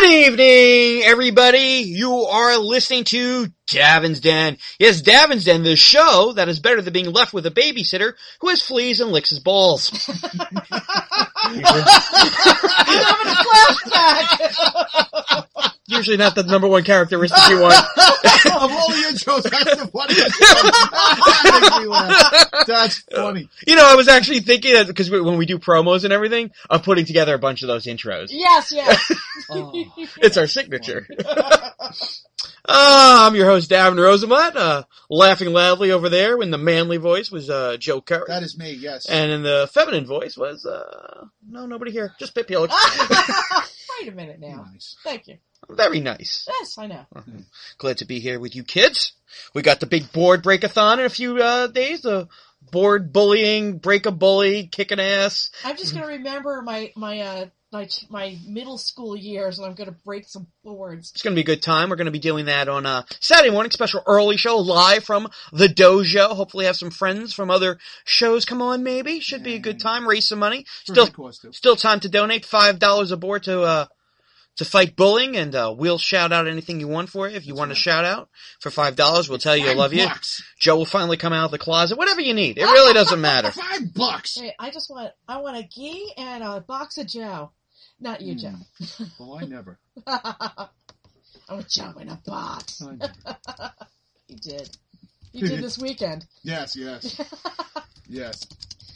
evening, everybody. You are listening to Davin's Den. Yes, Davin's Den, the show that is better than being left with a babysitter who has fleas and licks his balls. I'm having a flashback. Usually not the number one characteristic you want. Of all the intros, that's the funniest one. That makes me laugh. That's funny. You know, I was actually thinking that, because when we do promos and everything, of putting together a bunch of those intros. Yes. Oh, It's our signature. I'm your host, Davin Rosenblatt, laughing loudly over there when the manly voice was Joe Curry. that is me, yes. And in the feminine voice was, no, nobody here. Just Pip Helix. Wait a minute now. Nice. Thank you. Very nice. Yes, I know. Glad to be here with you kids. We got the big board breakathon in a few days. The board bullying, break a bully, kicking ass. I'm just going to remember my middle school years, and I'm going to break some boards. It's going to be a good time. We're going to be doing that on Saturday morning, special early show live from the dojo. Hopefully have some friends from other shows come on maybe. Should be a good time. Raise some money. Still time to donate. $5 a board to fight bullying, and we'll shout out anything you want for it. If you want to shout out for $5, we'll tell you I love you. Joe will finally come out of the closet. Whatever you need. It really doesn't matter. $5. Hey, I want a gi and a box of Joe. Not you, Joe. Well, I never. I want Joe in a box. I never. You did. You did this weekend. Yes. Yes.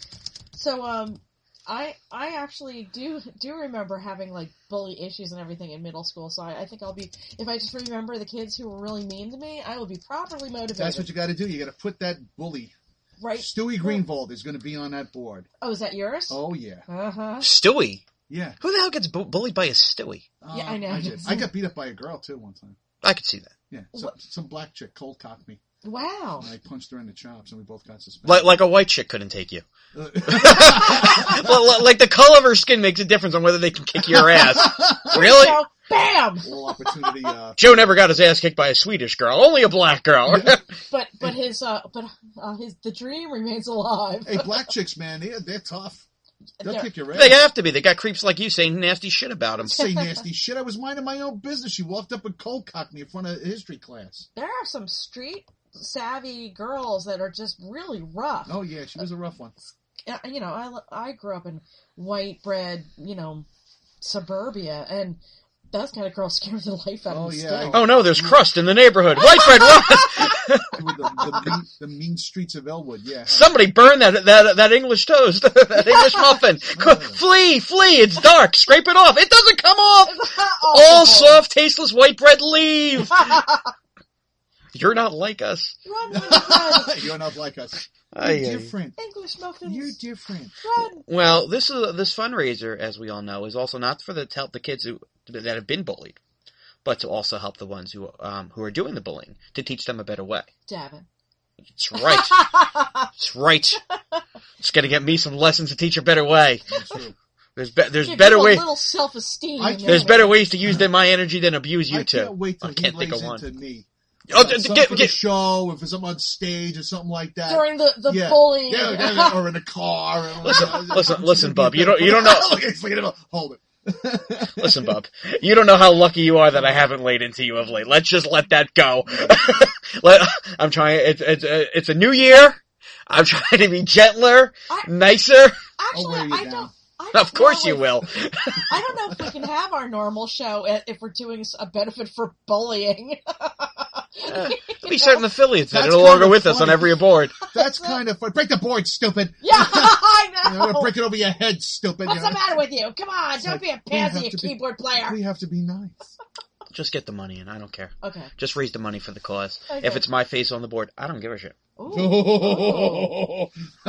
So, I actually do remember having, like, bully issues and everything in middle school, so I think I'll be, if I just remember the kids who were really mean to me, I will be properly motivated. That's what you got to do. You got to put that bully. Right. Stewie Greenwald is going to be on that board. Oh, is that yours? Oh, yeah. Uh-huh. Stewie? Yeah. Who the hell gets bullied by a Stewie? Yeah, I know. I got beat up by a girl, too, one time. I could see that. Yeah. Some black chick cold cocked me. Wow. And I punched her in the chops, and we both got suspended. Like a white chick couldn't take you. Like the color of her skin makes a difference on whether they can kick your ass. Really? So, bam! Little opportunity. Joe never got his ass kicked by a Swedish girl, only a black girl. But the dream remains alive. Hey, black chicks, man, they're tough. They'll kick your ass. They have to be. They got creeps like you saying nasty shit about them. Say nasty shit. I was minding my own business. She walked up and cold cocked me in front of history class. There are some street savvy girls that are just really rough. Oh yeah, she was a rough one. You know, I grew up in white bread, suburbia, and those kind of girls scare the life out of me still. Oh no, there's crust in the neighborhood. White bread, what? the mean streets of Elwood, yeah. Somebody burn that English toast, that English muffin. Flee, it's dark, scrape it off. It doesn't come off. All soft, tasteless white bread, leave. You're not like us. Run, run. You're not like us. You're different. English muffins. You're different. Run. Well, this fundraiser, as we all know, is also not to help the kids that have been bullied, but to also help the ones who are doing the bullying, to teach them a better way. Davin. That's right. That's right. It's gonna get me some lessons to teach a better way. That's true. There's Give better you a ways. little self-esteem. There's better ways to use my energy than abuse you I two. can't wait till I can't he think of lays one. into me. Oh, Something for the show, or for something on stage, or something like that. During the bullying. Yeah, or in a car. Listen, Bub. You don't know. Hold it. Listen, Bub. You don't know how lucky you are that I haven't laid into you of late. Let's just let that go. I'm trying. It's a new year. I'm trying to be gentler, nicer. Actually, I don't. Of course you will. I don't know if we can have our normal show if we're doing a benefit for bullying. There'll be certain affiliates that are no longer with us on every board. That's kind of fun. Break the board, stupid. Yeah, I know. I'm going to break it over your head, stupid. What's the matter with you? Come on, don't be a pansy, a keyboard player. We have to be nice. Just get the money in. I don't care. Okay. Just raise the money for the cause. Okay. If it's my face on the board, I don't give a shit. $1,000.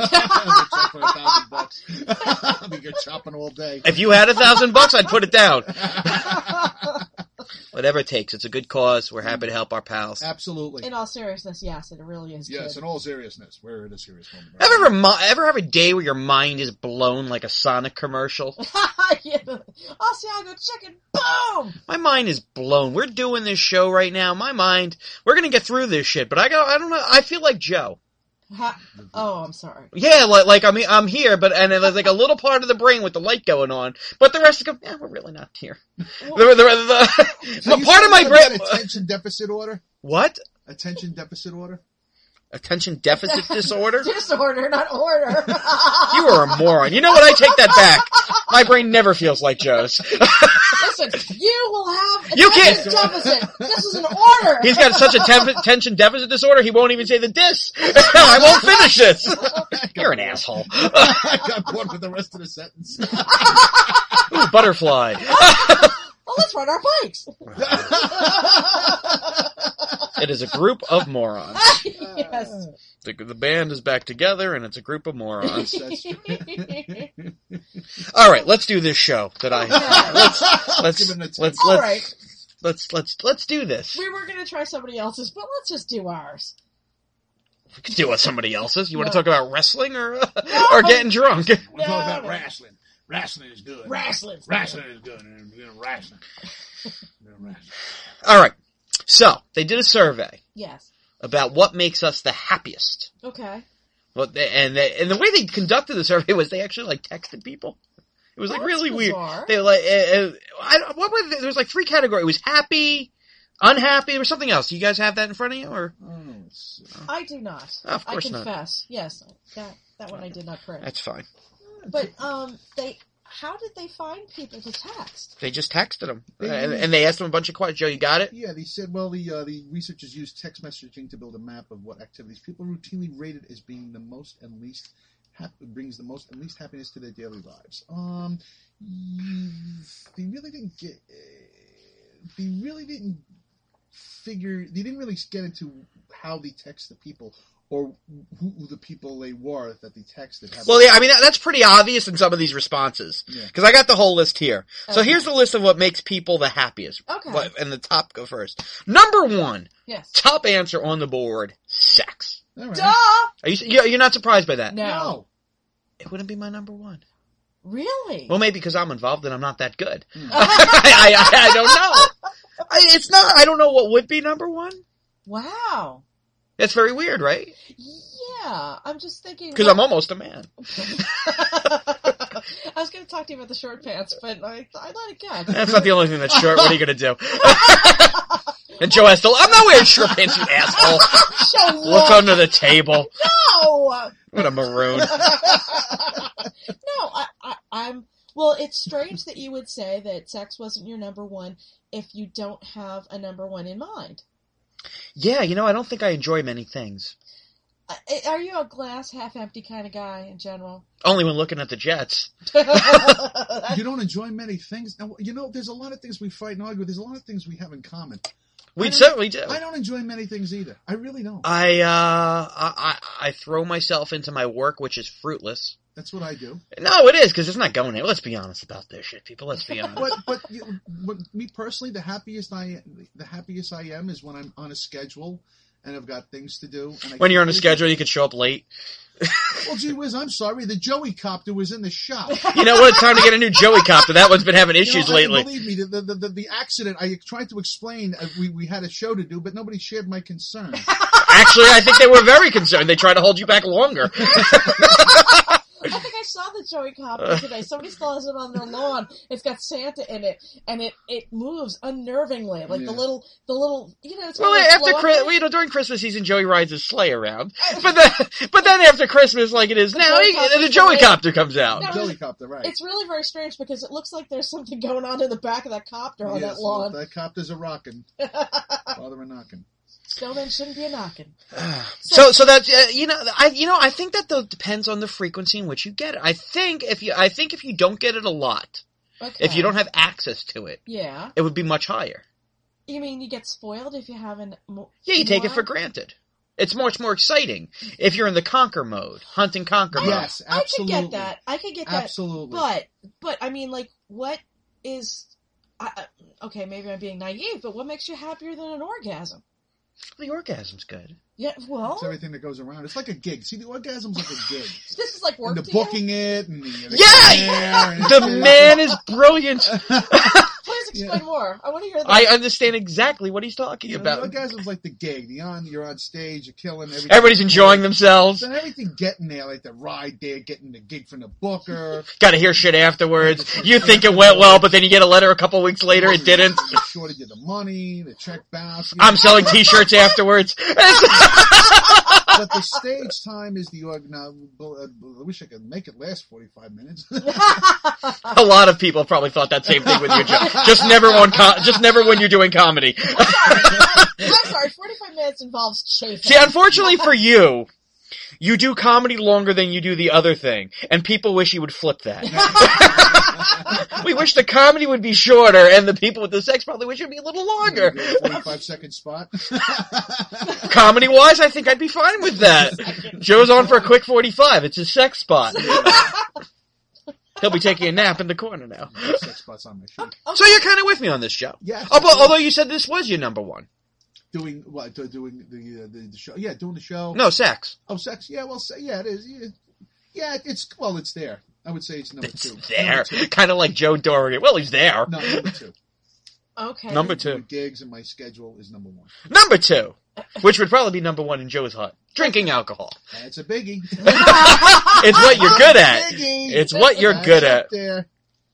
I'll be good chopping all day. If you had $1,000, I'd put it down. Whatever it takes. It's a good cause. We're happy to help our pals. Absolutely. In all seriousness, yes, it really is. Yes, good. in all seriousness. We're in a serious moment. Ever have a day where your mind is blown like a Sonic commercial? Yeah. Asiago chicken, boom! My mind is blown. We're doing this show right now. My mind, we're gonna get through this shit, but I don't know, I feel like Joe. Oh, I'm sorry. Yeah, like I'm here, and there's like a little part of the brain with the light going on, but the rest of we're really not here. So Part of my brain. Attention deficit order. What? Attention deficit order. Attention deficit disorder? Disorder, not order. You are a moron. You know what? I take that back. My brain never feels like Joe's. Listen, you will have attention deficit. This is an order. He's got such attention deficit disorder, he won't even say the dis. I won't finish this. You're an asshole. I got bored with the rest of the sentence. Ooh, butterfly. Well, let's ride our bikes. It is a group of morons. Yes. The band is back together, and it's a group of morons. That's true. All right, let's do this show. Let's do this. We were going to try somebody else's, but let's just do ours. We can do it somebody else's. You want to talk about wrestling or getting drunk? We're talking about wrestling. Wrestling is good. Wrestling is good. Wrestling. All right. So, they did a survey. Yes. About what makes us the happiest. Okay. Well, and the way they conducted the survey was they actually texted people. It was really bizarre. weird. They there was 3 categories. It was happy, unhappy, or something else. Do you guys have that in front of you, or? I do not. Of course not. I confess. Yes, that one I did not print. That's fine. But how did they find people to text? They just texted them, and they asked them a bunch of questions. Joe, you got it? Yeah, they said, the researchers used text messaging to build a map of what activities people routinely rated as being the most and least brings the most and least happiness to their daily lives. They really didn't get. They didn't really get into how they text the people. Or who the people they were that they texted. Well, yeah, I mean, that's pretty obvious in some of these responses. Because I got the whole list here. Okay. So here's the list of what makes people the happiest. Okay. And the top go first. Number 1. Yes. Top answer on the board, sex. All right. Duh! You're not surprised by that? No. It wouldn't be my number 1. Really? Well, maybe because I'm involved and I'm not that good. I don't know. I don't know what would be number 1. Wow. That's very weird, right? Yeah, I'm just thinking... Because I'm almost a man. I was going to talk to you about the short pants, but I let it go. That's not the only thing that's short. What are you going to do? And Joe has to... I'm not wearing short pants, you asshole. Look under the table. No! What a maroon. No, I'm... Well, it's strange that you would say that sex wasn't your number 1 if you don't have a number 1 in mind. Yeah, I don't think I enjoy many things. Are you a glass half empty kind of guy in general? Only when looking at the Jets. You don't enjoy many things? Now, there's a lot of things we fight and argue. There's a lot of things we have in common. We certainly do. I don't enjoy many things either. I really don't. I throw myself into my work, which is fruitless. That's what I do. No, it is, because it's not going anywhere. Let's be honest about this shit, people. Let's be honest. But me personally, the happiest I am is when I'm on a schedule and I've got things to do. And when you're on a schedule, you can show up late. Well, gee whiz, I'm sorry. The Joey copter was in the shop. You know what? It's time to get a new Joey copter. That one's been having issues lately. Believe me, the accident, I tried to explain, we had a show to do, but nobody shared my concern. Actually, I think they were very concerned. They tried to hold you back longer. I think I saw the Joey copter today. Somebody still has it on their lawn. It's got Santa in it, and it moves unnervingly, like the little. It's during Christmas season, Joey rides his sleigh around, but then after Christmas, like it is now, the Joey copter comes out. No, Joey copter, right? It's really very strange because it looks like there's something going on in the back of that copter on that lawn. Well, that copter's a rockin', father a knockin'. Snowman shouldn't be a knocking. So that I think that though depends on the frequency in which you get it. I think if you don't get it a lot, if you don't have access to it, it would be much higher. You mean you get spoiled if you haven't? Yeah, you take it for granted. It's much more exciting if you're in the conquer mode, hunt and conquer mode. Yes, absolutely. I could get that. Absolutely. But I mean, like, what is? Okay, maybe I'm being naive, but what makes you happier than an orgasm? The orgasm's good. Yeah, well... It's everything that goes around. It's like a gig. See, the orgasm's like a gig. This is like work and the booking it, and the the man is brilliant. Please explain more. I want to hear that. I understand exactly what he's talking about. Orgasm's like the gig. You're on stage, you're killing everything. Everybody's enjoying themselves. And everything getting there, like the ride there, getting the gig from the booker. Gotta hear shit afterwards. You think it went well, but then you get a letter a couple weeks later, it didn't. They shorted you the money, the check bounce. I'm selling t-shirts afterwards. But the stage time is the org. Now, I wish I could make it last 45 minutes. A lot of people probably thought that same thing with you, Joe. Just never when you're doing comedy. I'm sorry, 45 minutes involves chafing. See, unfortunately for you, you do comedy longer than you do the other thing, and people wish you would flip that. We wish the comedy would be shorter, and the people with the sex probably wish it would be a little longer. 45-second spot. Comedy-wise, I think I'd be fine with that. Joe's on for a quick 45. It's his sex spot. He'll be taking a nap in the corner now. Sex spots on my sheet. So you're kind of with me on this, Joe. Yeah. Although you said this was your number one. Doing what? Doing the show? Yeah, doing the show. No, sex. Oh, sex. Yeah, well, yeah, it is. Yeah, it's there. I would say it's number two. There. Kind of like Joe Dorian. Well, he's there. No, number two. Okay. Number two. Gigs and my schedule is number one. Number two. Which would probably be number one in Joe's hut. Drinking alcohol. That's a biggie. It's what you're good at. It's what you're good at. There.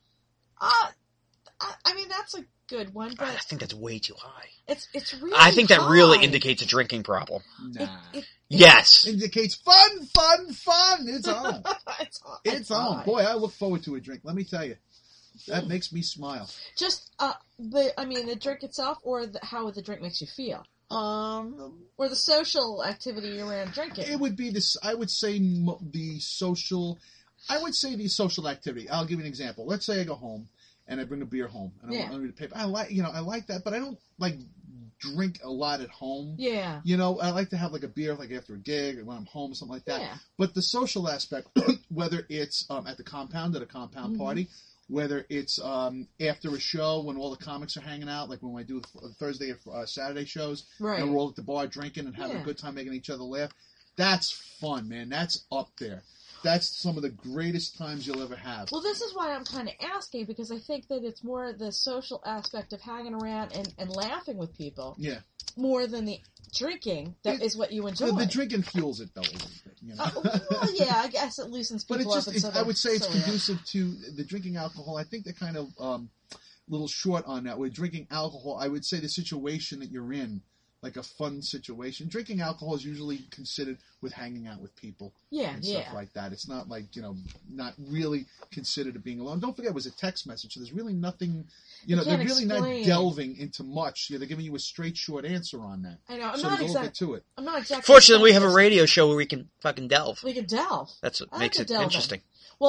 I mean, that's a good one, but I think that's way too high. It's really I think that really high. indicates a drinking problem. Nah. Yes. Indicates fun. It's on. It's on. high. Boy, I look forward to a drink. Let me tell you. That makes me smile. Just, the drink itself, or how the drink makes you feel? Or the social activity around drinking? It would be this, I would say the social activity. I'll give you an example. Let's say I go home and I bring a beer home and I want to read the paper. I like that, but I don't drink a lot at home. Yeah. I like to have a beer after a gig or when I'm home or something like that. Yeah. But the social aspect, whether it's at the compound at a compound party, whether it's after a show when all the comics are hanging out, like when I do Thursday or Saturday shows, right. and we're all at the bar drinking and having a good time making each other laugh. That's fun, man. That's up there. That's some of the greatest times you'll ever have. Well, this is why I'm kind of asking, because I think that it's more the social aspect of hanging around and laughing with people. Yeah. More than the drinking is what you enjoy. The drinking fuels it, though, a little bit. Well, yeah, I guess it loosens people up. I would say it's conducive to the drinking alcohol. I think they're kind of little short on that. With drinking alcohol, I would say the situation that you're in, like a fun situation. Drinking alcohol is usually considered with hanging out with people. And stuff like that. It's not not really considered it being alone. Don't forget, it was a text message, so there's really nothing, they're really not delving into much. They're giving you a straight, short answer on that. I know. I'm not exactly. Fortunately, we have a radio show where we can fucking delve. We can delve. That's what makes it interesting.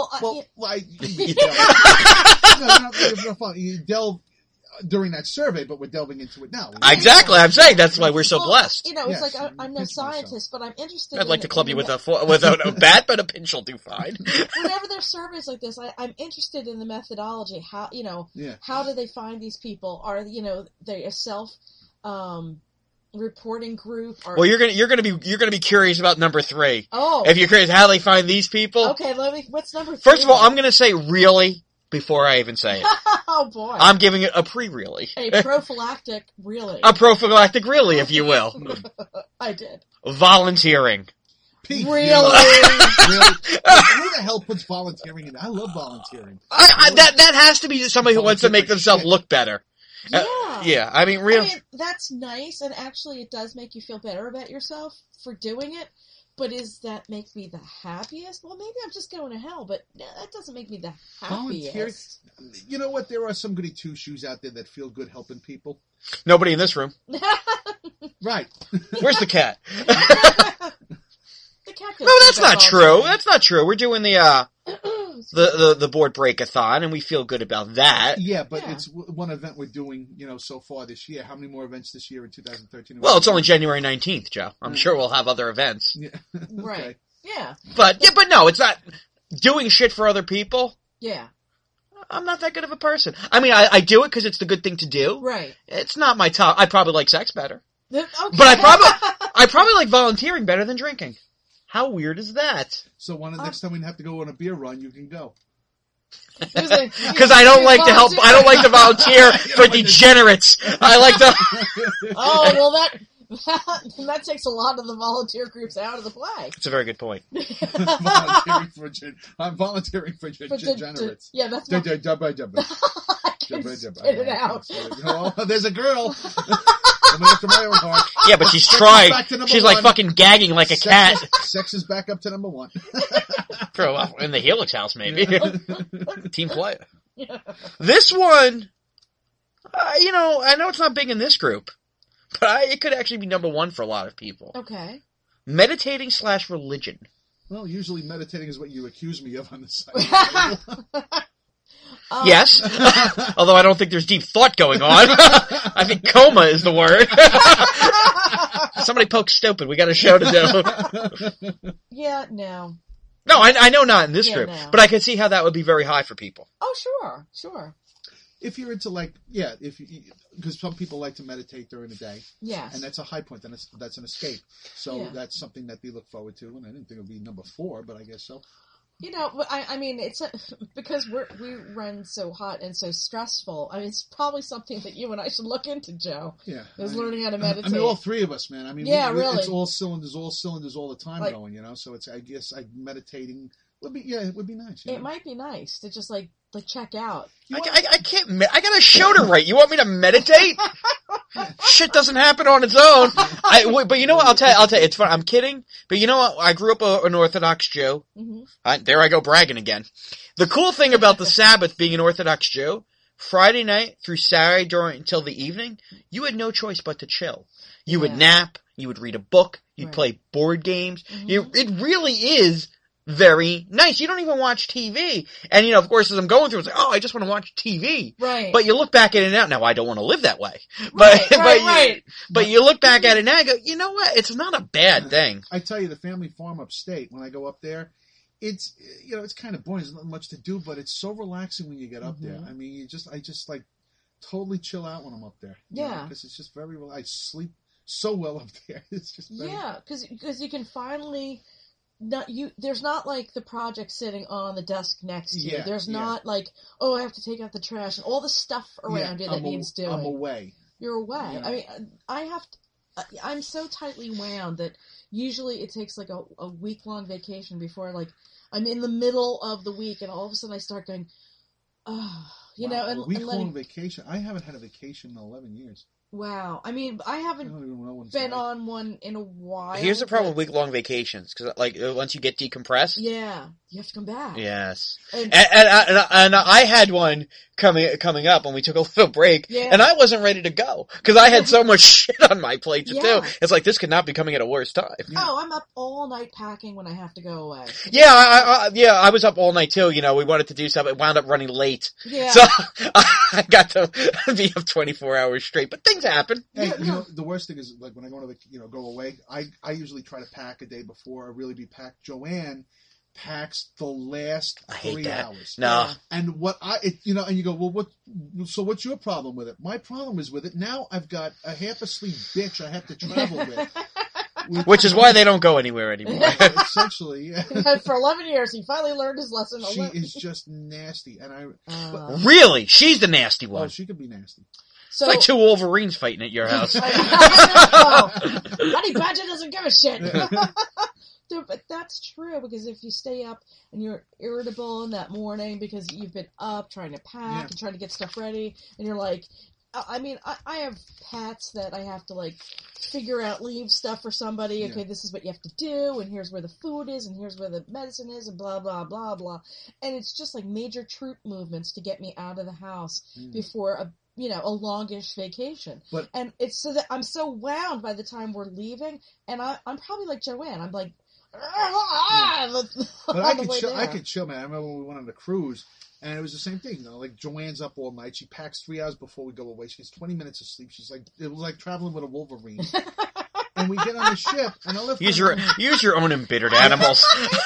You delve during that survey, but we're delving into it now. Exactly. I'm saying that's why we're so blessed. It's like I'm no scientist, but I'm interested. I'd like to club you with a bat, but a pinch will do fine. Whenever there's surveys like this, I'm interested in the methodology. How how do they find these people? Are they a self reporting group? Well, you're gonna be curious about number 3. Oh, if you're curious how they find these people. Okay, what's number 3? First of all, I'm gonna say really before I even say it. Oh boy, I'm giving it a pre-really. A prophylactic really. A prophylactic really, if you will. I did. Volunteering. Really? Really? Who the hell puts volunteering in? I love volunteering. That has to be somebody who wants to make themselves look better. Yeah. I mean, that's nice, and actually it does make you feel better about yourself for doing it, but does that make me the happiest? Well, maybe I'm just going to hell, but that doesn't make me the happiest. You know what? There are some goody two-shoes out there that feel good helping people. Nobody in this room. Right. Where's the cat? The cat no, that's not true. That's not true. We're doing the board break-a-thon, and we feel good about that. Yeah, but it's one event we're doing, so far this year. How many more events this year in 2013? Well, it's only January 19th, Joe. I'm sure we'll have other events. Yeah. Right. Okay. Yeah. But no, it's not doing shit for other people. Yeah. I'm not that good of a person. I mean, I do it because it's the good thing to do. Right. It's not my top. I probably like sex better. Okay. But I probably like volunteering better than drinking. How weird is that? So next time we have to go on a beer run, you can go. Because I don't like to help. I don't like to volunteer for degenerates. I like to. Oh well, that takes a lot of the volunteer groups out of the play. That's a very good point. I'm volunteering for degenerates. Yeah, that's. I can spit it out. Oh, there's a girl. After my own heart. Yeah, but she's trying. She's like fucking gagging like a cat. Sex is back up to number 1. In the Helix house, maybe. Team player. Yeah. This one, I know it's not big in this group, but it could actually be number 1 for a lot of people. Okay. Meditating / religion. Well, usually meditating is what you accuse me of on the site. Yes, although I don't think there's deep thought going on. I think coma is the word. Somebody poke stupid. We got a show to do. Yeah, no. No, I know not in this group, but I can see how that would be very high for people. Oh, sure. If you're into because some people like to meditate during the day. Yes. And that's a high point. That's an escape. So that's something that they look forward to. And I didn't think it would be number 4, but I guess so. I mean, it's because we run so hot and so stressful. I mean, it's probably something that you and I should look into, Joe. Yeah, learning how to meditate. I mean, all 3 of us, man. I mean, really, it's all cylinders all the time going. So it's. I guess meditating would be. Yeah, it would be nice. It might be nice to just like check out. I can't. I got a show to write. You want me to meditate? Shit doesn't happen on its own. But you know what? I'll tell you. It's fun. I'm kidding. But you know what? I grew up an Orthodox Jew. Mm-hmm. There I go bragging again. The cool thing about the Sabbath being an Orthodox Jew, Friday night through Saturday until the evening, you had no choice but to chill. You would nap. You would read a book. You'd play board games. Mm-hmm. It really is very nice. You don't even watch TV. And, of course, as I'm going through, it's like, oh, I just want to watch TV. Right. But you look back at it now. Now, I don't want to live that way. Right. But you look back at it now and go, you know what? It's not a bad thing. I tell you, the family farm upstate, when I go up there, it's, it's kind of boring. There's not much to do, but it's so relaxing when you get up there. I mean, I just like totally chill out when I'm up there. Yeah. Because it's just very relaxed. I sleep so well up there. It's just very... Yeah, because you can finally... there's not like the project sitting on the desk next to you. There's not like, oh, I have to take out the trash and all the stuff around you that needs doing. I'm away. You're away. Yeah. I mean, I'm so tightly wound that usually it takes like a week-long vacation before like I'm in the middle of the week and all of a sudden I start going, oh, a week-long vacation. I haven't had a vacation in 11 years. Wow. I mean, I haven't been on one in a while. Here's the problem with week-long vacations, because once you get decompressed... Yeah, you have to come back. Yes. And I had one coming up when we took a little break, and I wasn't ready to go, because I had so much shit on my plate to do. It's like, this could not be coming at a worse time. Yeah. Oh, I'm up all night packing when I have to go away. Yeah, I was up all night too, we wanted to do something, it wound up running late. Yeah. So, I got to be up 24 hours straight, but things happen. Hey, the worst thing is, like, when I go to go away, I usually try to pack a day before or really be packed. Joanne packs the last 3 hours. No. And and you go, well, what's your problem with it? My problem is with it. Now I've got a half asleep bitch I have to travel with. Which is why they don't go anywhere anymore. Essentially, yeah. For 11 years, he finally learned his lesson. She is just nasty. And Really? She's the nasty one. Oh, she could be nasty. So, it's like 2 Wolverines fighting at your house. Honey Badger doesn't give a shit. But that's true, because if you stay up and you're irritable in that morning because you've been up trying to pack and trying to get stuff ready, and you're like, I mean, I have pets that I have to, like, figure out, leave stuff for somebody. Okay, this is what you have to do, and here's where the food is, and here's where the medicine is, and blah, blah, blah, blah. And it's just like major troop movements to get me out of the house before a longish vacation. And it's so that I'm so wound by the time we're leaving, and I'm probably like Joanne. I'm like, but I could chill, man. I remember when we went on the cruise, and it was the same thing. Like, Joanne's up all night. She packs 3 hours before we go away. She gets 20 minutes of sleep. She's like, it was like traveling with a Wolverine. And we get on the ship, and I left. Use your own embittered animals.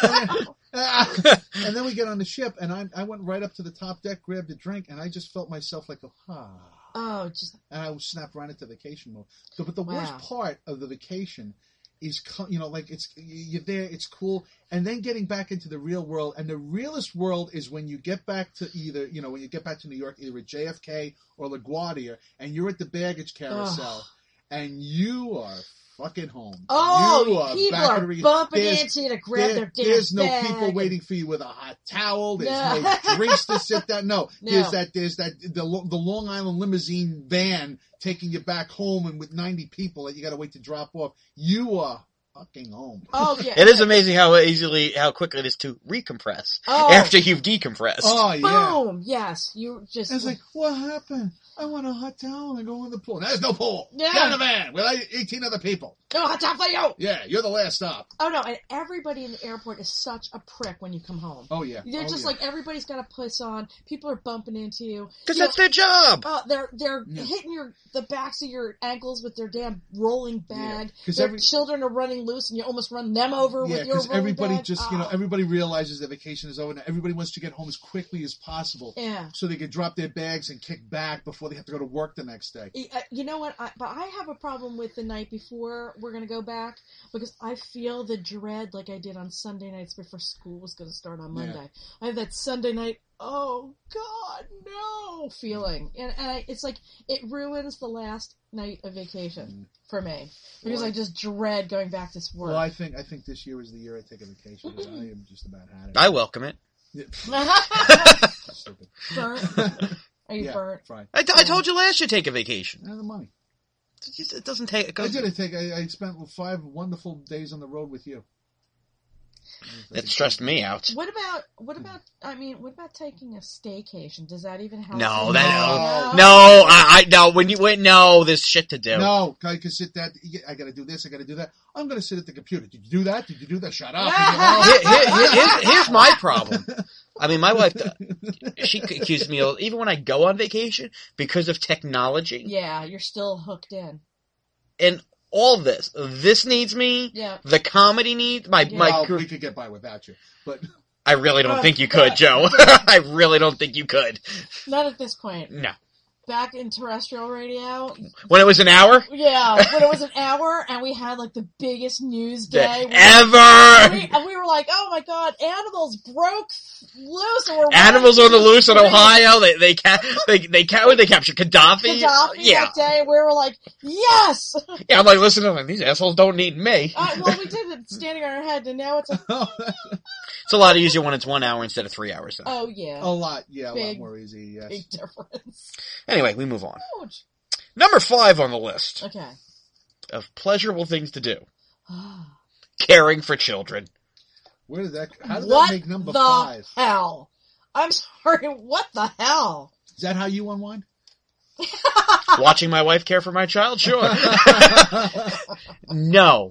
And then we get on the ship, and I went right up to the top deck, grabbed a drink, and I just felt myself like and I snapped right into vacation mode. But the worst part of the vacation is, like you're there, it's cool, and then getting back into the real world. And the realest world is when you get back to when you get back to New York, either at JFK or LaGuardia, and you're at the baggage carousel, and you are fucking home. Oh, people are bumping into you to grab their damn There's no bag. people waiting for you with a hot towel. There's no drinks to sit down. No. There's the Long Island limousine van taking you back home, and with 90 people that you got to wait to drop off. You are fucking home. Oh yeah. It is amazing how quickly it is to recompress after you've decompressed. Oh yeah. Boom. Yes. You just. It's like, what happened? I want a hot towel and go in the pool. There's no pool. Yeah. Get in the van with 18 other people. No hot towel for you. Yeah, you're the last stop. Oh no, and everybody in the airport is such a prick when you come home. Oh yeah. They're just like, everybody's got a puss on. People are bumping into you. Because that's their job. They're hitting the backs of your ankles with their damn rolling bag. Their children are running loose, and you almost run them over with your rolling everybody bag. just everybody realizes their vacation is over. Now everybody wants to get home as quickly as possible. Yeah. So they can drop their bags and kick back before they have to go to work the next day. You know what? But I have a problem with the night before we're going to go back, because I feel the dread like I did on Sunday nights before school was going to start on Monday. Yeah. I have that Sunday night, oh God, no feeling. And it's like, it ruins the last night of vacation for me, because I just dread going back to work. Well, I think this year is the year I take a vacation. I am just about had it. I welcome it. Stupid. Burnt? Are you burnt? Fine. I told you last year take a vacation. I have the money. It doesn't take. I did take. I spent 5 wonderful days on the road with you. It stressed me out. What about taking a staycation? Does that even help? No, no. When you went, no, there's shit to do. No, I can sit that. I got to do this. I got to do that. I'm going to sit at the computer. Did you do that? Did you do that? Shut up. Here's my problem. I mean, my wife, she accused me of, even when I go on vacation, because of technology. Yeah, you're still hooked in. And all this needs me. Yeah. The comedy needs my. We could get by without you, but I really don't think you could, Joe. I really don't think you could. Not at this point. No. Back in terrestrial radio. When it was an hour? Yeah, when it was an hour, and we had like the biggest news day ever! And we were like, oh my God, animals broke loose. And animals on the loose in Ohio. They captured Gaddafi. That day. We were like, yes! Yeah, I'm like, listen to them. These assholes don't need me. Well, we did it standing on our head, and now it's it's a lot easier when it's 1 hour instead of 3 hours. Though. Oh, yeah. A lot more easy, yes. Big difference. Anyway, we move on. Ouch. Number 5 on the list. Okay. Of pleasurable things to do. Caring for children. How did that make number 5? What the hell? I'm sorry, what the hell? Is that how you unwind? Watching my wife care for my child? Sure. No.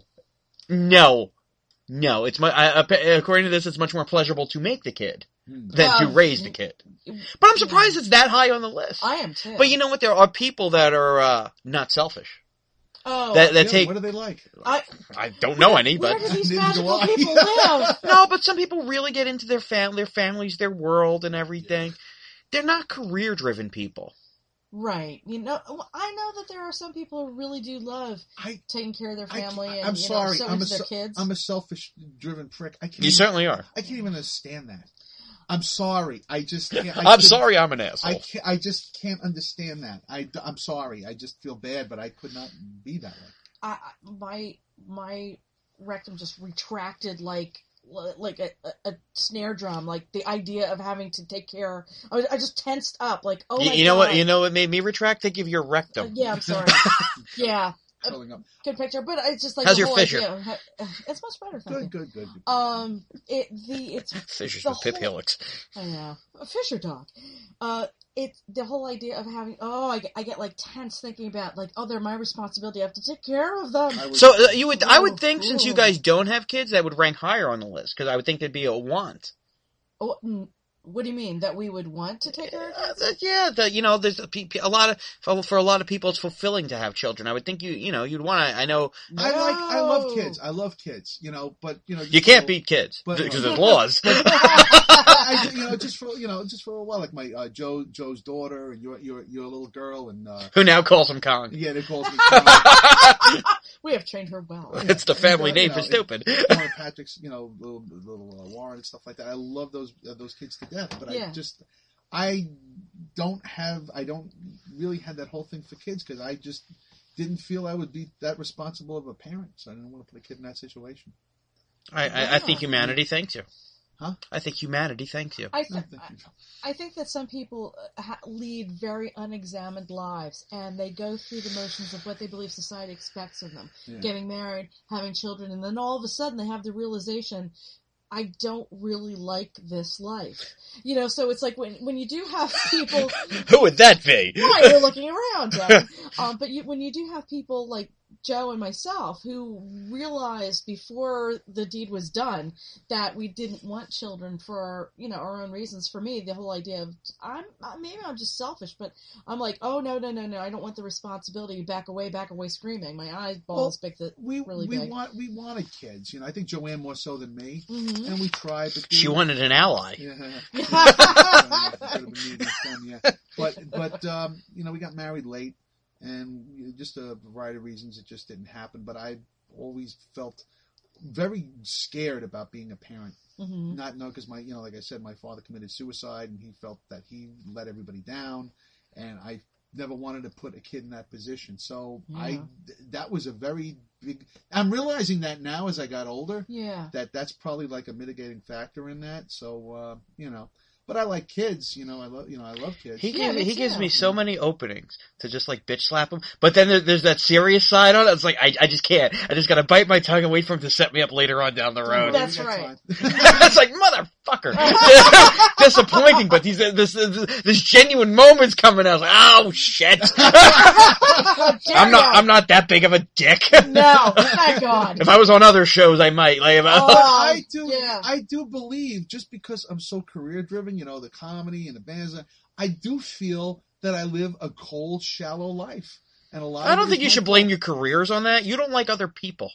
It's according to this, it's much more pleasurable to make the kid than to raise the kid. But I'm surprised it's that high on the list. I am too. But you know what? There are people that are not selfish. Oh, that take. What do they like? I don't know any, but where do these magical people live? No, but some people really get into their families, their world, and everything. Yeah. They're not career-driven people. Right. You know, I know that there are some people who really do love taking care of their family and sorry, their kids. I'm a selfish-driven prick. You certainly are. I can't even understand that. I'm sorry. I just can't. I'm sorry I'm an asshole. I just can't understand that. I'm sorry. I just feel bad, but I could not be that way. My rectum just retracted like a snare drum, like the idea of having to take care. I just tensed up, like, oh my God. You know what made me retract? Think of your rectum. Yeah, I'm sorry. Yeah. Good picture, but it's just like how's your fissure? It's much better. Good. It's fissures with Pip Helix. I know, a Fisher dog. It's the whole idea of having. I get like tense thinking about like, they're my responsibility. I have to take care of them. So I would think since you guys don't have kids, that would rank higher on the list because I would think there'd be a want. Oh. What do you mean? That we would want to take care of kids? There's for a lot of people, it's fulfilling to have children. I would think you'd want to. I know. I love kids. But you can't beat kids because there's laws. Just for a while, like my Joe's daughter and your little girl and who now calls him Colin. Yeah, they call me Colin. We have trained her well. It's the family name for stupid. Patrick's, little Warren and stuff like that. I love those kids to death, but I don't really have that whole thing for kids because I just didn't feel I would be that responsible of a parent, so I didn't want to put a kid in that situation. I think humanity thanks you. Huh? I think humanity thanks you. I think that some people lead very unexamined lives, and they go through the motions of what they believe society expects of them. Yeah. Getting married, having children, and then all of a sudden they have the realization, I don't really like this life. So it's like when you do have people... Who would that be? Why, you're looking around, Joe. But when you do have people like Joe and myself who realized before the deed was done that we didn't want children for our own reasons. For me, the whole idea of maybe I'm just selfish, but I'm like, oh no, I don't want the responsibility. Back away, screaming. My eyeballs big. We wanted kids. I think Joanne more so than me, and we tried. But she wanted an ally. But we got married late. And just a variety of reasons, it just didn't happen. But I always felt very scared about being a parent. Mm-hmm. Because like I said, my father committed suicide, and he felt that he let everybody down, and I never wanted to put a kid in that position. So that was a very big. I'm realizing that now as I got older. Yeah. That's probably like a mitigating factor in that. So But I like kids, I love kids. He gives me so many openings to just like bitch slap him. But then there's that serious side on it. It's like, I just can't. I just gotta bite my tongue and wait for him to set me up later on down the road. That's right. It's like, motherfucker. Disappointing, but this genuine moments coming out. I was like, oh shit. I'm not that big of a dick. No, thank God. If I was on other shows, I might. I do believe, just because I'm so career driven, the comedy and the bands, I do feel that I live a cold, shallow life. And I don't think you should blame your careers on that. You don't like other people.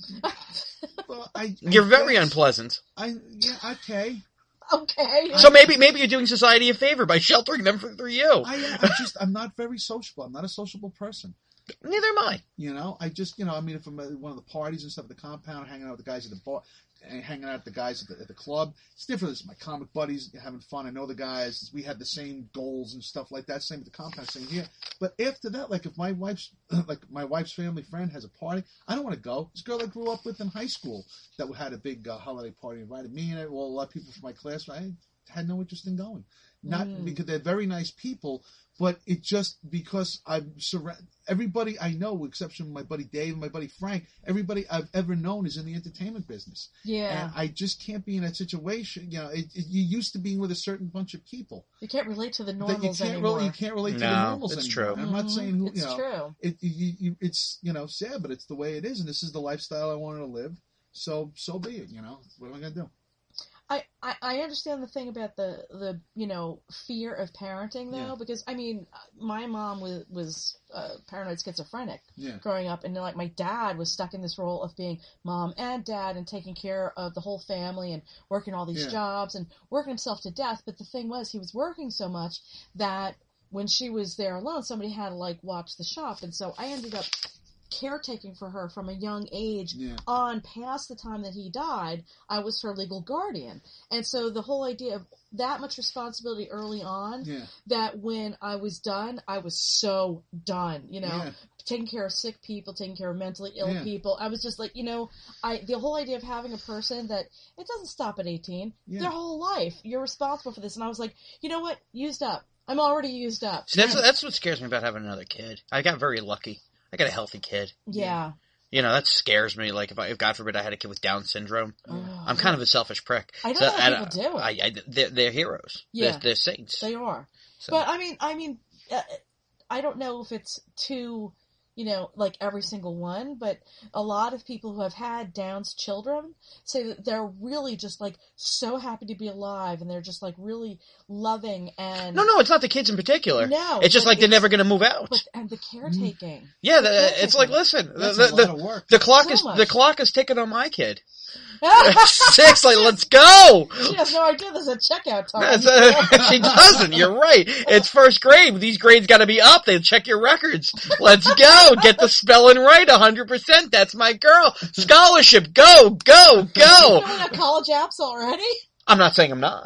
You're very unpleasant. Okay. Okay. So maybe you're doing society a favor by sheltering them for you. I'm not very sociable. I'm not a sociable person. Neither am I. If I'm at one of the parties and stuff at the compound, hanging out with the guys at the bar, hanging out with the guys at the club, it's different. It's my comic buddies having fun. I know the guys. We had the same goals and stuff like that. Same at the compound, same here. But after that, like if my wife's family friend has a party, I don't want to go. This girl I grew up with in high school that had a big holiday party, invited me and a lot of people from my class. I had no interest in going. Not because they're very nice people, but it just because I'm surrounded. Everybody I know, except for my buddy Dave and my buddy Frank, everybody I've ever known is in the entertainment business. Yeah. And I just can't be in that situation. You used to being with a certain bunch of people. You can't relate to the normals anymore. You can't relate to the normals it's anymore. True. I'm not saying who. It's true. It's sad, but it's the way it is, and this is the lifestyle I wanted to live. So be it. What am I gonna do? I understand the thing about the fear of parenting though, because my mom was paranoid schizophrenic growing up, and my dad was stuck in this role of being mom and dad and taking care of the whole family and working all these jobs and working himself to death. But the thing was, he was working so much that when she was there alone, somebody had to watch the shop, and so I ended up caretaking for her from a young age on past the time that he died. I was her legal guardian. And so the whole idea of that much responsibility early on, that when I was done, I was so done, taking care of sick people, taking care of mentally ill people. I was just like, the whole idea of having a person that it doesn't stop at 18, their whole life, you're responsible for this. And I was like, you know what? Used up. I'm already used up. See, that's what scares me about having another kid. I got very lucky. I got a healthy kid. Yeah. That scares me. Like, if God forbid I had a kid with Down syndrome, I'm kind of a selfish prick. I don't know how people do it. They're heroes. Yeah. They're saints. They are. So. But, I don't know if it's too, every single one, but a lot of people who have had Down's children say that they're really just, so happy to be alive, and they're just, really loving and... No, it's not the kids in particular. No. It's just they're never going to move out. And the caretaking. Yeah, it's like, listen, that's a lot of work. The clock is ticking on my kid. 6, like, let's go! She has no idea there's a checkout time. She doesn't, you're right. It's first grade. These grades gotta be up. They check your records. Let's go! Get the spelling right 100%. That's my girl. Scholarship, go, go, go! You filling out college apps already? I'm not saying I'm not.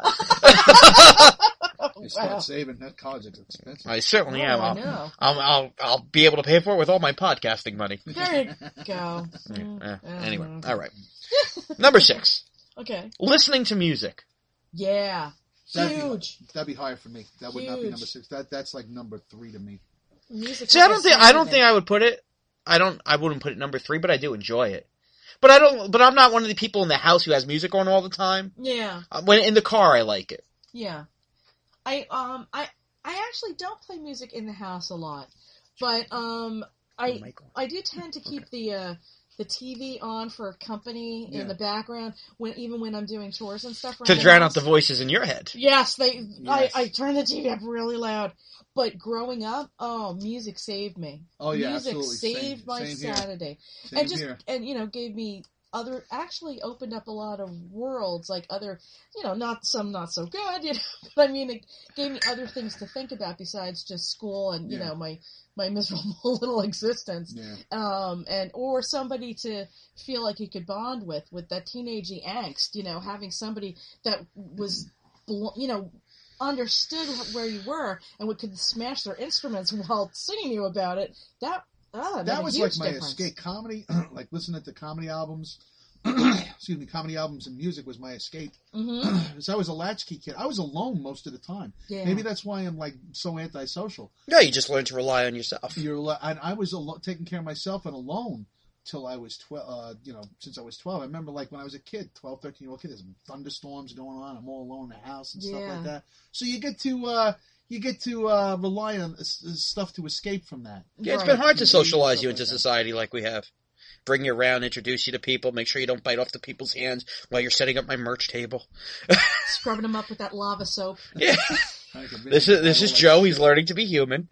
You start saving. That college is expensive. I certainly am. I know. I'll be able to pay for it with all my podcasting money. There you go. Anyway, all right. Number 6. Okay. Listening to music. Yeah. Huge. That'd be higher for me. That would not be number 6. That's like number 3 to me. Music. See, I don't think I would put it. I wouldn't put it number 3, but I do enjoy it. But I'm not one of the people in the house who has music on all the time. Yeah. When in the car, I like it. Yeah. I actually don't play music in the house a lot, but I do tend to keep the TV on for company in the background even when I'm doing chores and stuff. To drown out the voices in your head. Yes, I turn the TV up really loud. But growing up, music saved me. Oh yeah, music absolutely. saved my Saturday, gave me actually opened up a lot of worlds, like other, not so good, but I mean, it gave me other things to think about besides just school and my miserable little existence, or somebody to feel like you could bond with that teenagey angst, having somebody that was, understood where you were and could smash their instruments while singing you about it. That was like my difference. escape. Comedy, like listening to comedy albums. Comedy albums and music was my escape. Because I was a latchkey kid. I was alone most of the time. Yeah. Maybe that's why I'm like so antisocial. No, you just learned to rely on yourself. I was taking care of myself and alone till I was 12. Since I was 12. I remember like when I was a kid, 12, 13-year-old kid. There's thunderstorms going on. I'm all alone in the house and stuff like that. So you get to rely on stuff to escape from that. Yeah, it's been hard to socialize you into society like we have. Bring you around, introduce you to people, make sure you don't bite off the people's hands while you're setting up my merch table. Scrubbing them up with that lava soap. Yeah. This is Joe. He's learning to be human.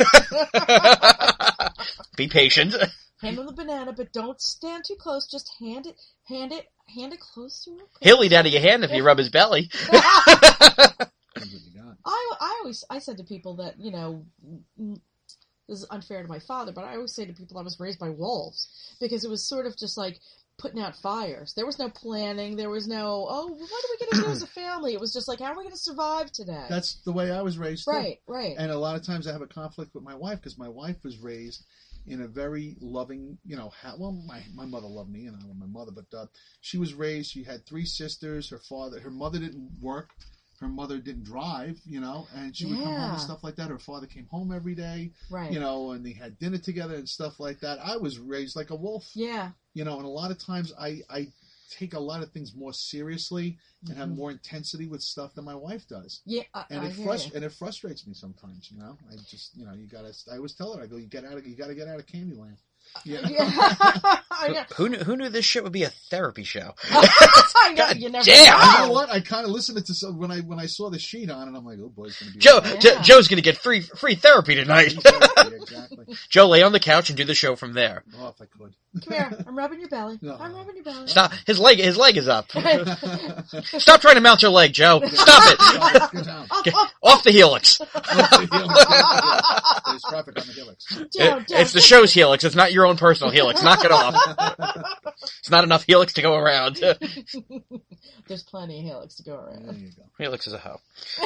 Be patient. Hand him the banana, but don't stand too close. Just hand it close to him. He'll eat out of your hand if you rub his belly. I said to people that, this is unfair to my father, but I always say to people I was raised by wolves, because it was sort of just like putting out fires. There was no planning. There was no, what are we going to do as a family? It was just like, how are we going to survive today? That's the way I was raised. Right. And a lot of times I have a conflict with my wife because my wife was raised in a very loving, my mother loved me and I love my mother, but she was raised, she had 3 sisters, her mother didn't work. Her mother didn't drive, and she would come home and stuff like that. Her father came home every day, right. And they had dinner together and stuff like that. I was raised like a wolf. Yeah. And a lot of times I take a lot of things more seriously and have more intensity with stuff than my wife does. Yeah, and it frustrates me sometimes, I just, I always tell her, I go, you got to get out of Candyland. Yeah. Who knew this shit would be a therapy show? I know, you never damn! know. You know what? I kind of listened to some when I saw the sheet on it. I'm like, oh boy, it's gonna be Joe's gonna get free therapy tonight. Exactly. Joe, lay on the couch and do the show from there. Oh, if I could. Come here. I'm rubbing your belly. No. I'm rubbing your belly. Stop. His leg is up. Stop trying to mount your leg, Joe. Stop it. Get down. Get off the helix. There's traffic on the helix. It's the show's helix. It's not your own personal helix. Knock it off. It's not enough helix to go around. There's plenty of helix to go around. There you go. Helix is a hoe.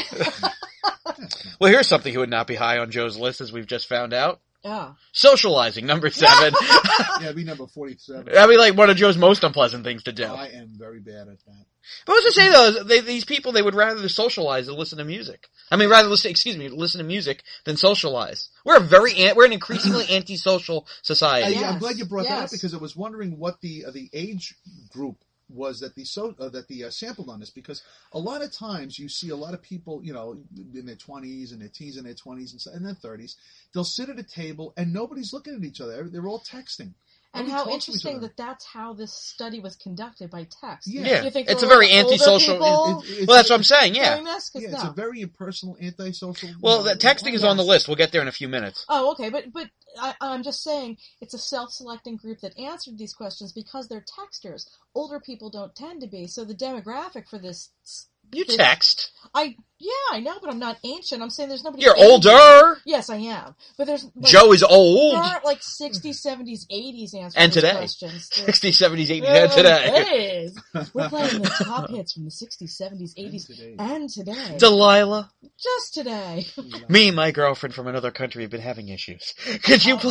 Well, here's something who would not be high on Joe's list, as we've just found out. Yeah. Socializing, number 7. Yeah, be number 47. That'd be like one of Joe's most unpleasant things to do. I am very bad at that. But I was going to say, though, these people, they would rather socialize than listen to music. I mean, listen to music than socialize. We're an increasingly antisocial society. I'm glad you brought that up, because I was wondering what the age group was that sampled on this, because a lot of times you see a lot of people, in their 20s and their teens and their 20s and their 30s, they'll sit at a table and nobody's looking at each other. They're all texting. And how interesting that that's how this study was conducted by text. Yeah. You think it's a very antisocial. Well, that's what I'm saying. Yeah. It's a very impersonal, antisocial. Well, the texting is on the list. We'll get there in a few minutes. Oh, okay, but I'm just saying it's a self-selecting group that answered these questions because they're texters. Older people don't tend to be, so the demographic for this. You text. I know, but I'm not ancient. I'm saying there's nobody. You're older. Yes, I am. But there's Joe is old. There aren't 60s, 70s, 80s answers and to today. Questions. 60s, 70s, 80s, and today. We're playing the top hits from the 60s, 70s, 80s, and today. Delilah. Just today. Me and my girlfriend from another country have been having issues. Could you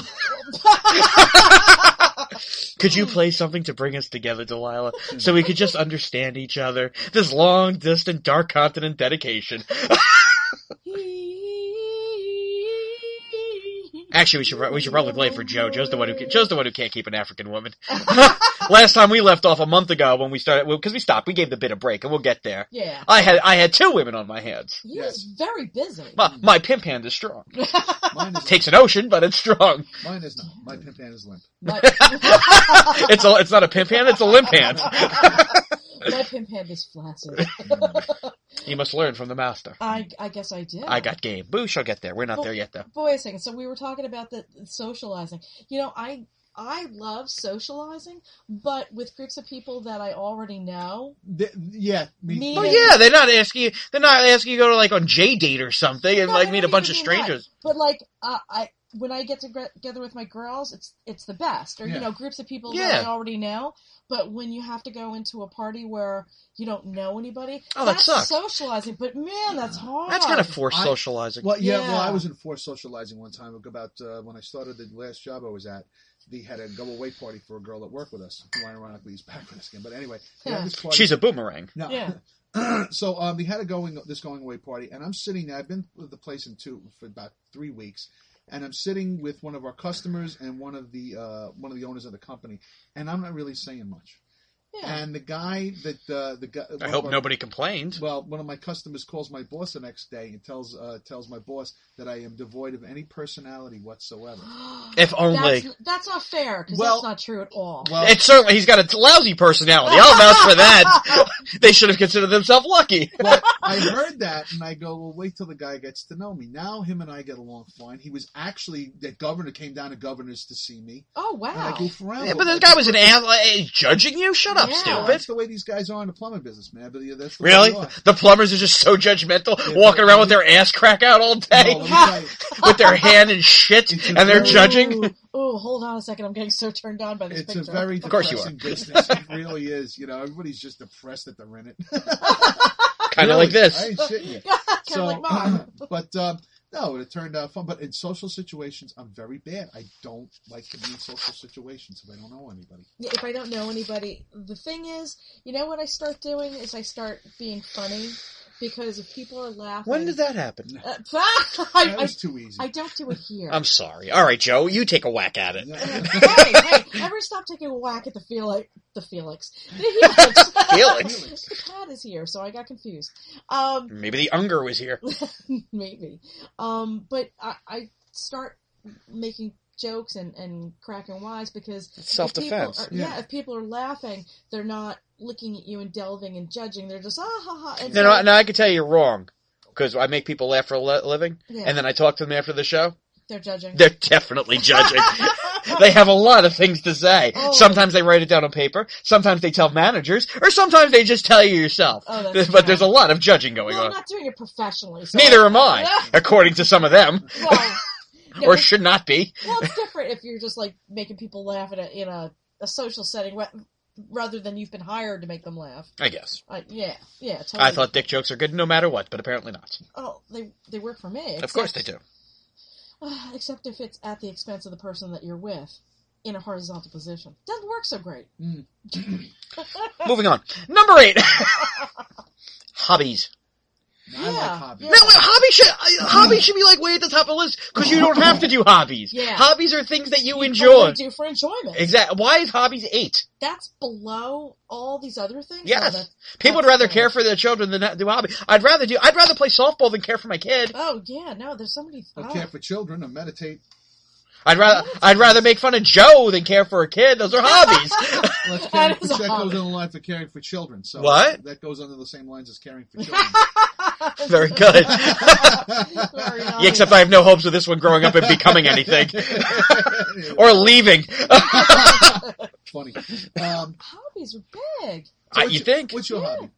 Could you play something to bring us together, Delilah, so we could just understand each other? This long, distant, dark continent dedication. Actually, we should probably play it for Joe. Joe's the one who can't keep an African woman. Last time we left off a month ago when we started, because we stopped, we gave the bit a break, and we'll get there. Yeah. I had 2 women on my hands. He was very busy. My pimp hand is strong. Mine is Takes an ocean, but it's strong. Mine is not. My pimp hand is limp. It's not a pimp hand, it's a limp hand. My pimp hand is flaccid. You must learn from the master. I guess I did. I got game. Boo, she'll get there. We're not there yet, though. But wait a second. So we were talking about the socializing. I love socializing, but with groups of people that I already know. Me. Oh yeah, they're not asking you to go to on J-Date or something and meet a bunch of strangers. That. But when I get together with my girls, it's the best. Or groups of people that I already know. But when you have to go into a party where you don't know anybody, that sucks. Socializing. But man, that's hard. That's kind of forced socializing. Well, I was in forced socializing one time. About when I started the last job I was at. They had a go-away party for a girl that worked with us. Who ironically is back with us again. But anyway, this party. She's a boomerang. No. Yeah. So we had this going-away party, and I'm sitting there. I've been with the place for about 3 weeks, and I'm sitting with one of our customers and one of the owners of the company, and I'm not really saying much. Yeah. And the guy I hope nobody complained. Well, one of my customers calls my boss the next day and tells my boss that I am devoid of any personality whatsoever. If only. That's not fair, because that's not true at all. Well, it's certainly, he's got a lousy personality. I'll vouch for that. They should have considered themselves lucky. Well, I heard that, and I go, well, wait till the guy gets to know me. Now him and I get along fine. He was actually, the governor came down to Governor's to see me. Oh, wow. And I goof around. Yeah, but this guy was an judging you? Shut up, stupid. That's the way these guys are in the plumbing business, man. But that's the really? The plumbers are just so judgmental, walking around with their ass crack out all day, with their hand in shit, and they're judging. Oh, hold on a second. I'm getting so turned on by this picture. It's a very depressing business. It really is. Everybody's just depressed that they're in it. Kind of like this. I ain't shitting you. Kind of like mine. But, no, it turned out fun. But in social situations, I'm very bad. I don't like to be in social situations if I don't know anybody. Yeah, if I don't know anybody. The thing is, what I start doing is I start being funny. Because if people are laughing... When did that happen? That was too easy. I don't do it here. I'm sorry. All right, Joe, you take a whack at it. Hey, ever stop taking a whack at the Felix? The Felix. The cat is here, so I got confused. Maybe the Unger was here. Maybe. But I start making jokes and cracking wise because... It's self-defense. If people are laughing, they're not looking at you and delving and judging. They're just, ha ha. And no, I can tell you you're wrong. Because I make people laugh for a living, and then I talk to them after the show. They're judging. They're definitely judging. They have a lot of things to say. Oh. Sometimes they write it down on paper. Sometimes they tell managers. Or sometimes they just tell you yourself. Oh, but there's a lot of judging going on. I'm not doing it professionally. So neither am I, according to some of them. Well, or should not be. Well, it's different if you're just making people laugh in a social setting rather than you've been hired to make them laugh. I guess. Yeah, totally. I thought dick jokes are good no matter what, but apparently not. Oh, they work for me. Of course they do. Except if it's at the expense of the person that you're with in a horizontal position. Doesn't work so great. Moving on. Number 8. Hobbies. I like hobbies. No, hobbies should be way at the top of the list because you don't have to do hobbies. Yeah. Hobbies are things that you enjoy. Do for enjoyment. Exactly. Why is hobbies 8? That's below all these other things. Yes. People would rather care for their children than do hobbies. I'd rather play softball than care for my kid. Oh yeah, no, there's so many. I care for children and meditate. I'd rather make fun of Joe than care for a kid. Those are hobbies. Well, that goes on the line for caring for children. So what? That goes under the same lines as caring for children. Very good. Yeah, except I have no hopes of this one growing up and becoming anything. Or leaving. Funny. Hobbies are big. So you think? What's your hobby?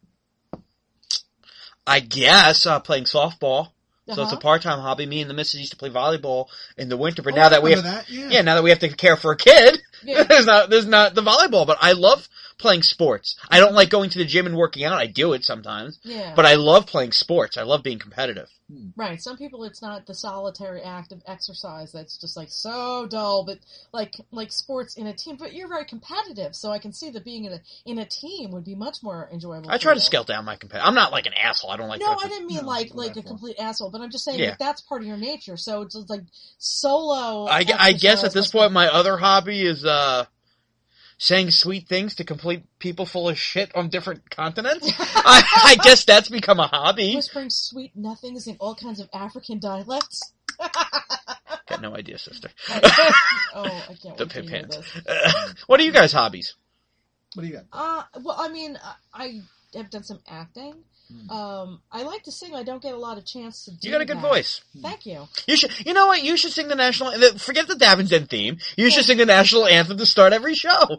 I guess playing softball. So it's a part-time hobby. Me and the missus used to play volleyball in the winter, but now that we have, now that we have to care for a kid, there's not the volleyball. But I love playing sports. I don't like going to the gym and working out. I do it sometimes. Yeah. But I love playing sports. I love being competitive. Right. Some people, it's not the solitary act of exercise that's just like so dull, but like sports in a team. But you're very competitive, so I can see that being in a team would be much more enjoyable. I try to scale down my competitive. I'm not like an asshole. I don't like. No, I didn't mean like a complete asshole, but I'm just saying that that's part of your nature. So it's like solo. I guess at this point, my other hobby is saying sweet things to complete people full of shit on different continents. I guess that's become a hobby. Whispering sweet nothings in all kinds of African dialects. Got no idea, sister. I can't wait to hear this. What are you guys' hobbies? What do you got? Well, I mean, I have done some acting. I like to sing. I don't get a lot of chance to do that. You got a good voice. Thank you. You know what? You should sing the national. Forget the Davin's Den theme. You should sing the national anthem to start every show.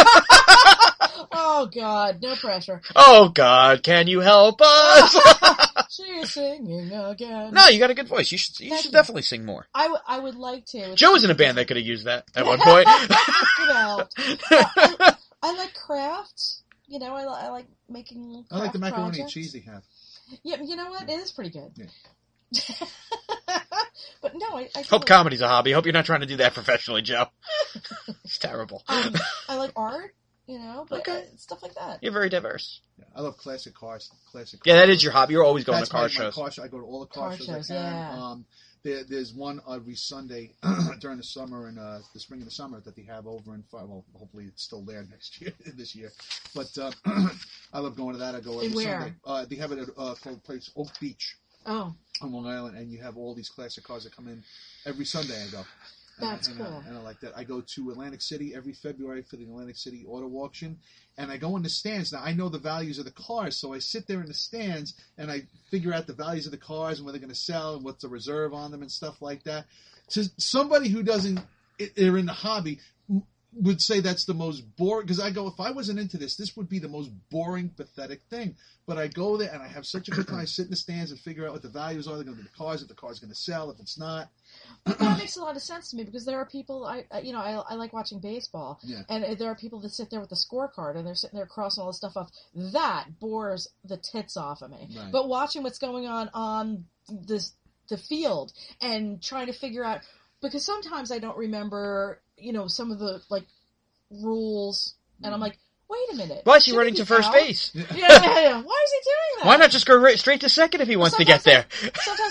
Oh God, no pressure. Oh God, can you help us? She's singing again. No, you got a good voice. You should definitely sing more. I would like to. Joe was in a band that could have used that at one point. I like crafts. You know, I like making. I like the macaroni projects. and cheese he have. Yeah, you know what? It is pretty good. Yeah. But no, I hope comedy's a hobby. Hope you're not trying to do that professionally, Joe. It's terrible. I like art, you know, but stuff like that. You're very diverse. Yeah, I love classic cars. Yeah, that is your hobby. You're always going to car shows. I go to all the car shows I can. Yeah. There's one every Sunday during the summer and the spring and the summer that they have over in. Well, hopefully it's still there this year. But I love going to that. I go every Sunday. They have it at called place Oak Beach. Oh. On Long Island, and you have all these classic cars that come in every Sunday. I go. That's cool. And I like that. I go to Atlantic City every February for the Atlantic City Auto Auction, and I go in the stands. Now, I know the values of the cars, so I sit there in the stands, and I figure out the values of the cars and what they're going to sell and what's the reserve on them and stuff like that. So somebody who doesn't, they're in the hobby, would say that's the most boring, because I go, if I wasn't into this would be the most boring, pathetic thing. But I go there, and I have such a good time. I sit in the stands and figure out what the values are. They're going to be the cars, if the car's going to sell, if it's not. But that makes a lot of sense to me, because there are people, I like watching baseball, and there are people that sit there with the scorecard, and they're sitting there crossing all this stuff off. That bores the tits off of me. Right. But watching what's going on the field, and trying to figure out, because sometimes I don't remember, some of the, rules, and I'm like, wait a minute. Why is he running to first base? Yeah. Why is he doing that? Why not just go straight to second if he wants to get there? Sometimes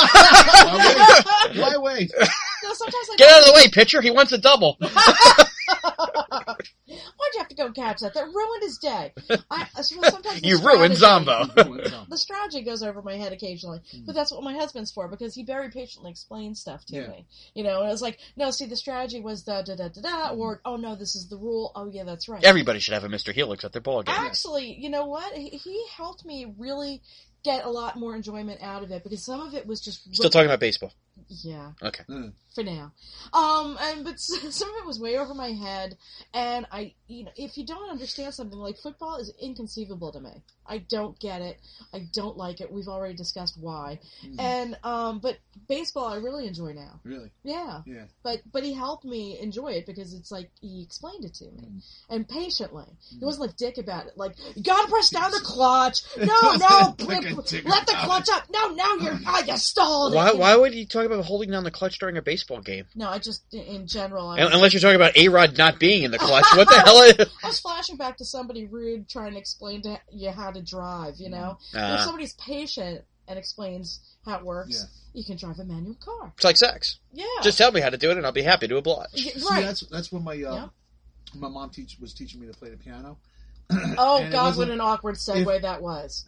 Why wait? Get out of the way, pitcher. He wants a double. Why'd you have to go catch that? That ruined his day. You ruined Zombo. The strategy goes over my head occasionally, but that's what my husband's for, because he very patiently explains stuff to me. And it's like, no, see, the strategy was da-da-da-da-da, or, oh, no, this is the rule. Oh, yeah, that's right. Everybody should have a Mr. Helix at their ball game. Actually, you know what? He helped me really get a lot more enjoyment out of it, because some of it was just... Still talking about baseball? Yeah. Okay. For now. But some of it was way over my head, and if you don't understand something, like football is inconceivable to me. I don't get it. I don't like it. We've already discussed why. And, but baseball I really enjoy now. Really? Yeah. Yeah. But he helped me enjoy it, because it's like, he explained it to me. And patiently. He wasn't like dick about it. Like, you gotta press down the clutch. No, let the clutch up. No, you stalled it. Why would you talk about holding down the clutch during a baseball game? No, I just, in general... Unless you're talking about A-Rod not being in the clutch. What the hell is... I was flashing back to somebody rude trying to explain to you how to drive, If somebody's patient and explains how it works, you can drive a manual car. It's like sex. Yeah. Just tell me how to do it and I'll be happy to oblige. Right. See, that's when my mom was teaching me to play the piano. Oh, God, what an awkward segue that was.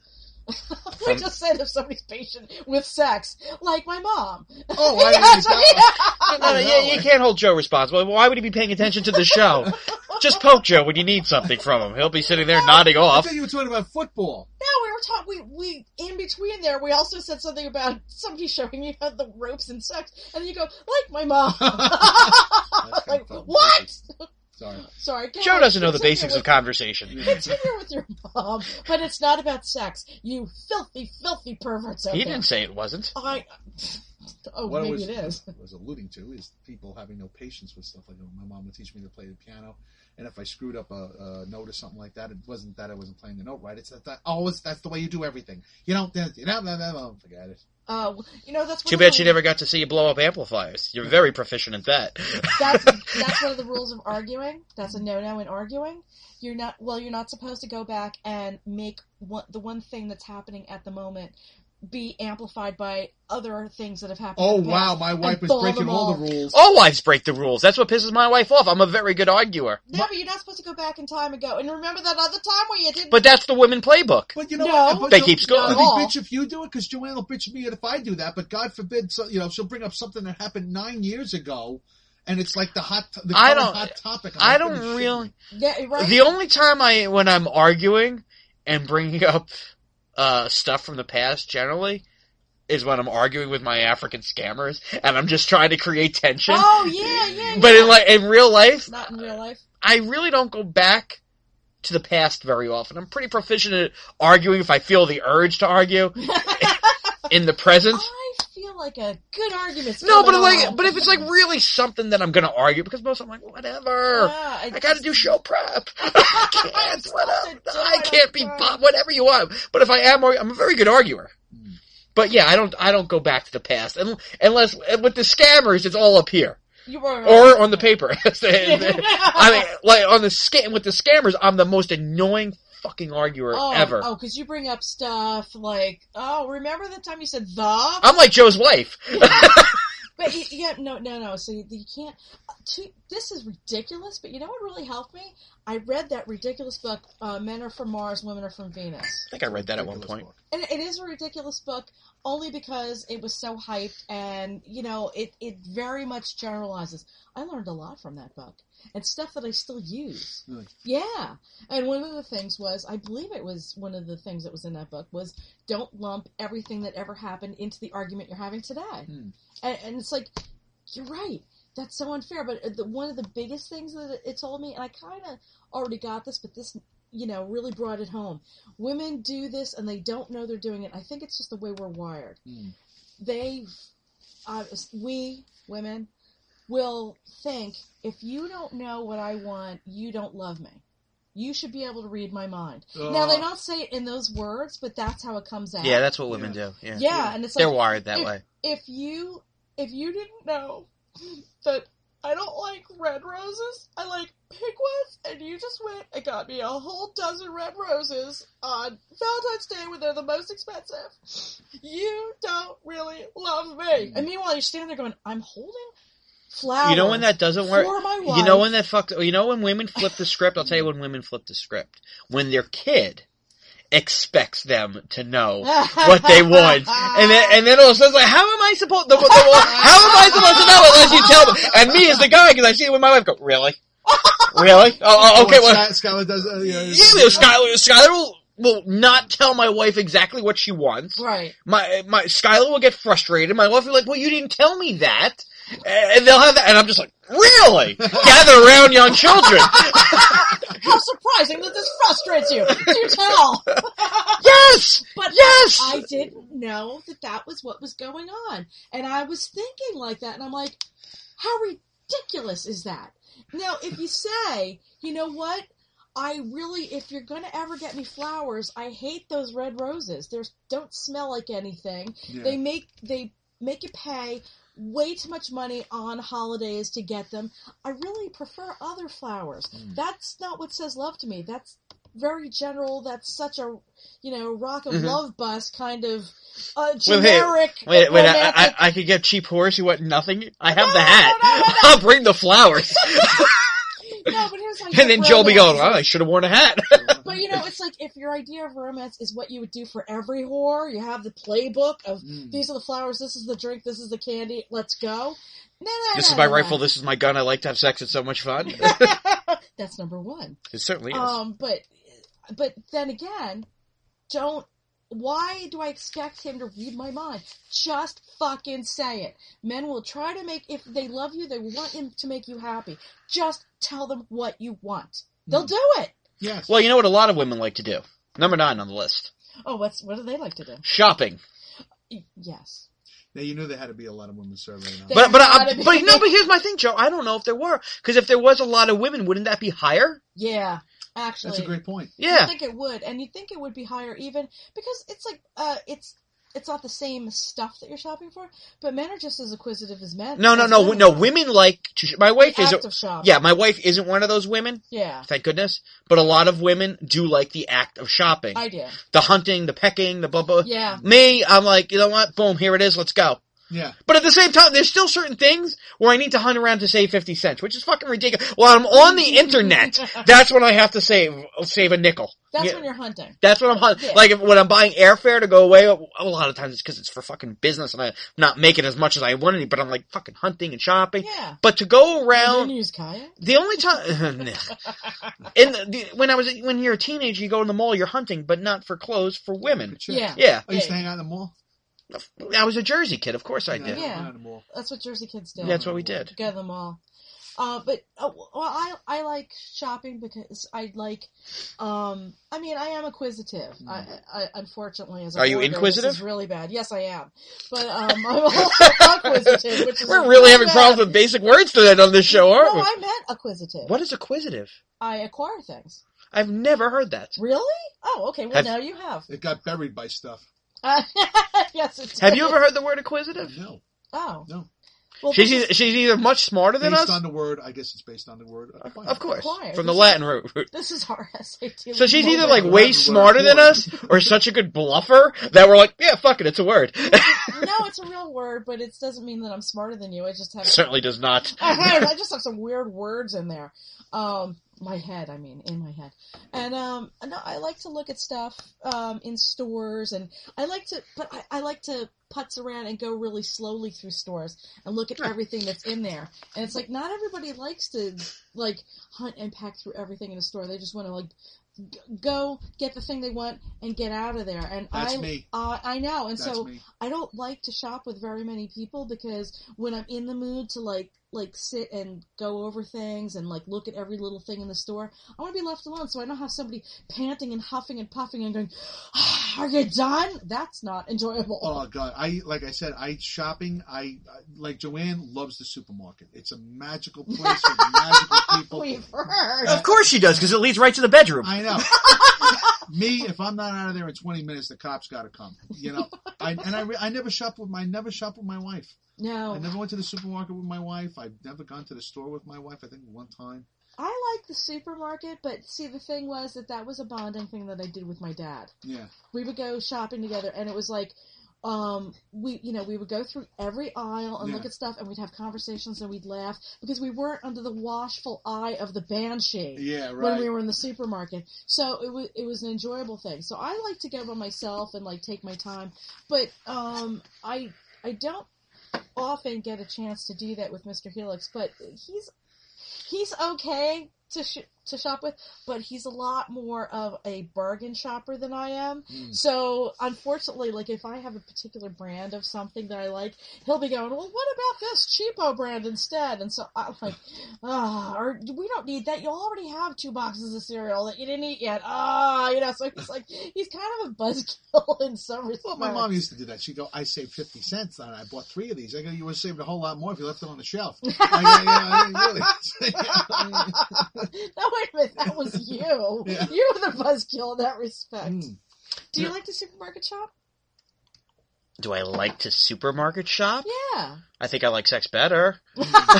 We just said if somebody's patient with sex, like my mom. Oh, I you can't hold Joe responsible. Why would he be paying attention to the show? Just poke Joe when you need something from him. He'll be sitting there nodding I off. thought you were talking about football. No, we were talking. We in between there. We also said something about somebody showing you how the ropes and sex, and then you go like my mom. Like what? Sorry. Joe doesn't know the basics of conversation. Continue with your mom, but it's not about sex. You filthy, filthy perverts. He didn't say it wasn't. What maybe it is. What I was alluding to is people having no patience with stuff like that. My mom would teach me to play the piano, and if I screwed up a note or something like that, it wasn't that I wasn't playing the note right. It's that that's the way you do everything. You don't forget it. That's too bad she never got to see you blow up amplifiers. You're very proficient at that. That's one of the rules of arguing. That's a no-no in arguing. You're not supposed to go back and make the one thing that's happening at the moment be amplified by other things that have happened. Oh, wow, my wife was breaking all the rules. All wives break the rules. That's what pisses my wife off. I'm a very good arguer. No, but you're not supposed to go back in time and go, and remember that other time where you didn't... But that's the women playbook. But you know what? They keep score. They bitch if you do it, because Joanne will bitch at me if I do that, but God forbid, she'll bring up something that happened 9 years ago, and it's like the hot topic. I don't really... Yeah, right? The only time when I'm arguing and bringing up stuff from the past, generally, is when I'm arguing with my African scammers, and I'm just trying to create tension. Oh, yeah. But in real life... Not in real life. I really don't go back to the past very often. I'm pretty proficient at arguing if I feel the urge to argue in the present. I feel like a good argument. No, but if it's like really something that I'm going to argue, because most of them I'm like, whatever. I got to do show prep. I can't be whatever you want. But if I am, I'm a very good arguer. But yeah, I don't go back to the past unless with the scammers, it's all up here. Or on the paper. I mean, like with the scammers, I'm the most annoying fucking arguer ever. Oh, because you bring up stuff like, remember the time you said the? I'm like Joe's wife. But no. So you can't. This is ridiculous. But you know what really helped me? I read that ridiculous book, Men Are From Mars, Women Are From Venus. I think I read that at one point. And it is a ridiculous book only because it was so hyped, and it very much generalizes. I learned a lot from that book. And stuff that I still use. Really? Yeah. And one of the things was, I believe it was one of the things that was in that book, was don't lump everything that ever happened into the argument you're having today. And it's like, you're right. That's so unfair. But one of the biggest things that it told me, and I kind of already got this, but this, really brought it home. Women do this and they don't know they're doing it. I think it's just the way we're wired. We, women, will think, if you don't know what I want, you don't love me. You should be able to read my mind. Now, they don't say it in those words, but that's how it comes out. Yeah, that's what women do. Yeah, and it's they're wired that way. If you didn't know that I don't like red roses, I like pigwoods, and you just went and got me a whole dozen red roses on Valentine's Day when they're the most expensive, you don't really love me. And meanwhile, you're standing there going, I'm holding flowers. You know when that doesn't work? For my wife. You know when women flip the script? I'll tell you when women flip the script. When their kid expects them to know what they want. And then all of a sudden, like, how am I supposed to know unless you tell them? And me as the guy, because I see it with my wife, go, really? Really? Okay, well. Skylar does, Skylar will not tell my wife exactly what she wants. Right. My Skylar will get frustrated. My wife will be like, well, you didn't tell me that. And they'll have that, and I'm just like, really? Gather around, young children. How surprising that this frustrates you. Do tell. Yes! But yes! I didn't know that was what was going on. And I was thinking like that, and I'm like, how ridiculous is that? Now, if you say, you know what? If you're gonna ever get me flowers, I hate those red roses. They don't smell like anything. Yeah. They make you pay way too much money on holidays to get them. I really prefer other flowers. That's not what says love to me. That's very general. That's such a, rock of love bus kind of generic. Wait, I could get cheap horse. You want nothing? I have the hat. No. I'll bring the flowers. No, but here's how. And then Joe be going, I should have worn a hat. But it's like if your idea of romance is what you would do for every whore, you have the playbook of these are the flowers, this is the drink, this is the candy, let's go. This is my rifle, this is my gun, I like to have sex, it's so much fun. That's number one. It certainly is. But then again, why do I expect him to read my mind? Just fucking say it. Men will try to if they love you, they want him to make you happy. Just tell them what you want. They'll do it. Yes. Well, you know what a lot of women like to do? Number 9 on the list. Oh, what do they like to do? Shopping. Yes. Now, you knew there had to be a lot of women surveying. But here's my thing, Joe. I don't know if there were. Because if there was a lot of women, wouldn't that be higher? Yeah. Actually, that's a great point. Yeah, I think it would, and you think it would be higher even because it's like it's not the same stuff that you're shopping for, but men are just as acquisitive as men. No. Women like to. My wife isn't. Yeah, my wife isn't one of those women. Yeah, thank goodness. But a lot of women do like the act of shopping. I do. The hunting, the pecking, the blah blah. Yeah. Me, I'm like, you know what? Boom, here it is. Let's go. Yeah. But at the same time, there's still certain things where I need to hunt around to save 50 cents, which is fucking ridiculous. While I'm on the internet, that's when I have to save a nickel. That's when you're hunting. That's when I'm hunting. Yeah. Like when I'm buying airfare to go away, a lot of times it's because it's for fucking business and I'm not making as much as I wanted, but I'm like fucking hunting and shopping. Yeah. But to go around. You use kayak? The only time, when you're a teenager, you go to the mall, you're hunting, but not for clothes, for women. Yeah. Yeah. I used to hang out in the mall. I was a Jersey kid, of course I did. Yeah, that's what Jersey kids do. That's what we did. Go to the mall. I like shopping because I like. I am acquisitive. I unfortunately, as a are you inquisitive? This is really bad. Yes, I am. But I'm also acquisitive. Which is We're really having problems with basic words tonight on this show, aren't we? No, I meant acquisitive. What is acquisitive? I acquire things. I've never heard that. Really? Oh, okay. Well, now you have. It got buried by stuff. Yes, it did. Have you ever heard the word acquisitive? No. Oh. No. Well, she's either much smarter than us. Based on the word, I guess it's based on the word. Of course, acquire. From the Latin root. This is our SAT. So she's either like way smarter than us, or such a good bluffer that we're like, yeah, fuck it, it's a word. No, it's a real word, but it doesn't mean that I'm smarter than you. I just have certainly does not. I just have some weird words in there. In my head. And, no, I like to look at stuff, in stores and I like to putz around and go really slowly through stores and look at everything that's in there. And it's like, not everybody likes to, like, hunt and pack through everything in a store. They just want to, like, go get the thing they want and get out of there. And that's me. I know. And that's so me. I don't like to shop with very many people because when I'm in the mood to like sit and go over things and like look at every little thing in the store, I want to be left alone so I don't have somebody panting and huffing and puffing and going, are you done? That's not enjoyable. Oh God. Shopping, like Joanne loves the supermarket. It's a magical place with magical people. We've heard. Of course she does, because it leads right to the bedroom. I know. Me, if I'm not out of there in 20 minutes, the cops gotta come. You know? I never shop with my wife. No. I never went to the supermarket with my wife. I've never gone to the store with my wife, I think one time. I like the supermarket, but see, the thing was that was a bonding thing that I did with my dad. Yeah. We would go shopping together, and it was like, we would go through every aisle and look at stuff, and we'd have conversations, and we'd laugh, because we weren't under the watchful eye of the banshee. Yeah, right. When we were in the supermarket. So it was an enjoyable thing. So I like to go by myself and, like, take my time, but, I don't often get a chance to do that with Mr. Helix, but he's okay to shop with, but he's a lot more of a bargain shopper than I am. So, unfortunately, like, if I have a particular brand of something that I like, he'll be going, well, what about this cheapo brand instead? And so I'm like, or we don't need that. You already have 2 boxes of cereal that you didn't eat yet. So he's like, he's kind of a buzzkill in some respects. Well, my mom used to do that. She'd go, I saved 50 cents and I bought 3 of these. I go, you would have saved a whole lot more if you left it on the shelf. I go, really. No, wait a minute, that was you. Yeah. You were the buzzkill in that respect. Do you like to supermarket shop? Do I like to supermarket shop? Yeah. I think I like sex better. Do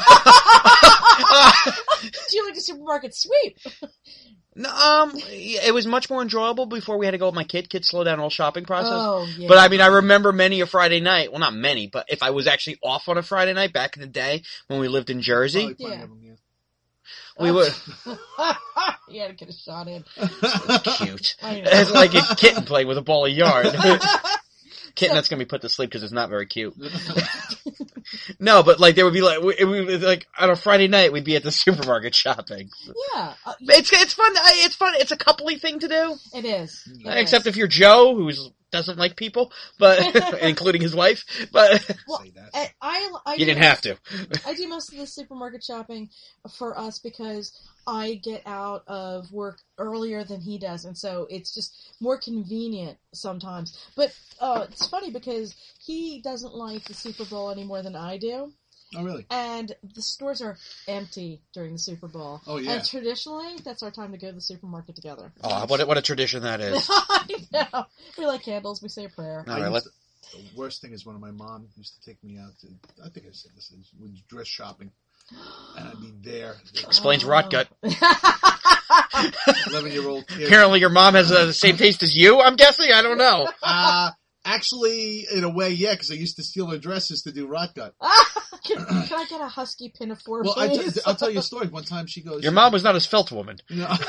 you like to supermarket sweep? No, it was much more enjoyable before we had to go with my kid. Kids slow down the whole shopping process. Oh, yeah. But I mean, I remember many a Friday night. Well, not many, but if I was actually off on a Friday night back in the day when we lived in Jersey. Probably plenty of them, yeah. We would. You had to get a shot in. Cute. I know. It's like a kitten playing with a ball of yarn. Kitten that's going to be put to sleep because it's not very cute. No, but like there would be like on a Friday night we'd be at the supermarket shopping. Yeah, It's fun. It's fun. It's a coupley thing to do. it is. Except if you're Joe, who doesn't like people, but including his wife. But Well, I you didn't have to. I do most of the supermarket shopping for us because I get out of work earlier than he does, and so it's just more convenient sometimes. But it's funny because he doesn't like the Super Bowl any more than I do. Oh, really? And the stores are empty during the Super Bowl. Oh, yeah. And traditionally, that's our time to go to the supermarket together. Oh, what a tradition that is. I know. We light candles. We say a prayer. All right, The worst thing is when my mom used to take me out to, I think I said this, was dress shopping. And I'd be there. Explains rot gut. 11-year-old kid. Apparently your mom has the same taste as you, I'm guessing? I don't know. Actually, in a way, yeah, because I used to steal her dresses to do rot gut. Can I get a husky pinafore, Well, please? I'll tell you a story. One time she goes... Your mom was not a svelte woman. No. I'm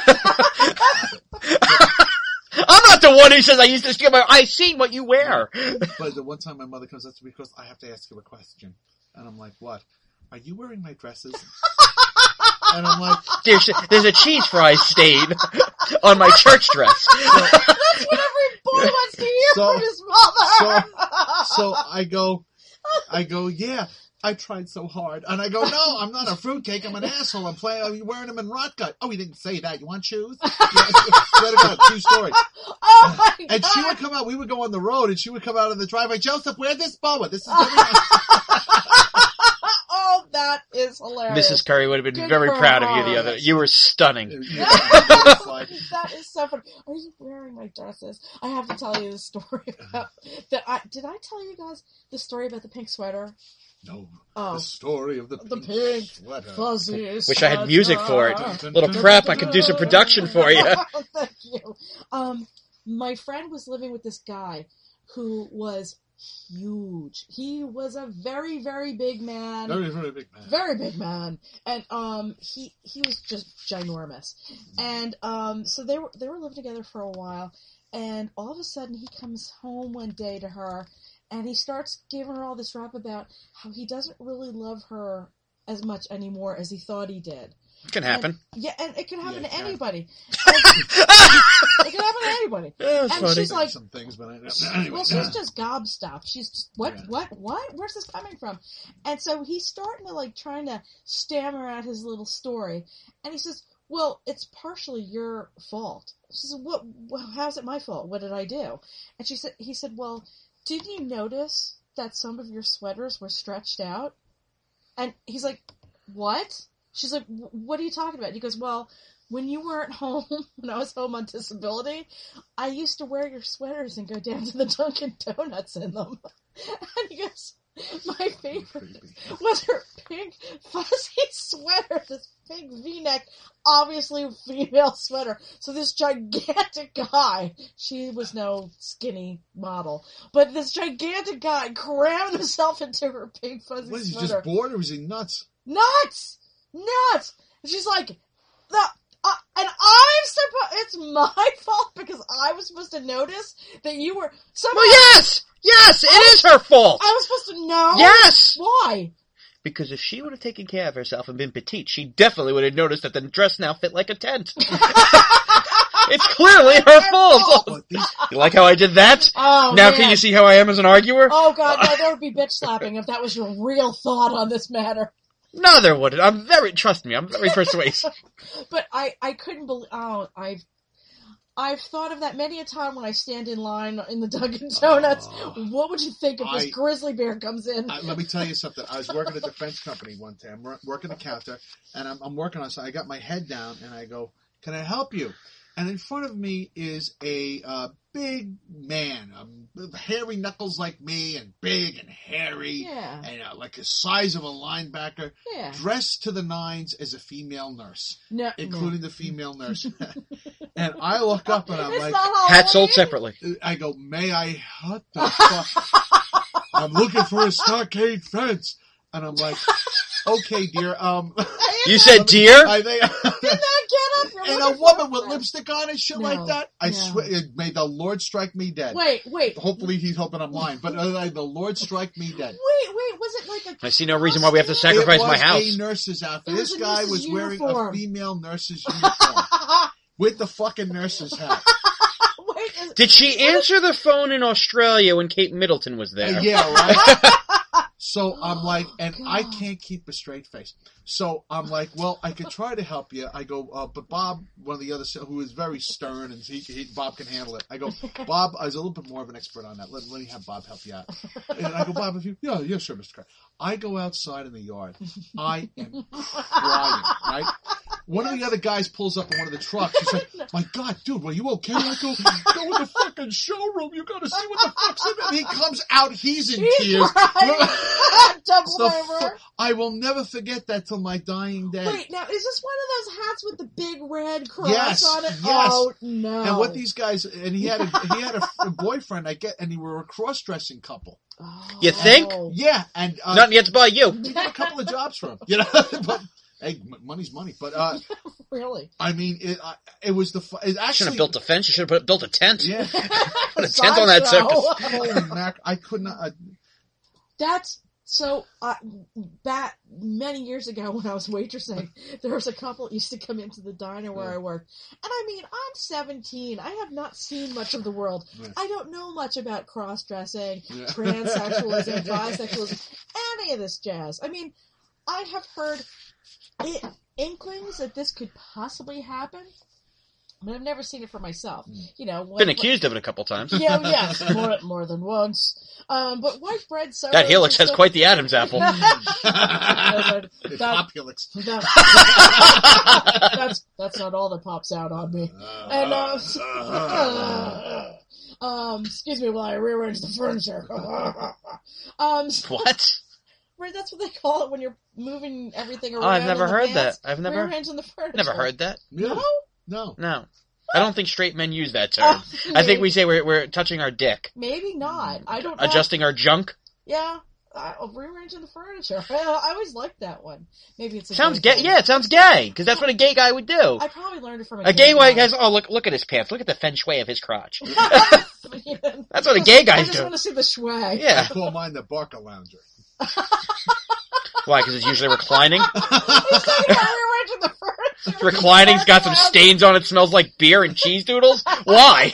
not the one who says I used to steal I seen what you wear. But the one time my mother comes up to me because I have to ask her a question. And I'm like, what? Are you wearing my dresses? And I'm like... There's a cheese fries stain on my church dress. That's what every boy wants to hear from his mother. So I go, yeah, I tried so hard. And I go, no, I'm not a fruitcake. I'm an asshole. I'm wearing them in rot gut. Oh, he didn't say that. You want shoes? Yeah, swear to God, true story. Oh my God. And she would come out. We would go on the road, and she would come out of the driveway. Joseph, wear this boa. This is Oh, that is hilarious. Mrs. Curry would have been Good very for proud of her. you the other. You were stunning. That is so funny. Are you wearing my dresses? I have to tell you the story about that. Did I tell you guys the story about the pink sweater? No. Oh. The story of the pink sweater. fuzzy Wish I had music for it. Little prep, I could do some production for you. Thank you. My friend was living with this guy who was huge. He was a very, very big man. Very, very big man. Very big man. And he was just ginormous. And so they were living together for a while, and all of a sudden he comes home one day to her, and he starts giving her all this rap about how he doesn't really love her as much anymore as he thought he did. It can happen. And it can happen to anybody. It can happen to anybody. Yeah, and funny. she's like, some things, but anyway. well, she's just gobstopped. She's just, what? Where's this coming from? And so he's starting to trying to stammer out his little story. And he says, well, it's partially your fault. She said, how's it my fault? What did I do? And he said, well, didn't you notice that some of your sweaters were stretched out? And he's like, what? She's like, what are you talking about? He goes, well, when you weren't home, when I was home on disability, I used to wear your sweaters and go down to the Dunkin' Donuts in them. And he goes, my favorite was her pink fuzzy sweater, this big V-neck, obviously a female sweater. So this gigantic guy, she was no skinny model, but this gigantic guy crammed himself into her pink fuzzy Was he sweater. just bored, or was he nuts? Nuts! And she's like, and it's my fault because I was supposed to notice that you were somehow. Well, yes, it is her fault. I was supposed to know. Yes. Why? Because if she would have taken care of herself and been petite, she definitely would have noticed that the dress now fit like a tent. It's clearly her fault. You like how I did that? Oh, now man. can you see how I am as an arguer? Oh God, no, there would be bitch slapping if that was your real thought on this matter. No, there wouldn't. Trust me, I'm very persuasive. But I couldn't believe. Oh, I've thought of that many a time when I stand in line in the Dunkin' Donuts. What would you think if this grizzly bear comes in? Let me tell you something. I was working at the French company one day. I'm working the counter, and I'm working on something. I got my head down, and I go, "Can I help you?" And in front of me is a big man, hairy knuckles like me, and big and hairy, and like the size of a linebacker, dressed to the nines as a female nurse, including the female nurse. And I look up and I'm like, hat sold separately. I go, may I? What the fuck? I'm looking for a stockade fence. And I'm like, okay, dear. You said dear? I think. Did not get up. You're And a looking woman for with lipstick on and shit like that. I no. swear, may the Lord strike me dead. Wait. Hopefully he's hoping I'm lying, but the Lord strike me dead. Wait, was it like a... I see no reason why we have to sacrifice my house. It was a nurse's outfit. It was This a guy nurse's was wearing uniform. a female nurse's uniform with the fucking nurse's hat. Did she answer the phone in Australia when Kate Middleton was there? Yeah, right? So I'm like, and I can't keep a straight face. So I'm like, well, I could try to help you. I go, but Bob, one of the others, who is very stern, and Bob can handle it. I go, Bob, I was a little bit more of an expert on that. Let me have Bob help you out. And I go, Bob, yeah, sure, Mr. Carr. I go outside in the yard. I am crying, right? One of the other guys pulls up in one of the trucks. He's like, my God, dude, are you okay? I go in the fucking showroom. You got to see what the fuck's in it. And he comes out. He's in tears. I will never forget that till my dying day. Wait, now, is this one of those hats with the big red cross on it? Yes. Oh, no. And what these guys, and he had a boyfriend, and he were a cross-dressing couple. Oh. You think? Yeah, and Nothing yet to buy you. we got a couple of jobs for him, but hey, money's money. But really, I mean, it was it actually Shouldn't have built a fence. You should have built a tent. Yeah, Put a tent on that circus. Holy Mac! I could not. That's so. Back many years ago, when I was waitressing, there was a couple used to come into the diner where I worked, and I mean, I'm 17. I have not seen much of the world. Yeah. I don't know much about cross-dressing, transsexualism, bisexualism, any of this jazz. I mean, I have heard inklings that this could possibly happen, but I've never seen it for myself. You know, Been accused of it a couple times. Yeah, yes, more than once. But white bread soda. That helix has quite the Adam's apple. It's Populix. That's not all that pops out on me. And excuse me while I rearrange the furniture. What? Right, that's what they call it when you're moving everything around. Oh, I've never heard that. I've never rearranging the furniture. never heard that. Yeah. No? No. I don't think straight men use that term. I think we say we're touching our dick. Maybe not. I don't know. Adjusting our junk. Yeah. Rearranging the furniture. I always liked that one. Maybe it's a Sounds gay gay. Yeah, it sounds gay. Because that's what a gay guy would do. I probably learned it from A gay guy has, look at his pants. Look at the feng shui of his crotch. That's what a gay I guy's just do. want to see the swag. Yeah. I call mine the Barker Lounger. Why? Because it's usually reclining? He's talking about rearranging the furniture. Reclining's got some stains on it, smells like beer and cheese doodles? Why?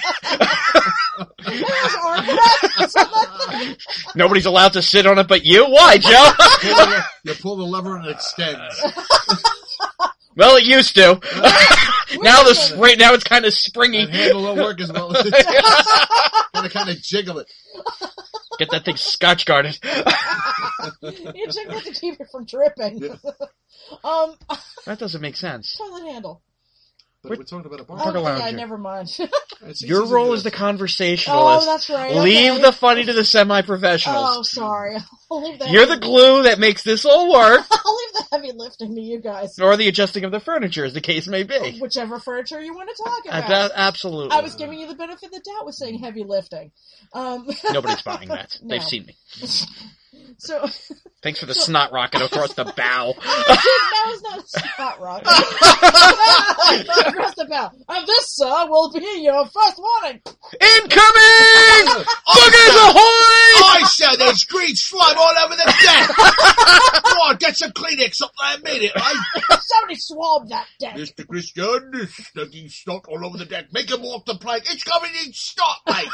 Nobody's allowed to sit on it but you? Why, Joe? You pull the lever and it extends. Well, it used to. Now it's kind of springy. And handle won't work as well as it. Kind of jiggle it. Get that thing scotch guarded. You just have to keep it from dripping. Yeah. That doesn't make sense. Toilet handle. But we're talking about a Barker bar. Lounger. Yeah, never mind. Your role is the conversationalist. Oh, that's right. Leave okay. the funny to the semi-professionals. Oh, sorry. I'll leave that. You're the glue that makes this all work. I'll leave the heavy lifting to you guys. Or the adjusting of the furniture, as the case may be. Whichever furniture you want to talk about. Absolutely. I was giving you the benefit of the doubt with saying heavy lifting. Nobody's buying that. No. They've seen me. So Thanks for the snot rocket across the bow. that was not a spot rocket. Across the bow. And this, sir, will be your first warning. Incoming! Boogers ahoy! I said there's green slime all over the deck! Come on, get some Kleenex up there immediately! Somebody swabbed that deck. Mr. Christian, there's snuggy snot all over the deck. Make him walk the plank. It's coming in snot, mate!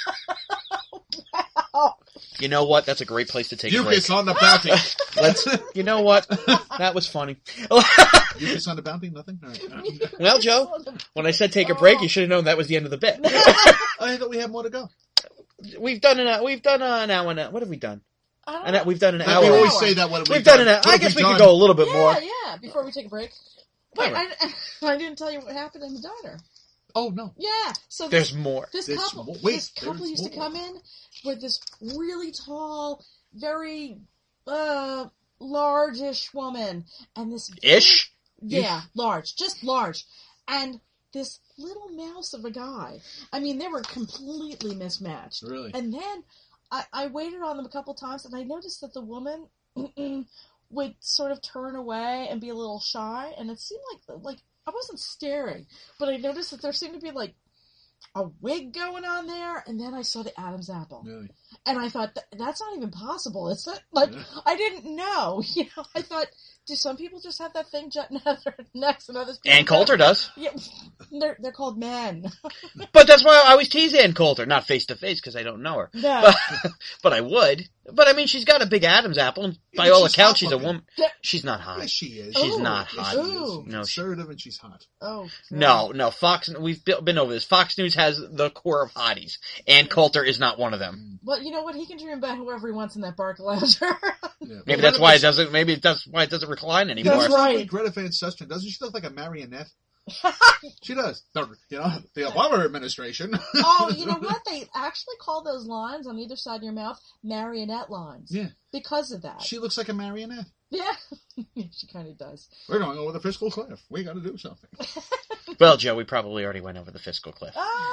Wow. You know what? That's a great place to take a break. Mucus on the bounty. You know what? That was funny. Mucus on the bounty? Nothing? All right. Well, Joe, when I said take a break, you should have known that was the end of the bit. I thought we had more to go. We've done an hour. What have we done? We've done an We hour. always say that when We've done an hour. I guess we could go a little bit more. Yeah, before we take a break. Wait, Right. I didn't tell you what happened in the diner. Oh, no. Yeah, so There's more. This There's couple, more. Wait, this couple there's used to more. come in with this really tall, very large-ish woman, and this Ish? yeah, large, just large, and this little mouse of a guy. I mean, they were completely mismatched. Really? And then I waited on them a couple times, and I noticed that the woman would sort of turn away and be a little shy, and it seemed like I wasn't staring, but I noticed that there seemed to be like a wig going on there, and then I saw the Adam's apple. Really? And I thought, that's not even possible, is it? Like, I didn't know. I thought, do some people just have that thing jutting out of their necks and others people Ann Coulter does. Yeah, they're called men. But that's why I always tease Ann Coulter, not face to face because I don't know her. No. But I would. But I mean, she's got a big Adam's apple, and by all accounts, she's a woman. She's not hot. Yes, she is. She's not hot. Ooh. No, Conservative, and she's hot. Oh. No. Fox. We've been over this. Fox News has the core of hotties. Ann Coulter is not one of them. Well, you know what? He can dream about whoever he wants in that Bark Lounger. Yeah. Maybe that's why it doesn't. Maybe that's why it doesn't recline anymore. That's right. Like Greta Van Susteren, doesn't she look like a marionette? She does. The Obama administration. Oh, you know what? They actually call those lines on either side of your mouth marionette lines. Yeah. Because of that. She looks like a marionette. Yeah. She kind of does. We're going over the fiscal cliff. We got to do something. Well, Joe, we probably already went over the fiscal cliff.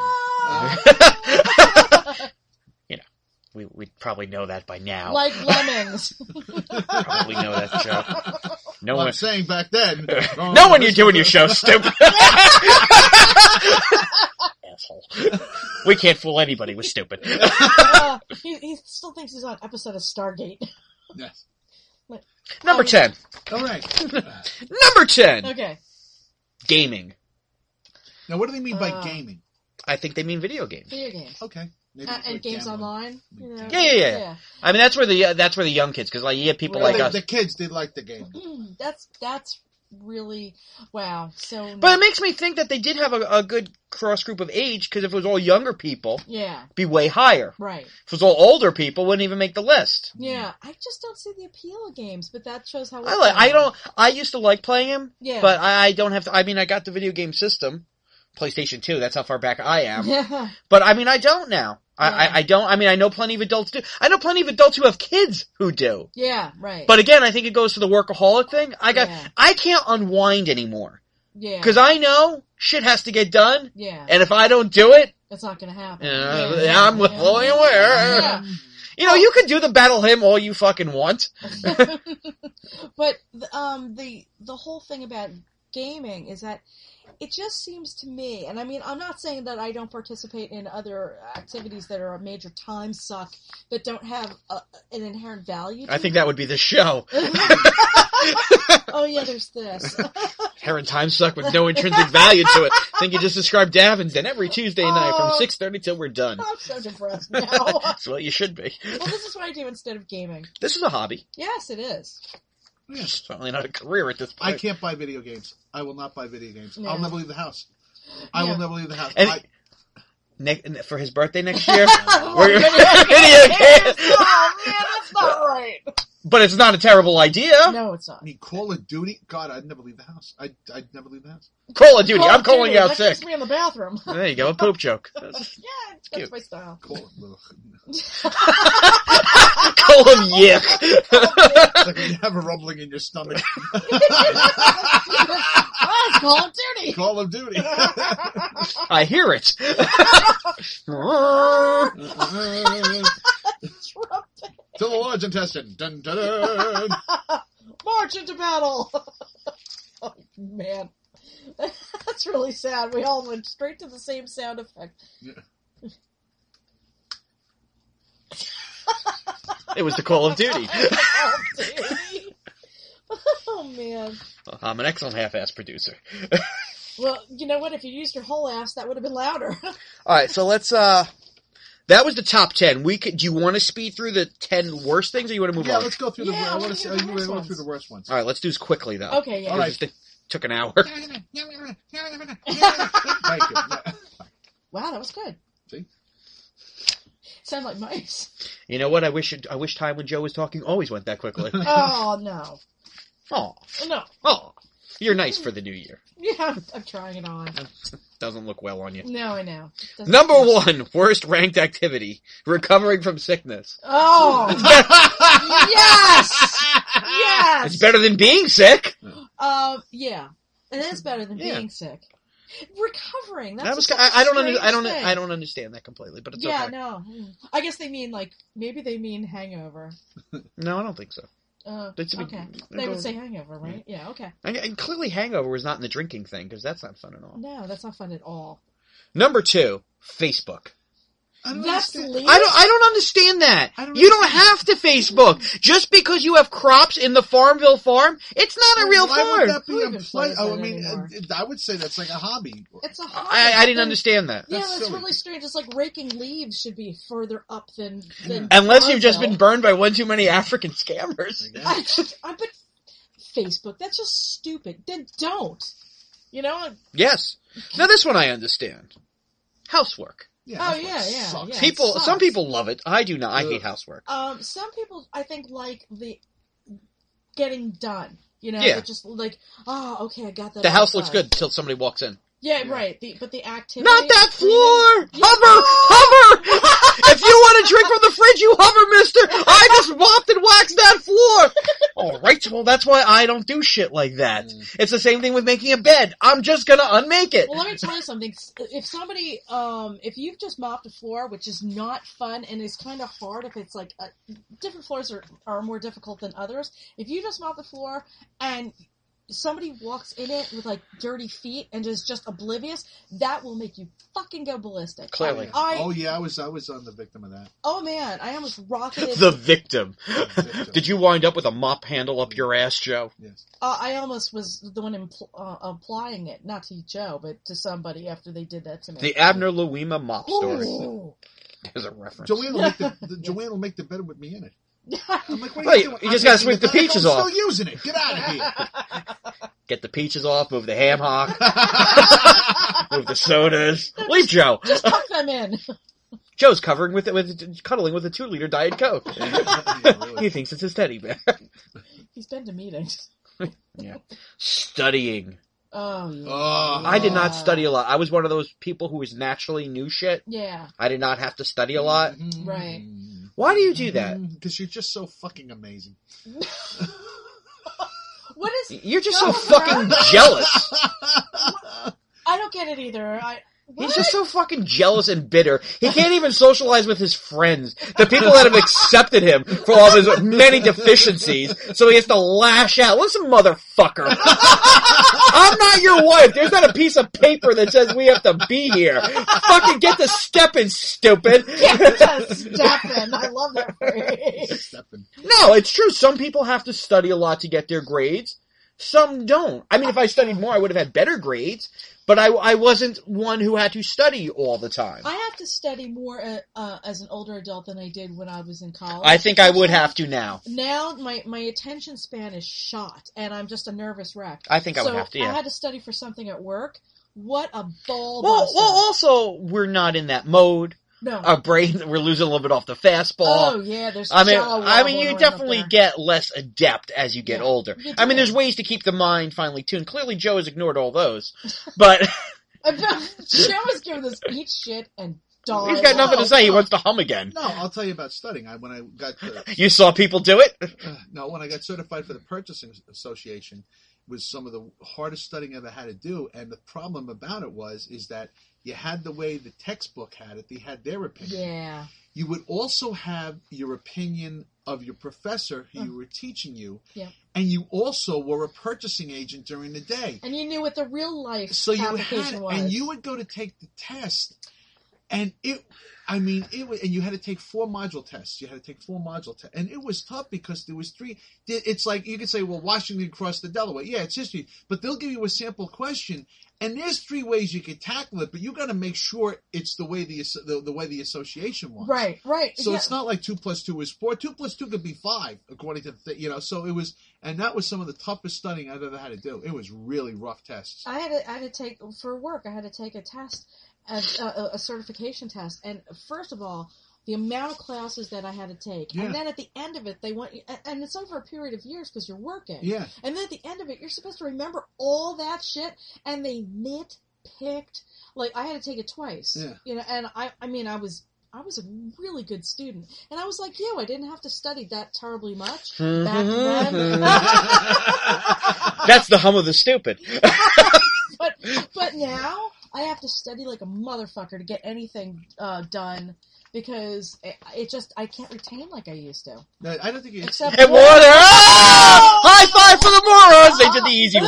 We probably know that by now. Like lemmings. Probably know that, Joe. No I'm saying back then. No one you're doing your show, stupid. Asshole. We can't fool anybody with stupid. He still thinks he's on an episode of Stargate. Yes. Number 10. All right. Number 10. Okay. Gaming. Now, what do they mean by gaming? I think they mean video games. Video games. Okay. Maybe And games gambling. online. You know? Yeah. I mean, that's where the young kids, because like you get people like us. The kids did like the game. That's really wow. So, but it makes me think that they did have a good cross group of age, because if it was all younger people, it'd be way higher. Right. If it was all older people, wouldn't even make the list. Yeah, I just don't see the appeal of games, but that shows how. I used to like playing them. Yeah. But I don't have to. I mean, I got the video game system, PlayStation 2. That's how far back I am. Yeah. But I mean, I don't now. I don't. I mean, I know plenty of adults do. I know plenty of adults who have kids who do. Yeah, right. But again, I think it goes to the workaholic thing. I can't unwind anymore. Yeah. Because I know shit has to get done. Yeah. And if I don't do it, it's not going to happen. I'm fully aware. Yeah. You know, you could do the battle hymn all you fucking want. But the whole thing about gaming is that it just seems to me, and I mean, I'm not saying that I don't participate in other activities that are a major time suck that don't have an inherent value to I think that would be the show. Oh yeah, there's this. Inherent time suck with no intrinsic value to it. I think you just described Davins, and every Tuesday night from 6:30 till we're done. I'm so depressed now. That's what you should be. Well, this is what I do instead of gaming. This is a hobby. Yes, it is. It's certainly not a career at this point. I can't buy video games. I will not buy video games. Yeah. I'll never leave the house. I will never leave the house. And for his birthday next year, Video games. Oh man, that's not right. But it's not a terrible idea. No, it's not. I mean, Call of Duty. God, I'd never leave the house. I'd never leave the house. Call of Duty. I'm calling you out that sick. keeps me in the bathroom. There you go, a poop joke. Yeah, that's my style. Call of Yick. It's like when you have a rumbling in your stomach. Call of Duty. Call of Duty. I hear it. To the large intestine. Dun, dun, dun. March into battle. Oh man, that's really sad. We all went straight to the same sound effect. Yeah. It was the Call of Duty. Oh man. I'm an excellent half-ass producer. Well, you know what? If you used your whole ass, that would have been louder. Alright, so let's, that was the top 10. Do you want to speed through the 10 worst things, or you want to move on? Yeah, let's go through Yeah, I wanna the hear the worst go ones. through the worst ones. Alright, let's do this quickly, though. Okay, yeah. All right. It took an hour. Thank you. Wow, that was good. See? Sound like mice. You know what? I wish time when Joe was talking always went that quickly. Oh no. Oh, No. oh, you're nice for the new year. Yeah, I'm trying it on. Doesn't look well on you. No, I know. Doesn't Number feel- 1, worst ranked activity: recovering from sickness. Oh. Yes. Yes. It's better than being sick. Yeah, it is better than being sick. Recovering. That's That was. such I a strange don't thing. understand that completely, but it's Yeah, okay. no. I guess they mean maybe they mean hangover. No, I don't think so. Okay. They would say hangover, right? Yeah, okay. And clearly hangover was not in the drinking thing, because that's not fun at all. No, that's not fun at all. Number 2, Facebook. That's legal? I don't understand that. You don't have to Facebook. Just because you have crops in the Farmville farm, it's not a real farm. Why would that be a play? I would say that's like a hobby. It's a hobby. I didn't understand that. Yeah, that's really strange. It's like raking leaves should be further up than Unless you've just been burned by one too many African scammers. But Facebook, that's just stupid. Then don't. You know? Yes. Now this one I understand. Housework. Yeah, Some people love it. I do not. I hate housework. Some people, I think, like the getting done. You know, just like, okay, I got that. The house looks good until somebody walks in. Yeah, right. But the activity. Not that floor! Hover! If you want to drink from the fridge, you hover, mister! I just mopped and waxed that floor! Alright, well that's why I don't do shit like that. It's the same thing with making a bed. I'm just gonna unmake it. Well, let me tell you something. If somebody, if you've just mopped a floor, which is not fun and is kind of hard if it's like, different floors are more difficult than others. If you just mop the floor and somebody walks in it with like dirty feet and is just oblivious, that will make you fucking go ballistic. Clearly. I was on the victim of that. Oh man, I almost rocketed. The victim. Did you wind up with a mop handle up your ass, Joe? Yes. I almost was the one applying it, not to Joe, but to somebody after they did that to me. The Abner Louima mop story. There's a reference. Joanne will make the bed with me in it. I'm like, what are you doing? You just gotta sweep the peaches off. I'm still using it. Get out of here. Get the peaches off, move the ham hock, move the sodas. Leave Joe. Just tuck them in. Joe's cuddling with a 2-liter Diet Coke. Really. He thinks it's his teddy bear. He's been to meetings. Yeah. Studying. Oh, yeah. I did not study a lot. I was one of those people who was naturally knew shit. Yeah. I did not have to study a lot. Right. Why do you do that? Because you're just so fucking amazing. What is... You're just so fucking jealous. I don't get it either. He's just so fucking jealous and bitter. He can't even socialize with his friends. The people that have accepted him for all of his many deficiencies. So he has to lash out. Listen, motherfucker. I'm not your wife. There's not a piece of paper that says we have to be here. Fucking get to steppin', stupid. Get to steppin'. I love that phrase. No, it's true. Some people have to study a lot to get their grades. Some don't. I mean, if I studied more, I would have had better grades. But I wasn't one who had to study all the time. I have to study more as an older adult than I did when I was in college. I think I would have to now. Now my attention span is shot, and I'm just a nervous wreck. I think I would have to, yeah. I had to study for something at work. What a ball buster. Well, also, we're not in that mode. No. Our brain, we're losing a little bit off the fastball. Oh, yeah, there's I mean, you definitely get less adept as you get older. I mean, there's ways to keep the mind finely tuned. Clearly, Joe has ignored all those. But... Joe was giving this eat shit and dog. He's got nothing to say. He wants to hum again. No, I'll tell you about studying. When I got... You saw people do it? No, when I got certified for the Purchasing Association, it was some of the hardest studying I ever had to do. And the problem about it is that you had the way the textbook had it. They had their opinion. Yeah. You would also have your opinion of your professor who you were teaching you. Yeah. And you also were a purchasing agent during the day. And you knew what the real life application was. And you would go to take the test. And and you had to take 4 module tests. You had to take 4 module tests. And it was tough because there was 3. It's like, you could say, well, Washington crossed the Delaware. Yeah, it's history. But they'll give you a sample question. And there's 3 ways you could tackle it, but you got to make sure it's the way the way the association wants. Right. So it's not like 2 + 2 is 4. 2 + 2 could be 5, according to the So it was, and that was some of the toughest studying I've ever had to do. It was really rough tests. I had to take for work. I had to take a test, a certification test, and first of all, the amount of classes that I had to take. Yeah. And then at the end of it, they want, and it's over a period of years because you're working. Yeah. And then at the end of it, you're supposed to remember all that shit, and they nitpicked. Like, I had to take it twice. Yeah. You know, and I was a really good student. And I was like you, I didn't have to study that terribly much back then. That's the hum of the stupid. But now, I have to study like a motherfucker to get anything done. because I can't retain like I used to. No, I don't think it's... Except And water! Ah! High five for the morons! They did the easy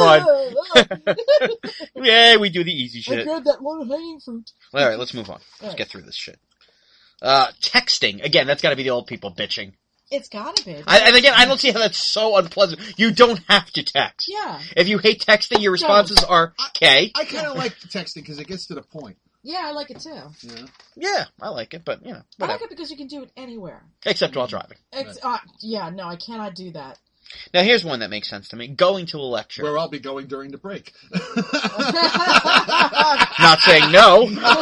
one. Yeah, we do the easy I shit. grabbed that one hanging fruit. Alright, let's move on. Let's get through this shit. Texting. Again, that's gotta be the old people bitching. It's gotta be. And again, I don't see how that's so unpleasant. You don't have to text. Yeah. If you hate texting, your responses are okay. I kind of like texting because it gets to the point. Yeah, I like it too. Yeah. Yeah, I like it, but, I whatever. like it because you can do it anywhere. Except while driving. Yeah, no, I cannot do that. Now, here's one that makes sense to me. Going to a lecture. Where I'll be going during the break. Not saying no.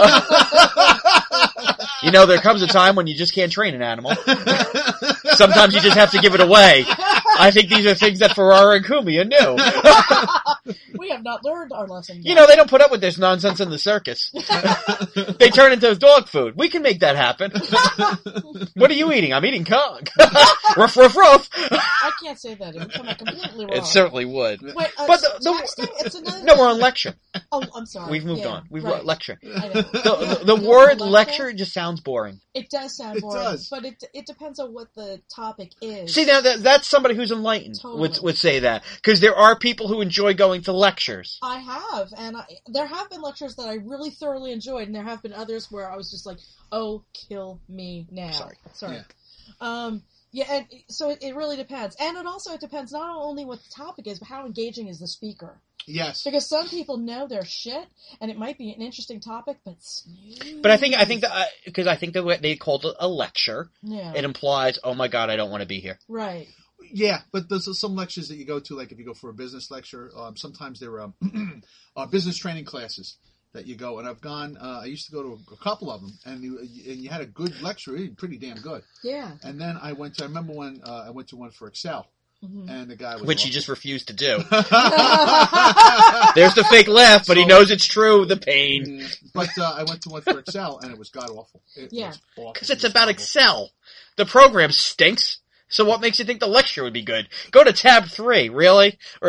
You know, there comes a time when you just can't train an animal. Sometimes you just have to give it away. I think these are things that Ferrara and Kumia knew. We have not learned our lesson yet. You know, they don't put up with this nonsense in the circus. They turn into dog food. We can make that happen. What are you eating? I'm eating Kong. Ruff, ruff, ruff. I can't say that. It would come out completely wrong. It certainly would. Wait, But texting? It's another no, we're on lecture. Oh, I'm sorry. We've moved on. We've got lecture. I know. The word lecture just sounds boring. It does sound boring. It does. But it depends on what the topic is. See, now that's somebody who's enlightened Totally. would say that. Because there are people who enjoy going to lectures. I have, and there have been lectures that I really thoroughly enjoyed, and there have been others where I was just like, "Oh, kill me now." Sorry. Yeah, and so it really depends, and it depends not only what the topic is, but how engaging is the speaker. Yes. Because some people know their shit, and it might be an interesting topic, but snooze. But I think that because I think that what they called it a lecture, yeah. it implies, oh my god, I don't want to be here. Right. Yeah, but there's some lectures that you go to, like if you go for a business lecture, sometimes there are business training classes that you go, and I've gone, I used to go to a couple of them, and you had a good lecture, pretty damn good. Yeah. And then I remember when I went to one for Excel, and the guy was... Which he just refused to do. There's the fake laugh, but he knows it's true, the pain. But I went to one for Excel, and it was god-awful. Because it's about Excel. The program stinks. So what makes you think the lecture would be good? Go to tab 3, really? Or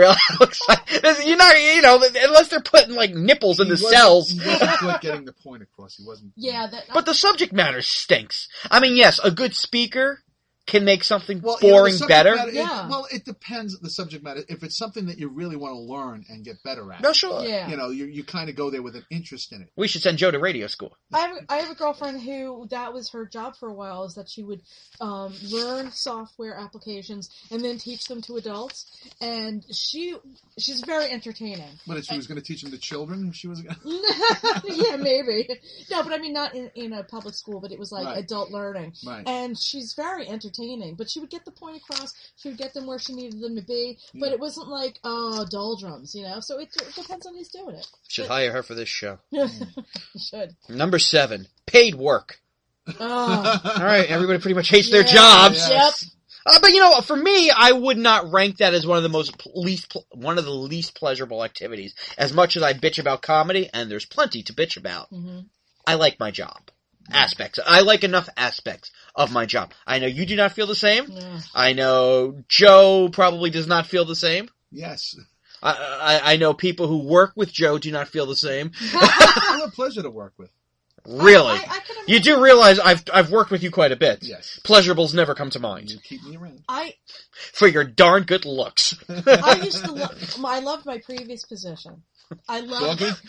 unless they're putting like nipples in the cells. He wasn't good getting the point across. He wasn't. Yeah, but the subject matter stinks. I mean, yes, a good speaker can make something boring better. It depends the subject matter. If it's something that you really want to learn and get better at. No, sure. Yeah. You kind of go there with an interest in it. We should send Joe to radio school. I have a girlfriend who that was her job for a while, is that she would learn software applications and then teach them to adults, and she's very entertaining. But if she was going to teach them to children, she was going yeah, maybe. No, but I mean not in a public school, but it was like adult learning. Right. And she's very entertaining, but she would get the point across, she would get them where she needed them to be, but it wasn't like, doldrums, so it depends on who's doing it. Should hire her for this show. Should. Number 7, paid work. Oh. Alright, everybody pretty much hates their jobs. Yes. Yep. But for me, I would not rank that as one of the least pleasurable activities. As much as I bitch about comedy, and there's plenty to bitch about, I like my job. Aspects. I like enough aspects of my job. I know you do not feel the same. Yeah. I know Joe probably does not feel the same. Yes. I know people who work with Joe do not feel the same. I'm a pleasure to work with. Really? You do realize I've worked with you quite a bit. Yes. Pleasurables never come to mind. You keep me around. For your darn good looks. I loved my previous position. I love. Sorry.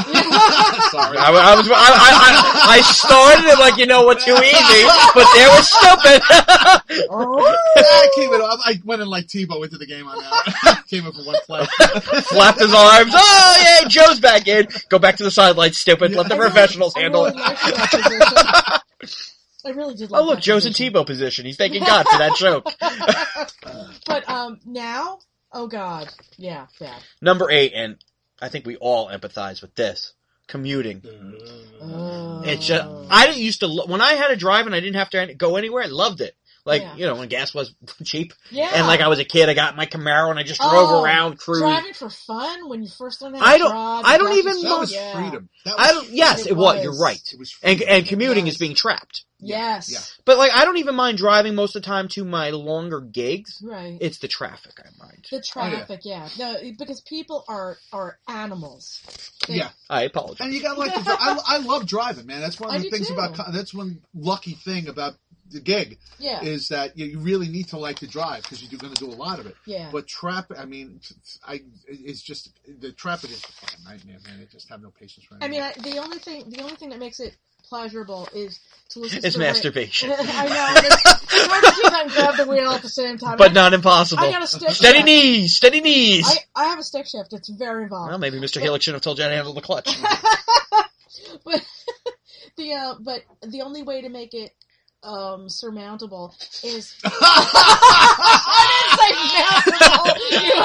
I started it like too easy, but there was stupid. I went in like Tebow into the game on that. Came in for one play. Flapped his arms. Oh yeah, Joe's back in. Go back to the sideline, stupid. Let the professionals handle it. I really did. Look, Joe's in Tebow position. He's thanking God for that joke. But now, oh god, yeah, bad. Number 8, and I think we all empathize with this. Commuting. It's just, I used to, when I had to drive and I didn't have to go anywhere, I loved it. Like, Yeah. when gas was cheap. Yeah. And like I was a kid, I got my Camaro and I just drove around, cruised. Driving for fun when you first learned how to drive. I don't even That know. was Yeah. freedom. Yes, it was. You're right. It was freedom. And commuting is being trapped. Yes. Yeah. But like, I don't even mind driving most of the time to my longer gigs. Right. It's the traffic I mind. The traffic, yeah. No, because people are animals. Yeah. I apologize. And you gotta like I love driving, man. That's one of the things too. that's one lucky thing about the gig Yeah. is that you really need to like to drive because you're going to do a lot of it. Yeah. But traffic, I mean, it's just the traffic is a fucking nightmare, man. I just have no patience for it. I mean, the only thing that makes it pleasurable is to listen It's to masturbation. I know. It's hard to do that and grab the wheel at the same time. But not impossible. I got a stick Steady shift. knees! Steady knees! I have a stick shift. It's very involved. Well, maybe Mr. Helix should have told you how to handle the clutch. But the only way to make it surmountable is I didn't say mountable, you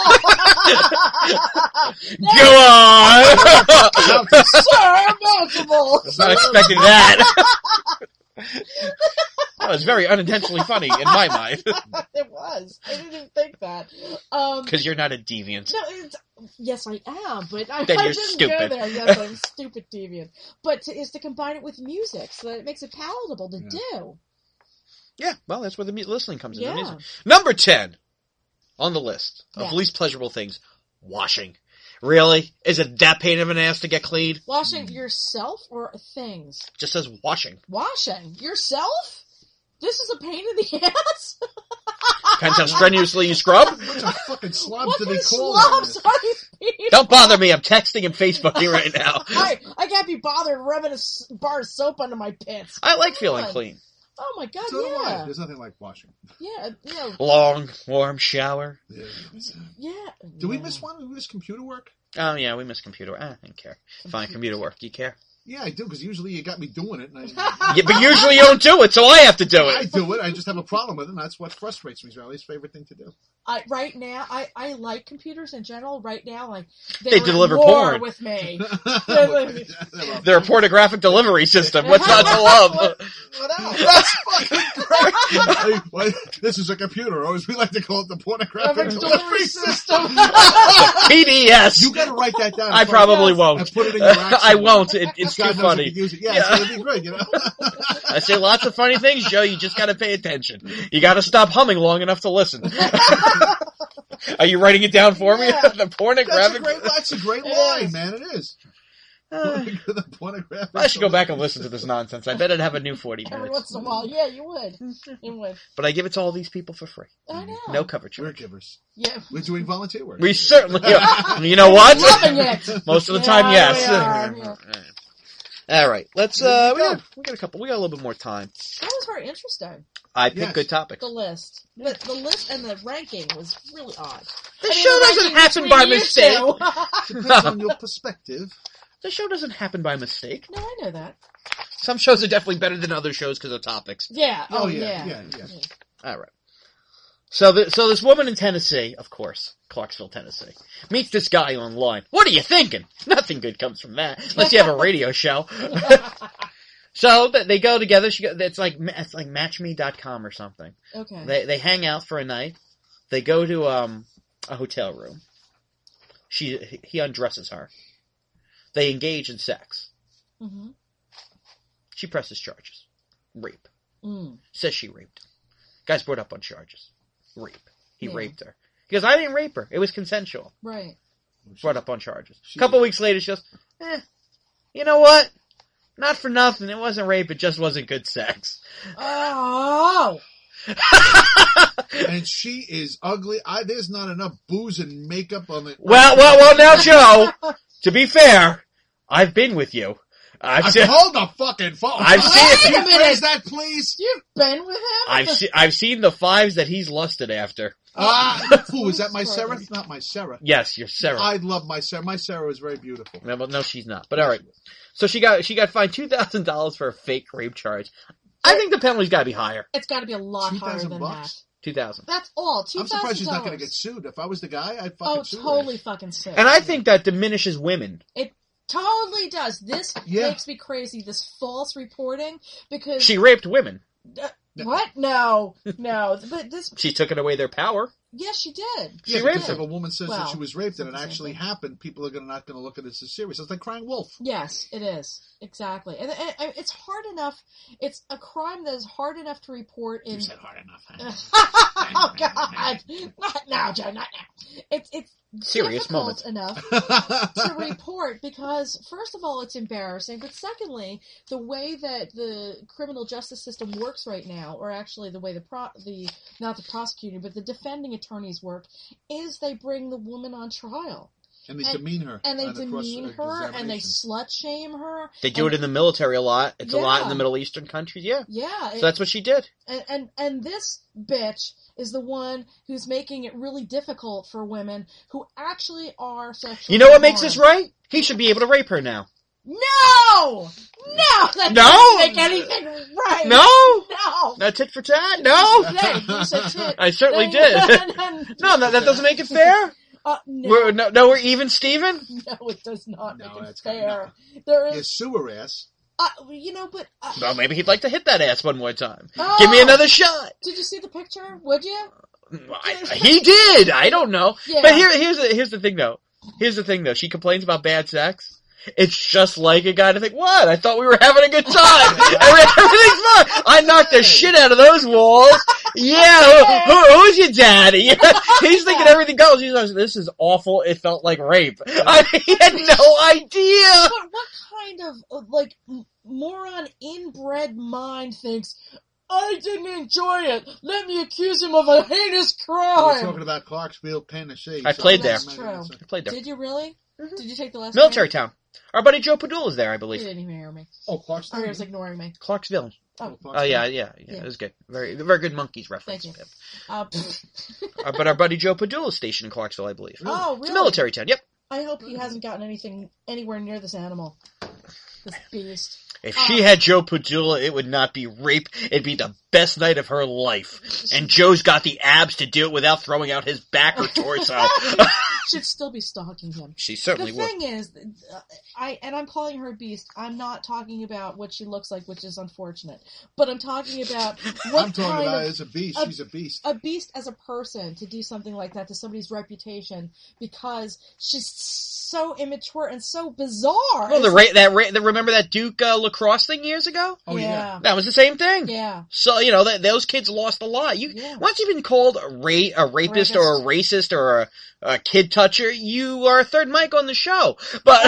animal. Go on! Surmountable. I was not expecting that. That was very unintentionally funny in my mind. It was. I didn't think that. Because you're not a deviant. No, yes, I am, but I Then you're didn't stupid. go there. Yes, I'm stupid deviant. But is to combine it with music so that it makes it palatable to do. Yeah, well, that's where the listening comes in. Yeah. The music. Number 10 on the list of Yes. least pleasurable things, washing. Really? Is it that pain of an ass to get cleaned? Washing yourself or things? It just says washing. Washing yourself? This is a pain in the ass? Depends how strenuously you scrub. What the fucking slobs What do kind they of call slobs them? are these people? Don't bother me. I'm texting and Facebooking right now. I can't be bothered rubbing a bar of soap under my pits. I like Come feeling on. clean. Oh my god, So do I. yeah. There's nothing like washing. Yeah, yeah, Long, warm shower. yeah. Do we miss one? Do we miss computer work? Oh, yeah, we miss computer work. I don't care. Fine, computer work. Do you care? Yeah, I do, because usually you got me doing it. And I Yeah, but usually you don't do it, so I have to do it. do it. I just have a problem with it, and that's what frustrates me. It's Riley's favorite thing to do. Right now, I like computers in general. Right now, like They were deliver at war porn. with me. They're a pornographic delivery system. What's not to love? What else? That's fucking great. Well, this is a computer, or as we like to call it, the pornographic delivery system. PDS. You got to write that down. I probably won't. And put it in your action. I won't. It's too God knows funny. if you use it. Yeah, Yeah. it's going to be great, you know? I say lots of funny things, Joe. You just got to pay attention. You got to stop humming long enough to listen. Are you writing it down for me? Yeah. The pornographic. That's a great It line, is. man. It is. Uh, The pornographic. I should go back and listen to this nonsense. I bet I'd have a new 40 Every minutes. once in a while, yeah, you would. You would. But I give it to all these people for free. I know. No cover We're charge. givers. Yeah. We're doing volunteer work. We certainly are. You know what? Loving it. Most of the time, Yeah, yes. we are, All right, let's. There We you got a couple. We got a little bit more time. That was very interesting. I picked Yes. good topics. The list. The list and the ranking was really odd. The I mean, show the doesn't ranking happen between by you mistake. two. Depends on your perspective. The show doesn't happen by mistake. No, I know that. Some shows are definitely better than other shows because of topics. Yeah. Oh, yeah. yeah. All right. So this woman in Tennessee, of course, Clarksville, Tennessee, meets this guy online. What are you thinking? Nothing good comes from that, unless you have a radio show. So they go together. It's like matchme.com or something. Okay. They hang out for a night. They go to a hotel room. He undresses her. They engage in sex. Mm-hmm. She presses charges. Rape. Mm. Says she raped him. Guy's brought up on charges. Rape. He Yeah. raped her. He goes, I didn't rape her. It was consensual. Right. Brought up on charges. A couple weeks later, she goes, you know what? Not for nothing. It wasn't rape. It just wasn't good sex. Oh. And she is ugly. There's not enough booze and makeup on it. Well, now, Joe, to be fair, I've been with you. Hold the fucking phone. I've seen Wait a Can you minute. phrase that, please? You've been with him? I've seen the fives that he's lusted after. Who is that? My Sarah? Not my Sarah. Yes, you're Sarah. I love my Sarah. My Sarah is very beautiful. No, she's not. But all right. So she got fined $2,000 for a fake rape charge. I think the penalty's got to be higher. It's got to be a lot higher than $2,000? that. $2,000. That's all. $2,000. I'm surprised she's not going to get sued. If I was the guy, I'd fucking Oh, sue her. totally fucking sick. And I think that diminishes women. It totally does. This Yeah. makes me crazy, this false reporting, because... She raped women. What? No. But this... She took it away their power. Yes, she did. She raped him. If a woman says Well, that she was raped and it actually happened, people are not going to look at it as serious. It's like crying wolf. Yes, it is. Exactly. And it's hard enough. It's a crime that is hard enough to report in... You said hard enough. Oh, God. Not now, Joe, not now. It's serious difficult moment. enough to report because, first of all, it's embarrassing, but secondly, the way that the criminal justice system works right now, or actually the way not the prosecuting, but the defending attorneys work, is they bring the woman on trial. And they demean her. And they demean her, and they slut-shame her. They do it in the military a lot. It's a lot in the Middle Eastern countries, yeah. Yeah. So that's what she did. And this bitch is the one who's making it really difficult for women who actually are sexually You know what makes this right? He should be able to rape her now. No! That No! doesn't make anything right! No! Not tit for tat? No! You said tit. I certainly did. No, that doesn't make it fair. No. We're even, Steven? No, it does not make it fair. There is sewer ass. But... well, maybe he'd like to hit that ass one more time. Oh, Give me another shot. Did you see the picture? Would you? He did. I don't know. Yeah. But here's the thing, though. She complains about bad sex. It's just like a guy to think, what? I thought we were having a good time. Everything's fine. I knocked the shit out of those walls. Yeah, who's your daddy? He's thinking everything goes. He's like, this is awful. It felt like rape. He had no idea. But what kind of, moron inbred mind thinks, I didn't enjoy it. Let me accuse him of a heinous crime. We're talking about Clarksville, Tennessee. I played there. That's true. I played there. Did you really? Mm-hmm. Did you take the last military town? Our buddy Joe Padula is there, I believe. He didn't even hear me. Oh, Clarksville? Or he was ignoring me. Clarksville. Oh, yeah. It was good. Very good Monkees reference. Thank you. But our buddy Joe Padula is stationed in Clarksville, I believe. Oh, really? It's a military town, yep. I hope he hasn't gotten anything anywhere near this animal. This beast. If she had Joe Padula, it would not be rape. It'd be the best night of her life. And Joe's got the abs to do it without throwing out his back or torso. Should still be stalking him. She certainly would. The thing is, I'm calling her a beast. I'm not talking about what she looks like, which is unfortunate. But I'm talking about what I'm talking about is a beast. She's a beast. A beast as a person to do something like that to somebody's reputation because she's so immature and so bizarre. Well, remember that Duke lacrosse thing years ago? Oh yeah. That was the same thing. Yeah. So those kids lost a lot. Once you've been called a rapist or a racist or a kid toucher, you are a third mic on the show. But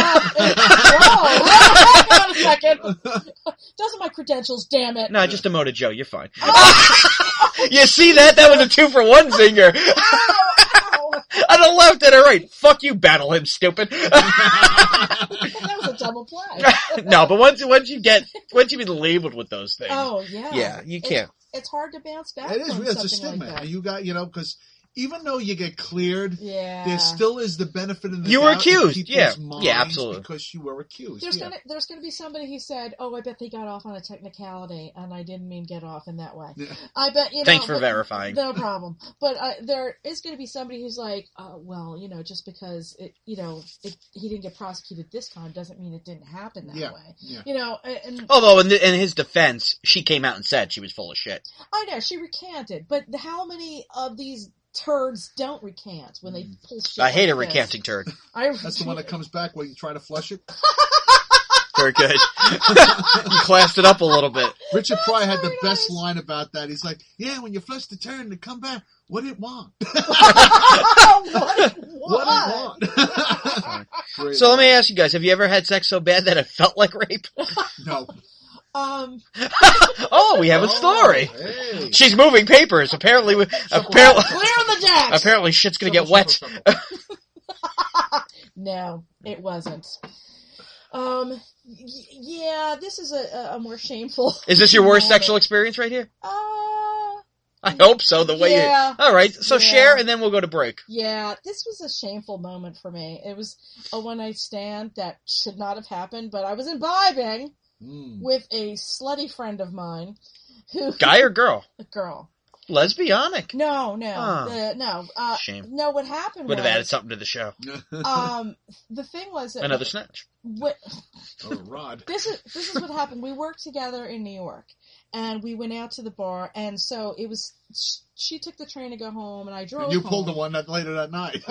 hold on a second. Those are my credentials, damn it. No, I just demoted Joe. You're fine. You see that? That was a 2-for-1 zinger. On the left and the right. Fuck you, battle him, stupid. That was a double play. No, but once you've been labeled with those things. Oh, yeah. Yeah, you can't. It's hard to bounce back. It is. From It's a something stigma. like that. You got, because even though you get cleared, yeah, there still is the benefit of the you were accused. Yeah, absolutely. Because you were accused. There's gonna be somebody who said, "Oh, I bet they got off on a technicality, and I didn't mean get off in that way." Yeah. I bet Thanks for verifying. No problem. But there is gonna be somebody who's like, just because he didn't get prosecuted this time doesn't mean it didn't happen that way. Yeah. Although in his defense, she came out and said she was full of shit. I know she recanted, but how many of these turds don't recant when they pull shit? I hate a recanting turd. That's the one that comes back when you try to flush it. Very good. You classed it up a little bit. Richard Pryor had the best line about that. He's like, "Yeah, when you flush the turd to come back, what did it want?" What did it want? So let me ask you guys: have you ever had sex so bad that it felt like rape? No. Oh, we have a story. Hey. She's moving papers. Apparently, clear the decks. Apparently, shit's gonna get wet. No, it wasn't. Yeah, this is a more shameful. Is this your worst sexual experience right here? I hope so. The way all right. So share, and then we'll go to break. Yeah, this was a shameful moment for me. It was a one-night stand that should not have happened, but I was imbibing with a slutty friend of mine, who guy or girl? A girl. Lesbianic. No. Oh. Shame. No, what happened Would have added something to the show. The thing was that another snatch. Or a rod. This is what happened. We worked together in New York, and we went out to the bar, and so it was. She took the train to go home, and I drove. And you home. pulled the one later that night.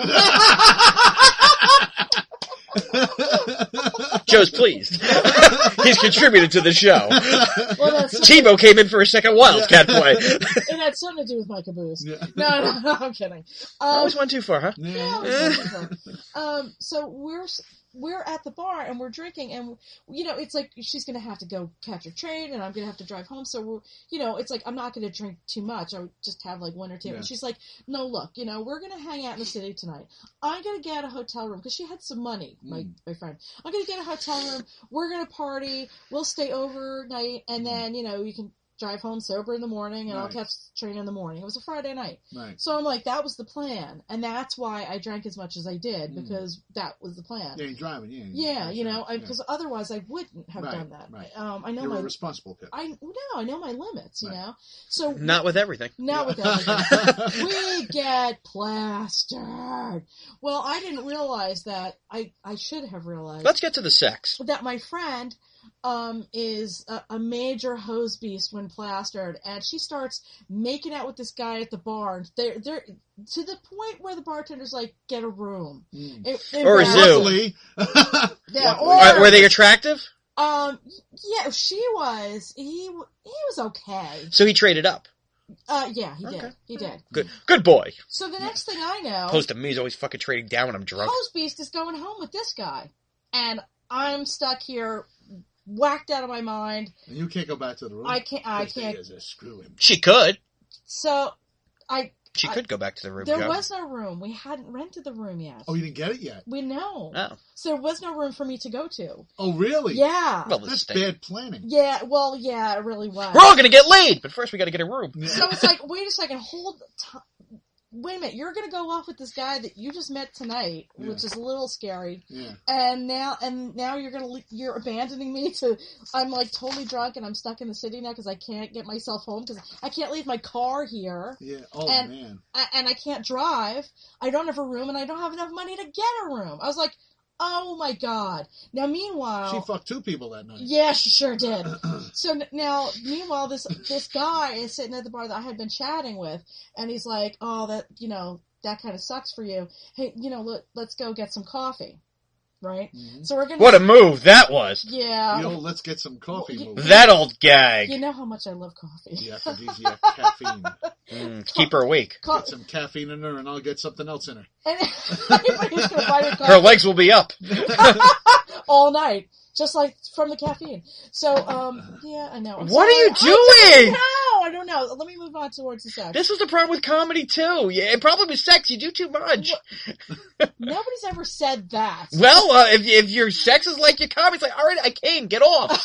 Joe's pleased. He's contributed to the show. Well, Tebow came in for a second Wildcat play. It had something to do with my caboose. Yeah. No, I'm kidding. That was one too far, huh? Yeah, it was one too far. So we're at the bar and we're drinking, and it's like she's gonna have to go catch her train, and I'm gonna have to drive home. So it's like I'm not gonna drink too much. I'll just have like one or two. Yeah. And she's like, "No, look, we're gonna hang out in the city tonight. I'm gonna get a hotel room because she had some money. My friend, I'm gonna get a hotel room. We're gonna party. We'll stay overnight, and then you can drive home sober in the morning, and I'll catch the train in the morning." It was a Friday night. Right. So I'm like, that was the plan. And that's why I drank as much as I did, because that was the plan. Yeah, you're driving, because otherwise I wouldn't have done that. Right. I know you're a responsible kid. I know my limits, So not with everything. Not with everything. We get plastered. Well, I didn't realize that. I should have realized. Let's get to the sex. That my friend is a major hose beast when plastered, and she starts making out with this guy at the bar. They're to the point where the bartender's like, "Get a room," or a zoo. Yeah, were they attractive? Yeah, she was. He was okay. So he traded up. Yeah, he did. He did. Good boy. So the next thing I know, opposed to me, he's always fucking trading down when I'm drunk. Hose beast is going home with this guy, and I'm stuck here, whacked out of my mind. And you can't go back to the room? I can't. Screw him. She could. So, She could go back to the room, There Joe. was no room. We hadn't rented the room yet. Oh, you didn't get it yet? No. Oh. So there was no room for me to go to. Oh, really? Yeah. Well, that's bad planning. Yeah, well, yeah, it really was. We're all gonna get laid, but first we gotta get a room. Yeah. So it's like, wait a second, wait a minute, you're going to go off with this guy that you just met tonight, which is a little scary. Yeah. And now you're abandoning me I'm like totally drunk and I'm stuck in the city now because I can't get myself home because I can't leave my car here. Yeah. Oh, man. And I can't drive. I don't have a room and I don't have enough money to get a room. I was like, oh my God. Now meanwhile... She fucked 2 people that night. Yeah, she sure did. So now, meanwhile, this guy is sitting at the bar that I had been chatting with, and he's like, oh, that kind of sucks for you. Hey, let's go get some coffee. Right? Mm-hmm. So we're gonna... What a move that was. Yeah. Let's get some coffee move. That old gag. You know how much I love coffee. The aphrodisiac caffeine. Keep her awake. Get some caffeine in her and I'll get something else in her. Anybody's gonna buy her coffee. Her legs will be up. All night. Just like from the caffeine. So, yeah, I know. What are you doing? I don't know. Let me move on towards the sex. This was the problem with comedy, too. Yeah, problem with sex, you do too much. Nobody's ever said that. Well, if your sex is like your comedy, it's like, all right, I came, get off.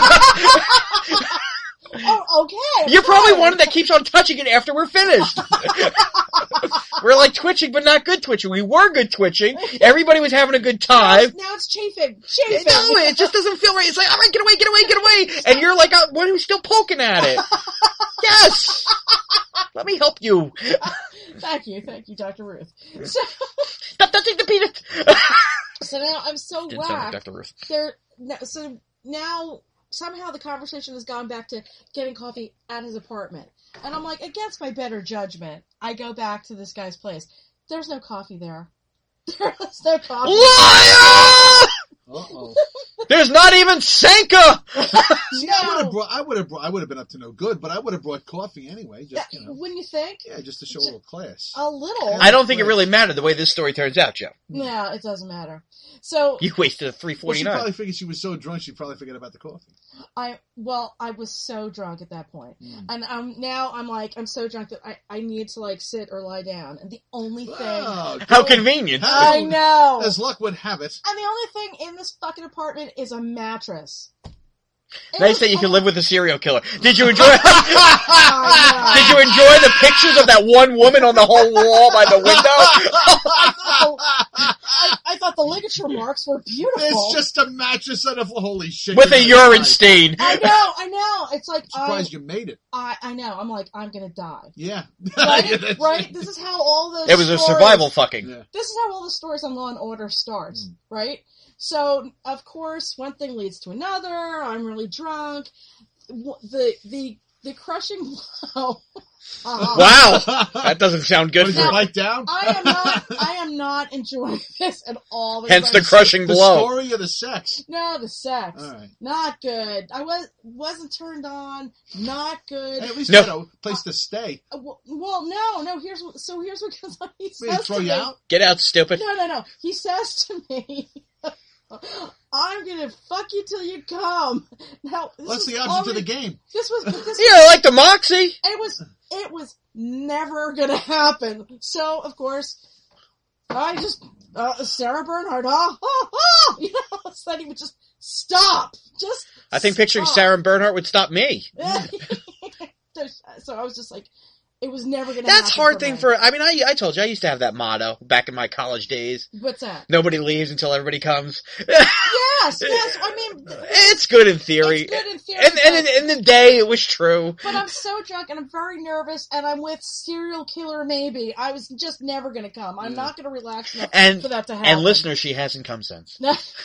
Oh, okay. You're probably one that keeps on touching it after we're finished. We're like twitching, but not good twitching. We were good twitching. Everybody was having a good time. Now it's chafing. No, it just doesn't feel right. It's like, all right, get away. And you're like one who's still poking at it. Yes. Let me help you. Thank you, Dr. Ruth. So, stop touching the peanut. So now I'm so Didn't whacked. sound like Dr. Ruth. So now somehow the conversation has gone back to getting coffee at his apartment. And I'm like, against my better judgment, I go back to this guy's place. There's no coffee there. There's no coffee. Liar! Uh-oh. There's not even Sanka! See, I would have been up to no good, but I would have brought coffee anyway. Just, wouldn't you think? Yeah, just to show a little class. A little. I don't think it really mattered the way this story turns out, Joe. No, it doesn't matter. So you wasted a $3.49. Well, she probably figured she was so drunk, she probably forgot about the coffee. I was so drunk at that point. And I'm so drunk that I need to sit or lie down. And the only thing... How convenient. I know. As luck would have it. And the only thing in this fucking apartment is a mattress. Nice that you can live with a serial killer. Did you enjoy? Did you enjoy the pictures of that one woman on the whole wall by the window? I thought the ligature marks were beautiful. It's just a mattress and a holy shit. With a urine stain. I know. It's like I'm surprised you made it. I know. I'm like, I'm gonna die. Yeah. Right? This is how all those It was a survival fucking. Yeah. This is how all the stories on Law and Order starts, right? So, of course, one thing leads to another. I'm really drunk. The crushing blow. Wow, that doesn't sound good. Is it bite down? I am not enjoying this at all. Hence the crushing blow. The story or the sex? No, the sex. All right. Not good. I wasn't turned on. Not good. Hey, at least you had a place to stay. Well, no. Here's what he says. Wait, throw you out? Get out, stupid. No. He says to me, I'm gonna fuck you till you come. Now, what's the opposite to the game? Yeah, like the Moxie. It was never gonna happen. So, of course, I just, Sarah Bernhardt, said he would just stop. I think picturing Sarah Bernhardt would stop me. So I was just like, it was never going to happen. That's hard thing for, I mean, I told you, I used to have that motto back in my college days. What's that? Nobody leaves until everybody comes. Yes, I mean. It's good in theory. And in the day, it was true. But I'm so drunk and I'm very nervous and I'm with serial killer maybe. I was just never going to come. I'm not going to relax enough for that to happen. And listeners, she hasn't come since.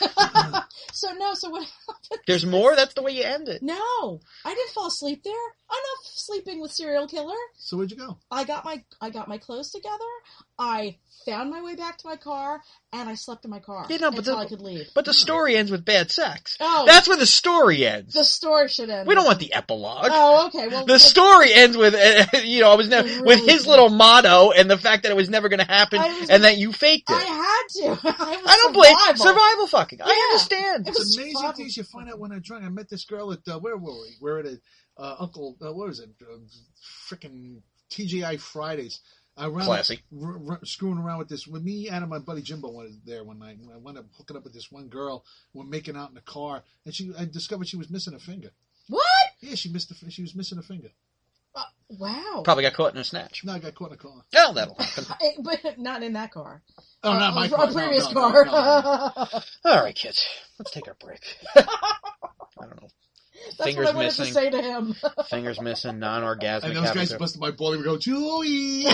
So what happened? There's more? That's the way you end it. No. I didn't fall asleep there. I'm not sleeping with serial killer. So where'd you go? I got my clothes together. I found my way back to my car, and I slept in my car until I could leave. But the story ends with bad sex. Oh. That's where the story ends. The story should end. We don't want the epilogue. Oh, okay. Well, the story ends with, I was with his little motto and the fact that it was never going to happen and that you faked it. I had to. I don't blame survival fucking. Yeah. I understand. It's amazing things you find out when I'm drunk. I met this girl at, where were we? We're at Uncle, what was it? Frickin' TGI Fridays. Classy. Screwing around with me and my buddy Jimbo was there one night. I wound up hooking up with this one girl. We're making out in the car, and I discovered she was missing a finger. What? Yeah, she was missing a finger. Wow. Probably got caught in a snatch. No, I got caught in a car. Oh, that'll happen. But not in that car. Oh, not my car. A previous car. All right, kids. Let's take our break. I don't know. That's Fingers what I wanted missing. to say to him. Fingers missing, non-orgasmic. And those guys busted my balls. We go, Chewie.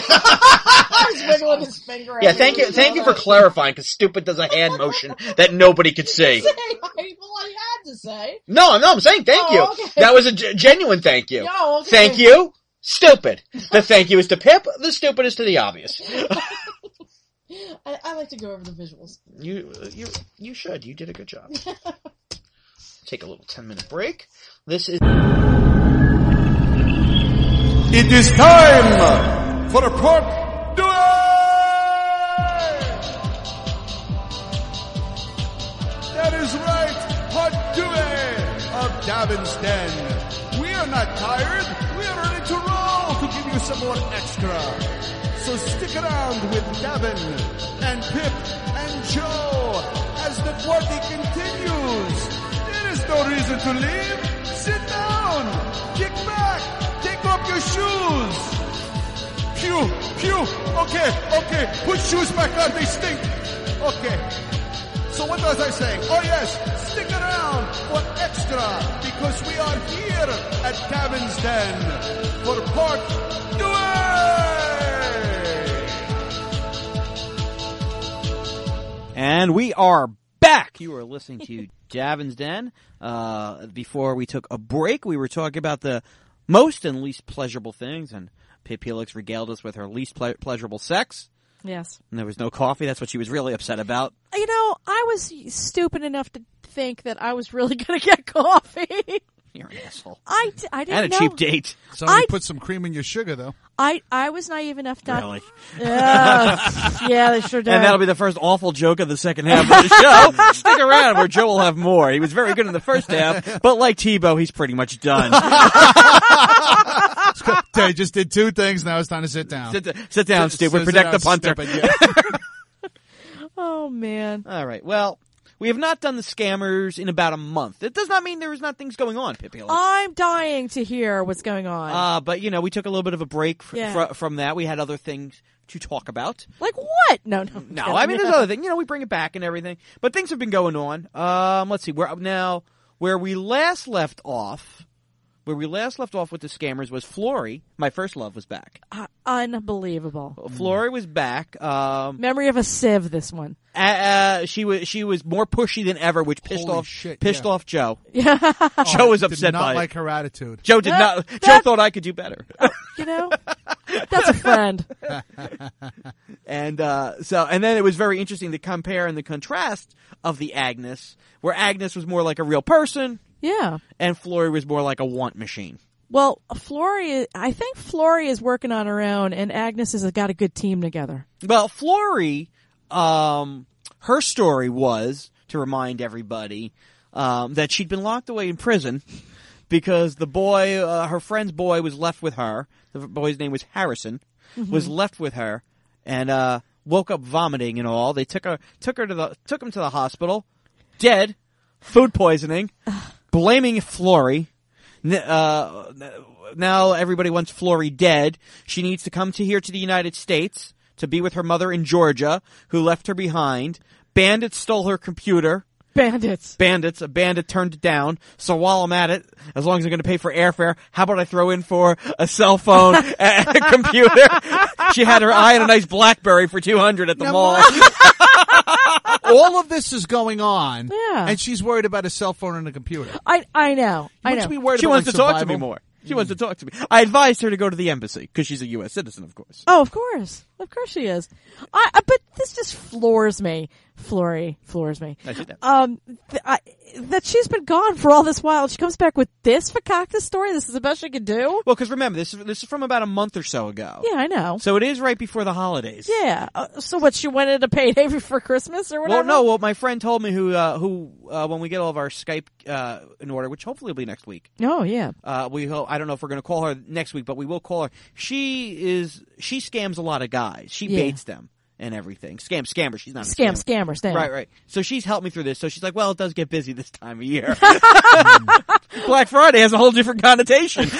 He's wiggling his finger. Yeah, thank you for clarifying. Because stupid does a hand motion that nobody could see. Well, I had to say. No, I'm saying thank you. Okay. That was a genuine thank you. No, okay. Thank you. Stupid. The thank you is to Pip. The stupid is to the obvious. I like to go over the visuals. You should. You did a good job. Take a little 10-minute break. This is... It is time for part 2! That is right, part 2 of Davin's Den. We are not tired. We are ready to roll to give you some more extra. So stick around with Davin and Pip and Joe as the party continues. There is no reason to leave. Sit down. Kick back. Take off your shoes. Phew. Okay. Put shoes back on. They stink. Okay. So what was I saying? Oh yes. Stick around for extra because we are here at Davin's Den for part 2. And we are back. You are listening to Davin's Den. Before we took a break, we were talking about the most and least pleasurable things, and Pip Helix regaled us with her least pleasurable sex. Yes. And there was no coffee. That's what she was really upset about. You know, I was stupid enough to think that I was really going to get coffee. You're an asshole. I didn't know. And a cheap date. Somebody put some cream in your sugar, though. I was naive enough not... Really? Yeah, they sure did. And that'll be the first awful joke of the second half of the show. Stick around where Joe will have more. He was very good in the first half, but like Tebow, he's pretty much done. They just did 2 things. Now it's time to sit down. Sit down, stupid. Protect the punter. Oh, man. All right. Well, We have not done the scammers in about a month. It does not mean there is not things going on, Pippi. I'm dying to hear what's going on. But we took a little bit of a break from that. We had other things to talk about. Like what? No. No, I mean, there's other things. We bring it back and everything. But things have been going on. Let's see. Where we last left off with the scammers was Flory. My first love was back. Unbelievable. Flory was back. Memory of a sieve, this one. She was more pushy than ever, which pissed off Joe. Yeah. Joe was upset did not by like it. her attitude. Joe did not. Joe thought I could do better. That's a friend. And then it was very interesting to compare and the contrast of the Agnes, where Agnes was more like a real person. Yeah. And Flory was more like a want machine. Well, I think Flory is working on her own, and Agnes has got a good team together. Well, Flory, her story was, to remind everybody, that she'd been locked away in prison because the boy, her friend's boy, was left with her. The boy's name was Harrison, was left with her, and woke up vomiting and all. They took him to the hospital, dead, food poisoning, blaming Flory. Now everybody wants Flory dead. She needs to come here to the United States to be with her mother in Georgia, who left her behind. Bandits stole her computer. Bandits. A bandit turned it down. So while I'm at it, as long as I'm going to pay for airfare, how about I throw in for a cell phone and a computer? She had her eye on a nice BlackBerry for $200 at the mall. All of this is going on, Yeah. and she's worried about a cell phone and a computer. I know. Wouldn't you be worried She about, wants like, to talk to survival? me more. She wants to talk to me. I advised her to go to the embassy because she's a U.S. citizen, of course. Oh, of course she is. But this just floors me. Flory floors me. I see that. That she's been gone for all this while. She comes back with this fakakta story. This is the best she could do. Well, because remember, this is from about a month or so ago. Yeah, I know. So it is right before the holidays. Yeah. So what? She went into payday before Christmas or whatever. Well, no. Well, my friend told me who when we get all of our Skype in order, which hopefully will be next week. Oh yeah. We hope. I don't know if we're going to call her next week, but we will call her. She scams a lot of guys. She baits them and everything. Scammer. She's not a scammer. Right. So she's helped me through this. So she's like, well, it does get busy this time of year. Black Friday has a whole different connotation.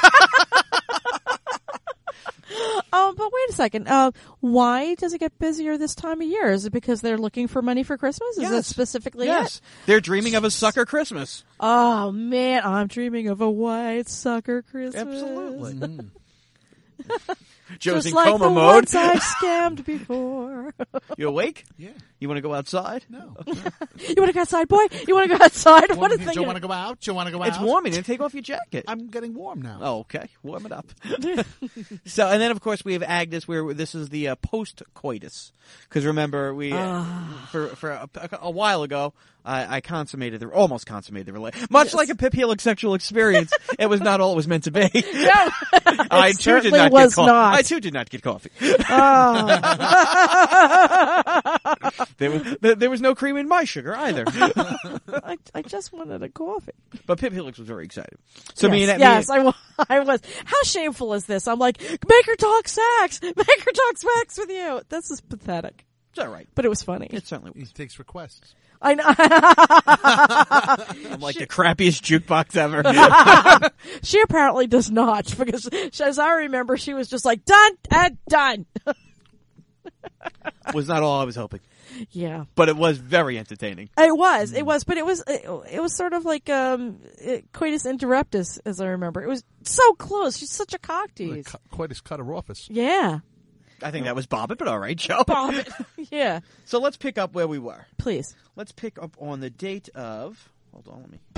But wait a second. Why does it get busier this time of year? Is it because they're looking for money for Christmas? Is it specifically it? They're dreaming of a sucker Christmas. Oh man, I'm dreaming of a white sucker Christmas. Absolutely. Joe's Just in like coma the mode. ones I've scammed before. You awake? Yeah. You want to go outside? No. You want to go outside, boy? You want to go outside? What a thing! Do you want to go out? Do you want to go out? It's warm. You didn't take off your jacket. I'm getting warm now. Oh, okay. Warm it up. So, and then of course we have Agnes, where this is the post-coitus. Because remember, we for a while ago, I almost consummated the relationship. Much like a Pip Helix sexual experience, it was not all it was meant to be. No, I too did not was get coffee. not. I too did not get coffee. There was no cream in my sugar either. I just wanted a coffee. But Pip Helix was very excited. So I was. How shameful is this? I'm like, make her talk sex. Make her talk sex with you. This is pathetic. It's all right. But it was funny. It certainly He was. takes requests. I know. I'm like the crappiest jukebox ever. She apparently does not, because as I remember, she was just like, done and done. Was not all I was hoping. Yeah. But it was very entertaining. It was, but it was sort of like, coitus interruptus, as I remember. It was so close. She's such a cock tease. Quite as cut her office. Yeah. I think that was Bobbit, but all right, Joe. Bobbit. Yeah. So let's pick up where we were. Please. Let's pick up on the date of... Hold on, let me...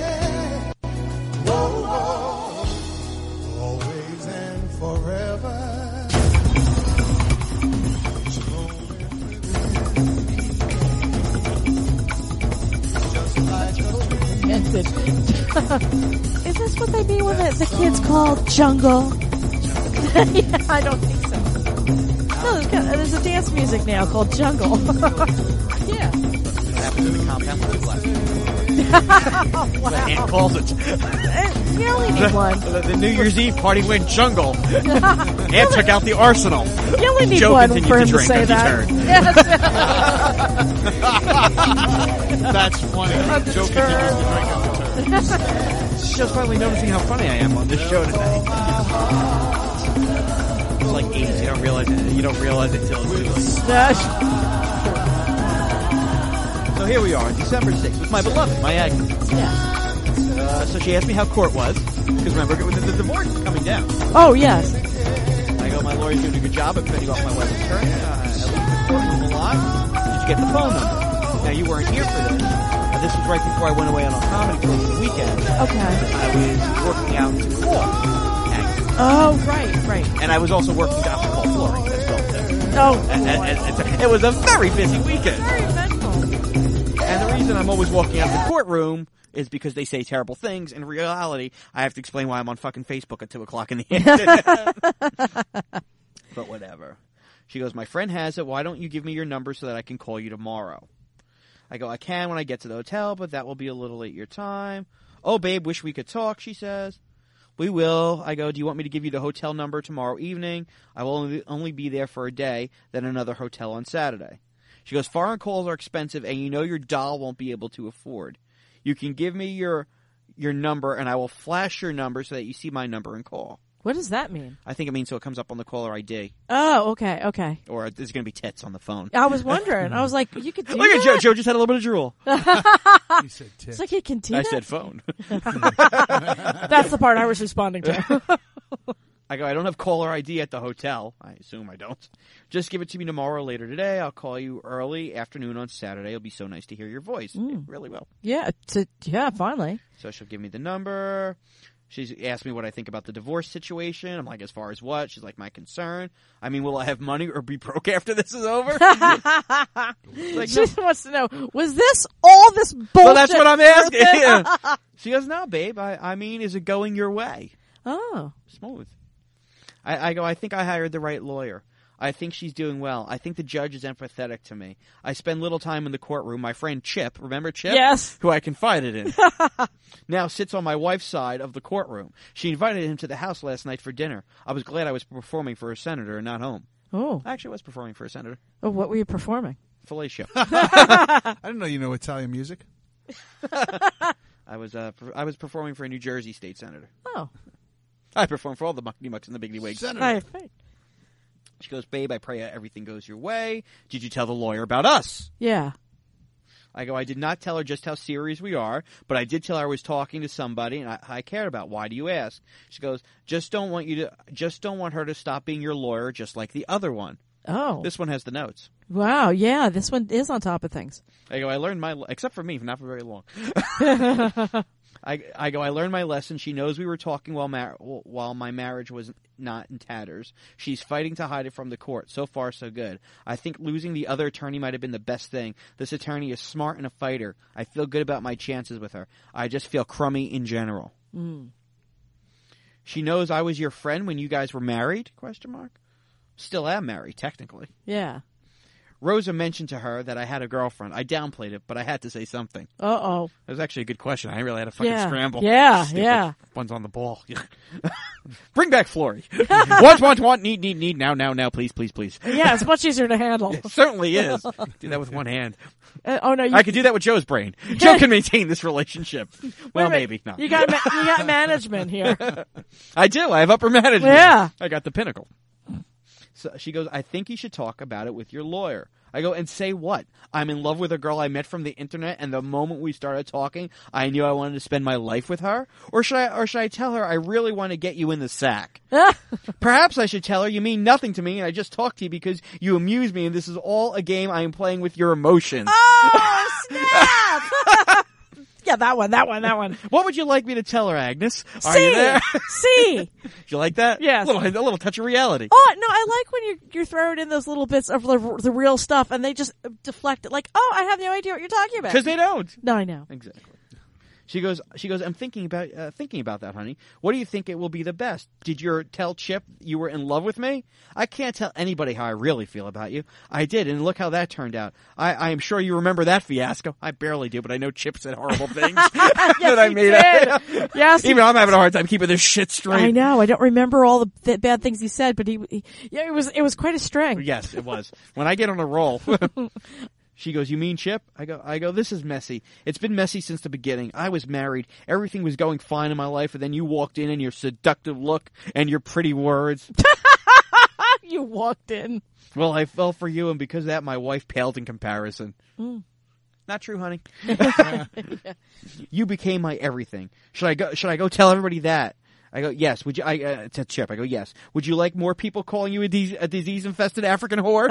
Always and forever. Is this what they mean when the kids call jungle? Yeah, I don't think so. No, there's a dance music now called jungle. Yeah. What happens in the compound with the black? Aunt calls it. You only need one. The New Year's Eve party went jungle. Aunt took out the arsenal. You only need Joe one continued for him to to drink say as he that. turned. That's funny. Joe continues to drink on the turn. Just finally noticing how funny I am on this show today. It's like 80s. You don't realize it till it's too late. So here we are, December 6th, with my beloved, my Agnes. Yeah. So she asked me how court was, because remember, the divorce is coming down. Oh, yes. I go, my lawyer's doing a good job of fending off my wife's attorney. At least the courtroom alive. Did you get the phone number? Now, you weren't here for this. This was right before I went away on a comedy tour for the weekend. Okay. I was working out to call Agnes. Oh, right. And I was also working out to call Flory as well, too. Oh, And it was a very busy weekend. very eventful. And the reason I'm always walking out the courtroom is because they say terrible things. In reality, I have to explain why I'm on fucking Facebook at 2 o'clock in the afternoon. But whatever. She goes, my friend has it. Why don't you give me your number so that I can call you tomorrow? I go, I can when I get to the hotel, but that will be a little late your time. Oh, babe, wish we could talk, she says. We will. I go, do you want me to give you the hotel number tomorrow evening? I will only be there for a day, then another hotel on Saturday. She goes, foreign calls are expensive, and you know your doll won't be able to afford. You can give me your number, and I will flash your number so that you see my number and call. What does that mean? I think it means so it comes up on the caller ID. Oh, okay. Or there's going to be tits on the phone. I was wondering. I was like, you could do Look that? at Joe. Joe just had a little bit of drool. He said tits. It's like you can do I that? said phone. That's the part I was responding to. I go, I don't have caller ID at the hotel. I assume I don't. Just give it to me tomorrow or later today. I'll call you early afternoon on Saturday. It'll be so nice to hear your voice. It really will. Yeah, finally. So she'll give me the number. She's asked me what I think about the divorce situation. I'm like, as far as what? She's like, my concern. I mean, will I have money or be broke after this is over? Like, She wants to know, was this all this bullshit? well, that's what I'm asking. worth it? Yeah. She goes, no, babe. I mean, is it going your way? Oh. Smooth. I go, I think I hired the right lawyer. I think she's doing well. I think the judge is empathetic to me. I spend little time in the courtroom. My friend Chip, remember Chip? Yes. Who I confided in. Now sits on my wife's side of the courtroom. She invited him to the house last night for dinner. I was glad I was performing for a senator and not home. Oh. I actually was performing for a senator. Oh, what were you performing? Fellatio. I didn't know you know Italian music. I was performing for a New Jersey state senator. Oh. I performed for all the mucky mucks and the biggie wigs. Right. She goes, babe, I pray everything goes your way. Did you tell the lawyer about us? Yeah. I go, I did not tell her just how serious we are, but I did tell her I was talking to somebody and I cared about. Why do you ask? She goes, just don't want her to stop being your lawyer just like the other one. Oh. This one has the notes. Wow, yeah, this one is on top of things. I go, I learned except for me, not for very long. I go, I learned my lesson. She knows we were talking while my marriage was not in tatters. She's fighting to hide it from the court. So far, so good. I think losing the other attorney might have been the best thing. This attorney is smart and a fighter. I feel good about my chances with her. I just feel crummy in general. She knows I was your friend when you guys were married? ? Still am married, technically. Yeah. Rosa mentioned to her that I had a girlfriend. I downplayed it, but I had to say something. Uh-oh. That was actually a good question. I really had to fucking scramble. Yeah, Stupid. yeah. One's on the ball. Bring back Flory. want, need, now, please. Yeah, it's much easier to handle. It certainly is. Do that with one hand. Oh no, I could do that with Joe's brain. Joe can maintain this relationship. Well, maybe. No. You got management here. I do. I have upper management. Yeah. I got the pinnacle. So she goes, I think you should talk about it with your lawyer. I go, and say what? I'm in love with a girl I met from the internet, and the moment we started talking, I knew I wanted to spend my life with her? Or should I tell her I really want to get you in the sack? Perhaps I should tell her you mean nothing to me, and I just talked to you because you amuse me, and this is all a game I am playing with your emotions. Oh, snap! Yeah, that one. What would you like me to tell her, Agnes? Are you there? C. You like that? Yes. A little touch of reality. Oh, no, I like when you're throwing in those little bits of the real stuff and they just deflect it like, oh, I have no idea what you're talking about. Because they don't. No, I know. Exactly. She goes, I'm thinking about that, honey. What do you think it will be the best? Did you tell Chip you were in love with me? I can't tell anybody how I really feel about you. I did, and look how that turned out. I am sure you remember that fiasco. I barely do, but I know Chip said horrible things that I made up. Yes, even I'm having a hard time keeping this shit straight. I know. I don't remember all the bad things he said, but it was quite a string. Yes, it was. When I get on a roll. She goes, you mean Chip? I go, this is messy. It's been messy since the beginning. I was married. Everything was going fine in my life, and then you walked in and your seductive look and your pretty words. You walked in. Well, I fell for you, and because of that, my wife paled in comparison. Not true, honey. You became my everything. Should I go tell everybody that? I go, yes. Would you? To Chip, I go, yes. Would you like more people calling you a disease-infested African whore?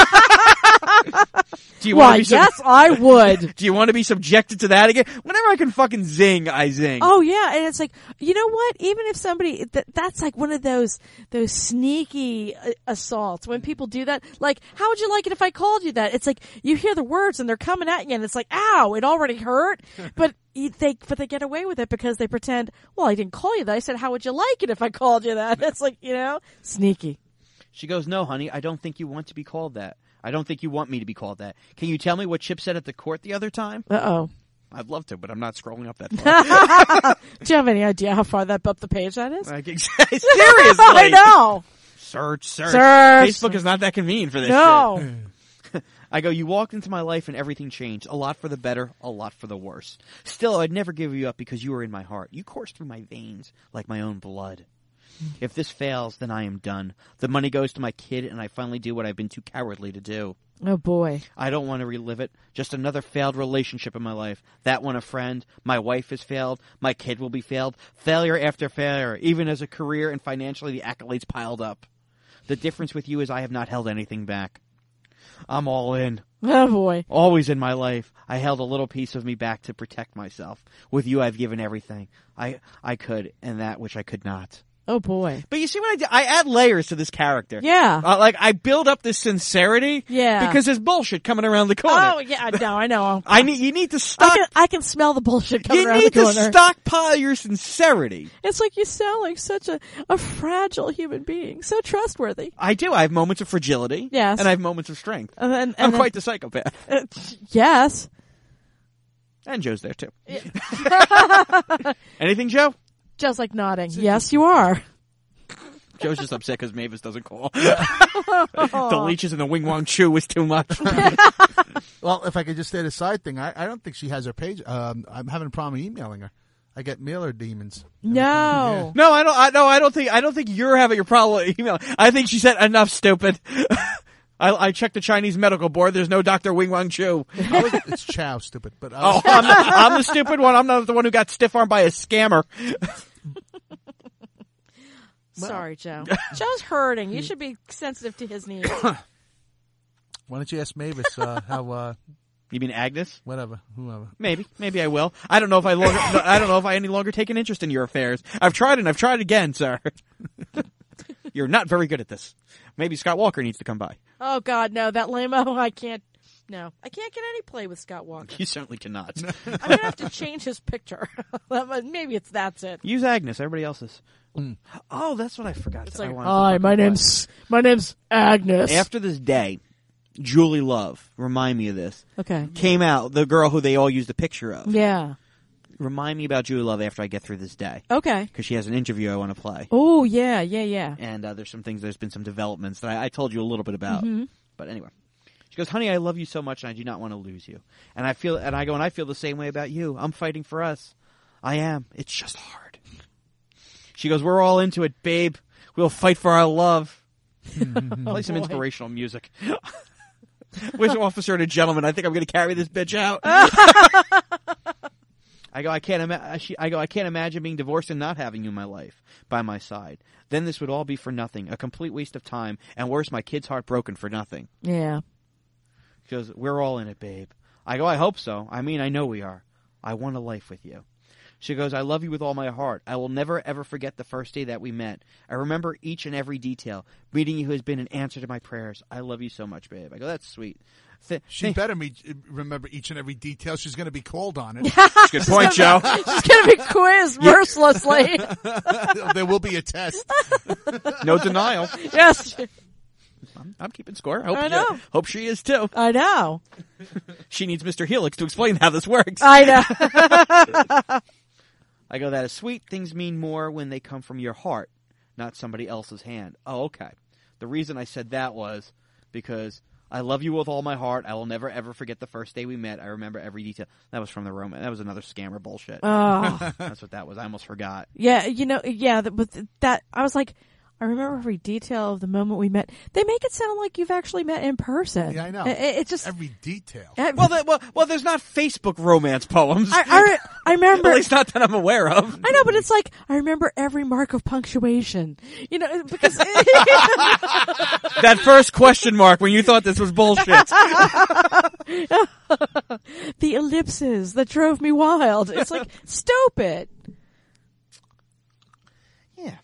Do you want to be yes, I would. Do you want to be subjected to that again? Whenever I can fucking zing, I zing. Oh yeah, and it's like, you know what? Even if somebody that's like one of those sneaky assaults when people do that. Like, how would you like it if I called you that? It's like you hear the words and they're coming at you, and it's like, ow, it already hurt, but they get away with it because they pretend. Well, I didn't call you that. I said, how would you like it if I called you that? It's like, sneaky. She goes, no, honey, I don't think you want to be called that. I don't think you want me to be called that. Can you tell me what Chip said at the court the other time? Uh-oh. I'd love to, but I'm not scrolling up that far. Do you have any idea how far up the page that is? Seriously. I know. Search. Facebook is not that convenient for this shit. I go, you walked into my life and everything changed. A lot for the better, a lot for the worse. Still, I'd never give you up because you were in my heart. You coursed through my veins like my own blood. If this fails, then I am done. The money goes to my kid, and I finally do what I've been too cowardly to do. Oh, boy. I don't want to relive it. Just another failed relationship in my life. That one a friend. My wife has failed. My kid will be failed. Failure after failure. Even as a career and financially, the accolades piled up. The difference with you is I have not held anything back. I'm all in. Oh, boy. Always in my life, I held a little piece of me back to protect myself. With you, I've given everything. I could, and that which I could not. Oh, boy. But you see what I do? I add layers to this character. Yeah. Like, I build up this sincerity. Yeah. Because there's bullshit coming around the corner. Oh, yeah, no, I know. You need to stop. I can smell the bullshit coming around the corner. You need to stockpile your sincerity. It's like you sound like such a fragile human being. So trustworthy. I do. I have moments of fragility. Yes. And I have moments of strength. And I'm quite the psychopath. Yes. And Joe's there, too. Anything, Joe? Joe's like nodding. Yes, you are. Joe's just upset because Mavis doesn't call. The leeches and the Wing Wang Chu was too much. Well, if I could just say the side thing, I don't think she has her page. I'm having a problem emailing her. I get mailer demons. No. No, I don't think you're having a problem with email. I think she said enough, stupid. I checked the Chinese medical board. There's no Dr. Wing Wang Chu. It's Chow, stupid. But I'm the stupid one. I'm not the one who got stiff-armed by a scammer. Sorry, Joe. Joe's hurting. You should be sensitive to his needs. Why don't you ask Mavis how? You mean Agnes? Whatever, whoever. Maybe I will. I don't know if I any longer take an interest in your affairs. I've tried and I've tried again, sir. You're not very good at this. Maybe Scott Walker needs to come by. Oh God, no! That lame-o, I can't. No, I can't get any play with Scott Walker. You certainly cannot. I'm gonna have to change his picture. Maybe that's it. Use Agnes. Everybody else's. Oh, that's what I forgot. It's like, hi, my name's Agnes. After this day, Julie Love, remind me of this. Okay. Came out, the girl who they all used a picture of. Yeah. Remind me about Julie Love after I get through this day. Okay. Because she has an interview I want to play. Oh, yeah. And there's been some developments that I told you a little bit about. Mm-hmm. But anyway. She goes, honey, I love you so much and I do not want to lose you. And I feel the same way about you. I'm fighting for us. I am. It's just hard. She goes, we're all into it, babe. We'll fight for our love. Play some inspirational music. Where's officer and a gentleman? I think I'm going to carry this bitch out. I go, I can't imagine being divorced and not having you in my life by my side. Then this would all be for nothing, a complete waste of time, and worse, my kid's heart broken for nothing. Yeah. She goes, we're all in it, babe. I go, I hope so. I mean, I know we are. I want a life with you. She goes, I love you with all my heart. I will never, ever forget the first day that we met. I remember each and every detail. Meeting you has been an answer to my prayers. I love you so much, babe. I go, that's sweet. She better remember each and every detail. She's going to be called on it. Good point, Joe. She's going to be quizzed mercilessly. There will be a test. No denial. Yes. I'm keeping score. I know. Hope she is too. I know. She needs Mr. Helix to explain how this works. I know. I go, that is sweet. Things mean more when they come from your heart, not somebody else's hand. Oh, okay. The reason I said that was because I love you with all my heart. I will never, ever forget the first day we met. I remember every detail. That was from the romance. That was another scammer bullshit. Oh. That's what that was. I almost forgot. Yeah, but that, I was like, I remember every detail of the moment we met. They make it sound like you've actually met in person. Yeah, I know. It's just every detail. Well, there's not Facebook romance poems. I remember. At least not that I'm aware of. I know, but it's like I remember every mark of punctuation. Because that first question mark when you thought this was bullshit. The ellipses that drove me wild. It's like stupid. Yeah.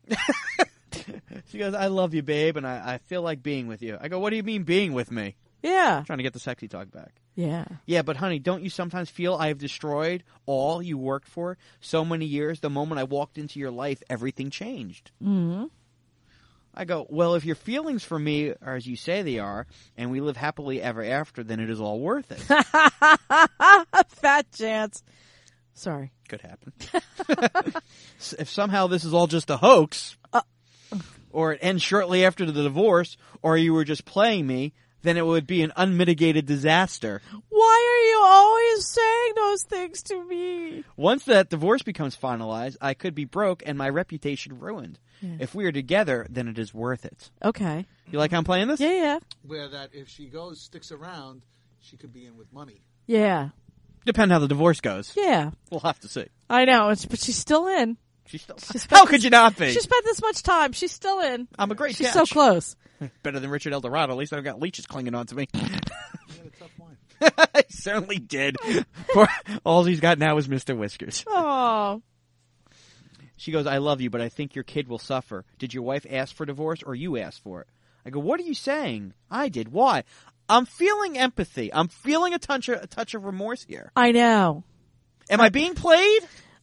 She goes, I love you, babe, and I feel like being with you. I go, what do you mean being with me? Yeah. I'm trying to get the sexy talk back. Yeah. Yeah, but honey, don't you sometimes feel I have destroyed all you worked for so many years? The moment I walked into your life, everything changed. Mm-hmm. I go, well, if your feelings for me are as you say they are, and we live happily ever after, then it is all worth it. Fat chance. Sorry. Could happen. If somehow this is all just a hoax, or it ends shortly after the divorce, or you were just playing me, then it would be an unmitigated disaster. Why are you always saying those things to me? Once that divorce becomes finalized, I could be broke and my reputation ruined. Yeah. If we are together, then it is worth it. Okay. You like how I'm playing this? Yeah. Where that if she sticks around, she could be in with money. Yeah. Depend how the divorce goes. Yeah. We'll have to see. I know, but she's still in. How could you not be? She spent this much time. She's still in. I'm a great She's catch. so close. Better than Richard Eldorado. At least I don't got leeches clinging on to me. He had a tough wine. I certainly did. All he's got now is Mr. Whiskers. Oh. She goes, I love you, but I think your kid will suffer. Did your wife ask for divorce or you asked for it? I go, what are you saying? I did. Why? I'm feeling empathy. I'm feeling a touch of remorse here. I know. Am I being played?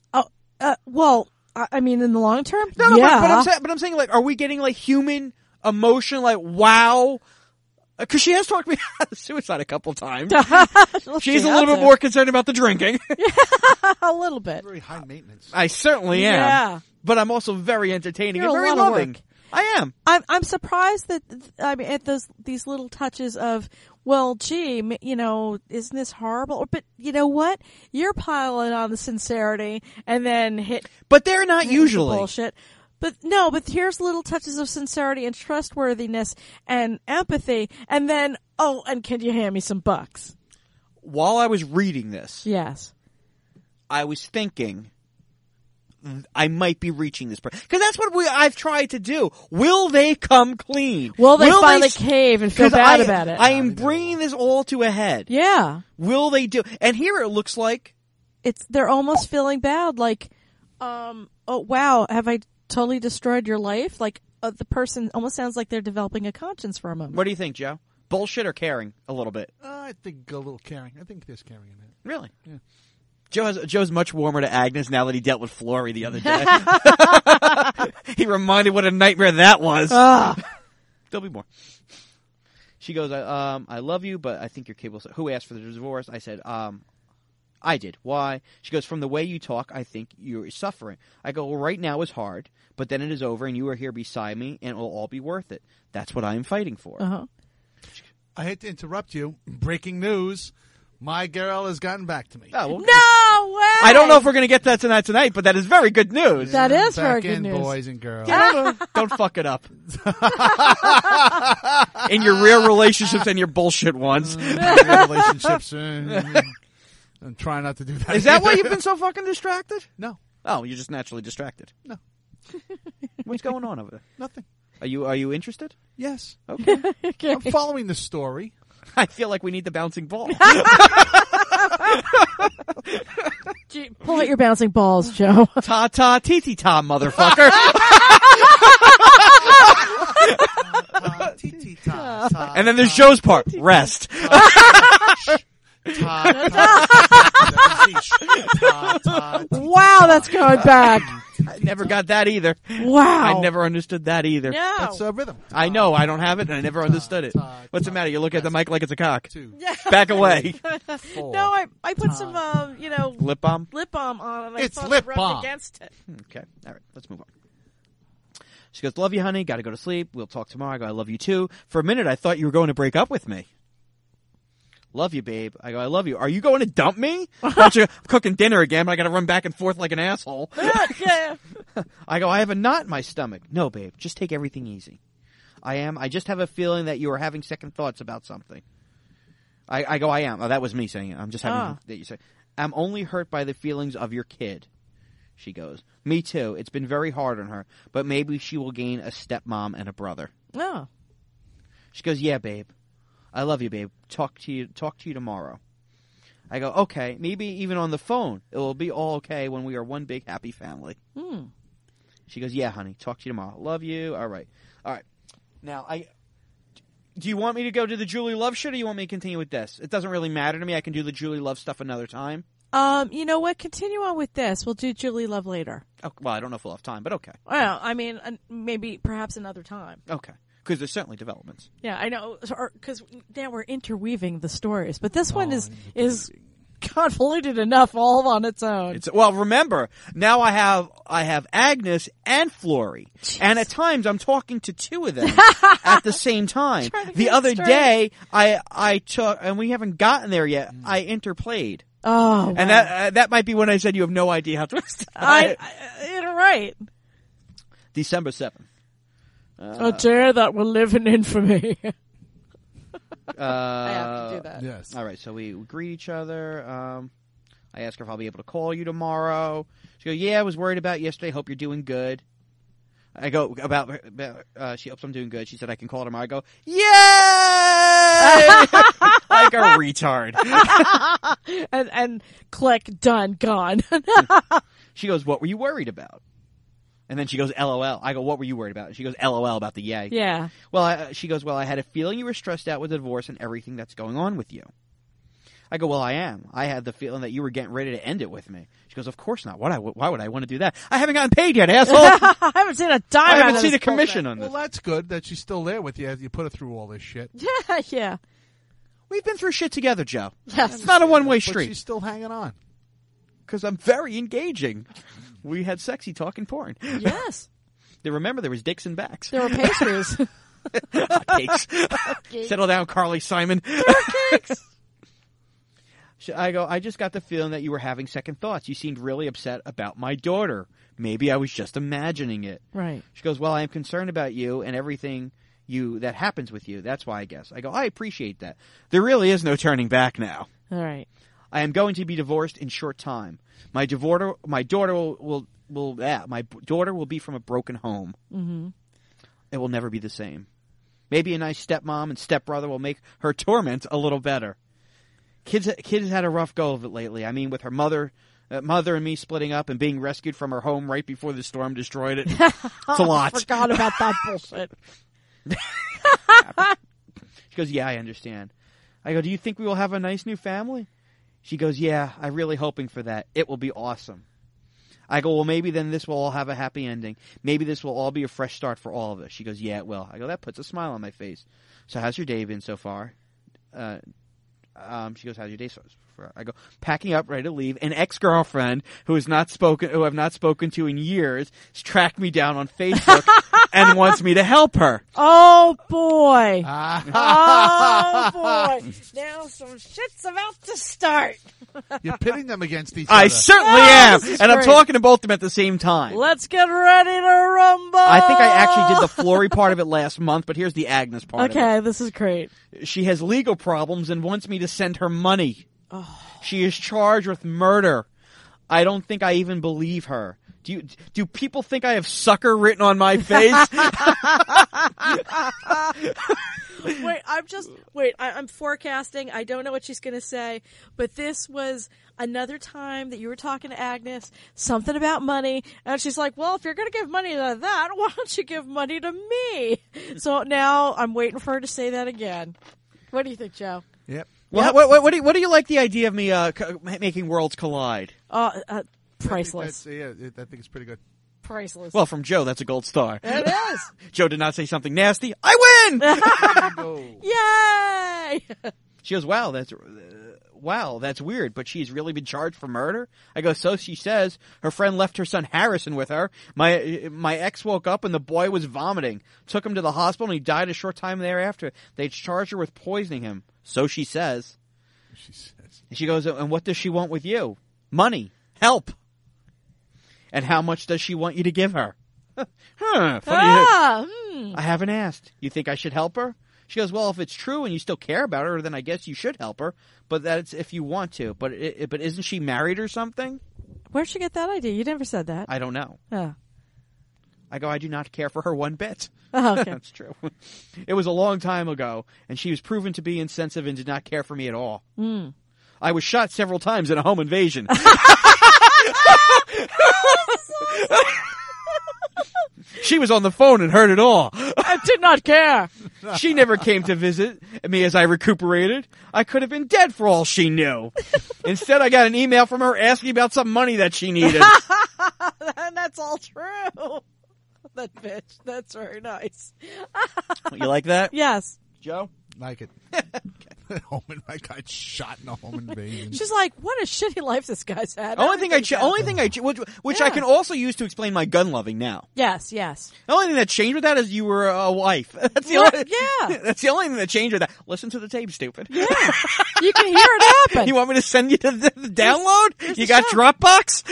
Well, I mean, in the long term, no, yeah. But I'm saying, like, are we getting like human emotion? Like, wow, because she has talked me out of suicide a couple times. She's a little bit more concerned about the drinking. A little bit. Very high maintenance. I certainly am. Yeah. But I'm also very entertaining You're and very a lot of loving. work. I am. I'm surprised that at these little touches of, well, gee, isn't this horrible? But you know what? You're piling on the sincerity and then hit. But they're not usually bullshit. But no, but here's little touches of sincerity and trustworthiness and empathy, and then and can you hand me some bucks? While I was reading this, yes, I was thinking, I might be reaching this point. Because that's what I've tried to do. Will they come clean? Will they finally cave and feel bad about it? I am bringing this all to a head. Yeah. Will they do? And here it looks like they're almost feeling bad. Like, oh wow, have I totally destroyed your life? Like, the person almost sounds like they're developing a conscience for a moment. What do you think, Joe? Bullshit or caring? A little bit. I think a little caring. I think there's caring in it. Really? Yeah. Joe's much warmer to Agnes now that he dealt with Flory the other day. He reminded what a nightmare that was. There'll be more. She goes, I love you, but I think your kid will... Who asked for the divorce? I said, I did. Why? She goes, from the way you talk, I think you're suffering. I go, well, right now is hard, but then it is over, and you are here beside me, and it will all be worth it. That's what I am fighting for. Uh-huh. I hate to interrupt you. Breaking news. My girl has gotten back to me. Oh, well, no way! I don't know if we're going to get that tonight, but that is very good news. That is back very good in, news. Boys and girls. Don't fuck it up. In your real relationships and your bullshit ones. Relationships. I'm trying not to do that. Is that why you've been so fucking distracted? No. Oh, you're just naturally distracted. No. What's going on over there? Nothing. Are you interested? Yes. Okay. Okay. I'm following the story. I feel like we need the bouncing ball. Pull out your bouncing balls, Joe. Ta-ta, tee-tee-ta, motherfucker. Tee-tee. And then there's Joe's part. Rest. Wow, that's going back. I never got that either. Wow. I never understood that either. No. That's a rhythm. I know. I don't have it, and I never understood it. What's the matter? You look at the mic like it's a cock. 2, Yeah. Back away. 4. No, I put some, Lip balm? lip balm on, and I It's thought lip it rubbed balm. against it. Okay. All right. Let's move on. She goes, love you, honey. Got to go to sleep. We'll talk tomorrow. I go, I love you, too. For a minute, I thought you were going to break up with me. Love you, babe. I go, I love you. Are you going to dump me? I'm cooking dinner again, but I got to run back and forth like an asshole. Yeah. I go, I have a knot in my stomach. No, babe. Just take everything easy. I just have a feeling that you are having second thoughts about something. I go, I am. Oh, that was me saying it. I'm just having that you say. I'm only hurt by the feelings of your kid. She goes, me too. It's been very hard on her, but maybe she will gain a stepmom and a brother. Oh. She goes, yeah, babe. I love you, babe. Talk to you tomorrow. I go, okay, maybe even on the phone. It will be all okay when we are one big happy family. She goes, yeah, honey. Talk to you tomorrow. Love you. All right. Now, do you want me to go to the Julie Love shit, or do you want me to continue with this? It doesn't really matter to me. I can do the Julie Love stuff another time. You know what? Continue on with this. We'll do Julie Love later. Oh, well, I don't know if we'll have time, but okay. Well, I mean, maybe perhaps another time. Okay. Because there's certainly developments. Yeah, I know. Because now we're interweaving the stories, but this one is convoluted enough all on its own. Well, remember, now I have Agnes and Flory, and at times I'm talking to two of them at the same time. The other day, I took, and we haven't gotten there yet, I interplayed. Oh, wow. And that might be when I said you have no idea how twisted. You're right. December 7th. A day that will live in infamy. I have to do that. Yes. All right, so we greet each other. I ask her if I'll be able to call you tomorrow. She goes, yeah, I was worried about yesterday. Hope you're doing good. I go, she hopes I'm doing good. She said I can call tomorrow. I go, yay! Like a retard. and click, done, gone. She goes, what were you worried about? And then she goes, LOL. I go, what were you worried about? She goes, LOL about the yay. Yeah. Well, she goes, well, I had a feeling you were stressed out with the divorce and everything that's going on with you. I go, well, I am. I had the feeling that you were getting ready to end it with me. She goes, of course not. Why would I want to do that? I haven't gotten paid yet, asshole. I haven't seen a dime. I haven't seen a commission on this. Well, that's good that she's still there with you as you put her through all this shit. Yeah. We've been through shit together, Joe. Yes. It's not a one-way But street. she's still hanging on. Because I'm very engaging. We had sexy talk and porn. Yes. Remember, there was dicks and backs. There were pastries. Hot cakes. Settle down, Carly Simon. Cakes. I go, I just got the feeling that you were having second thoughts. You seemed really upset about my daughter. Maybe I was just imagining it. Right. She goes, well, I am concerned about you and everything that happens with you. That's why I guess. I go, I appreciate that. There really is no turning back now. All right. I am going to be divorced in short time. My daughter will be from a broken home. Mm-hmm. It will never be the same. Maybe a nice stepmom and stepbrother will make her torment a little better. Kids had a rough go of it lately. I mean, with her mother and me splitting up and being rescued from her home right before the storm destroyed it. It's a lot. I forgot about that bullshit. She goes, yeah, I understand. I go, do you think we will have a nice new family? She goes, yeah, I'm really hoping for that. It will be awesome. I go, well, maybe then this will all have a happy ending. Maybe this will all be a fresh start for all of us. She goes, yeah, it will. I go, that puts a smile on my face. So how's your day been so far? She goes, how's your day so far? I go, packing up, ready to leave. An ex-girlfriend who I've not spoken to in years has tracked me down on Facebook and wants me to help her. Oh, boy. Oh, boy. Now some shit's about to start. You're pitting them against each other. I certainly am. This is And I'm great. talking to both of them at the same time. Let's get ready to rumble. I think I actually did the Flory part of it last month, but here's the Agnes part of it. Okay, this is great. She has legal problems and wants me to send her money. Oh. She is charged with murder. I don't think I even believe her. Do people think I have sucker written on my face? I'm forecasting. I don't know what she's going to say, but this was another time that you were talking to Agnes, something about money, and she's like, well, if you're going to give money to that, why don't you give money to me? So now I'm waiting for her to say that again. What do you think, Joe? Yep. Well, what do you like the idea of me making worlds collide? Priceless. I think it's pretty good. Priceless. Well, from Joe, that's a gold star. It is. Joe did not say something nasty. I win! Yay! She goes, wow, that's weird, but she's really been charged for murder? I go, so she says. Her friend left her son Harrison with her. My ex woke up and the boy was vomiting. Took him to the hospital and he died a short time thereafter. They charged her with poisoning him. So she says. And she goes, and what does she want with you? Money. Help. And how much does she want you to give her? Funny. I haven't asked. You think I should help her? She goes, well, if it's true and you still care about her, then I guess you should help her. But that's if you want to. But isn't she married or something? Where'd she get that idea? You never said that. I don't know. Oh. I go, I do not care for her one bit. Oh, okay. That's true. It was a long time ago, and she was proven to be insensitive and did not care for me at all. Mm. I was shot several times in a home invasion. She was on the phone and heard it all. I did not care. She never came to visit me as I recuperated. I could have been dead for all she knew. Instead, I got an email from her asking about some money that she needed. And that's all true. That bitch. That's very nice. You like that? Yes. Joe? Like it. I got shot in a home invasion. She's like, what a shitty life this guy's had. Only thing which I can also use to explain my gun loving now. Yes. The only thing that changed with that is you were a wife. That's the only thing that changed with that. Listen to the tape, stupid. Yeah. You can hear it happen. You want me to send you to the download? You got Dropbox?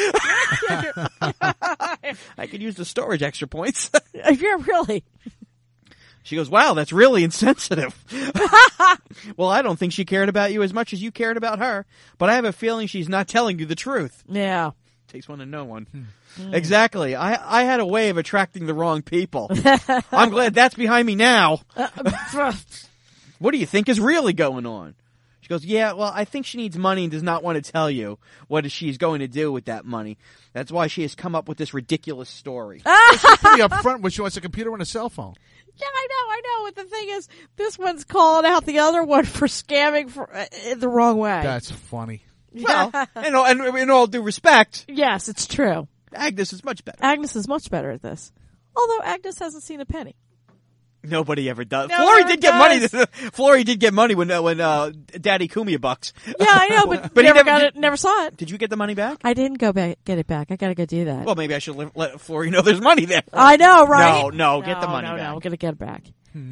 I could use the storage extra points. Yeah, really. She goes, wow, that's really insensitive. Well, I don't think she cared about you as much as you cared about her, but I have a feeling she's not telling you the truth. Yeah. Takes one to know one. Exactly. I had a way of attracting the wrong people. I'm glad that's behind me now. What do you think is really going on? She goes, yeah, well, I think she needs money and does not want to tell you what she's going to do with that money. That's why she has come up with this ridiculous story. She's pretty upfront when she wants a computer and a cell phone. Yeah, I know. But the thing is, this one's calling out the other one for scamming for the wrong way. That's funny. Well, and in all due respect, yes, it's true. Agnes is much better. Agnes is much better at this. Although Agnes hasn't seen a penny. Nobody ever does. No, Flory did get money. Flory did get money when Daddy Kumia bucks. Yeah, I know, but never saw it. Did you get the money back? I didn't get it back. I gotta go do that. Well, maybe I should let Flory know there's money there. I know, right? No, get the money back. No, I'm gonna get it back.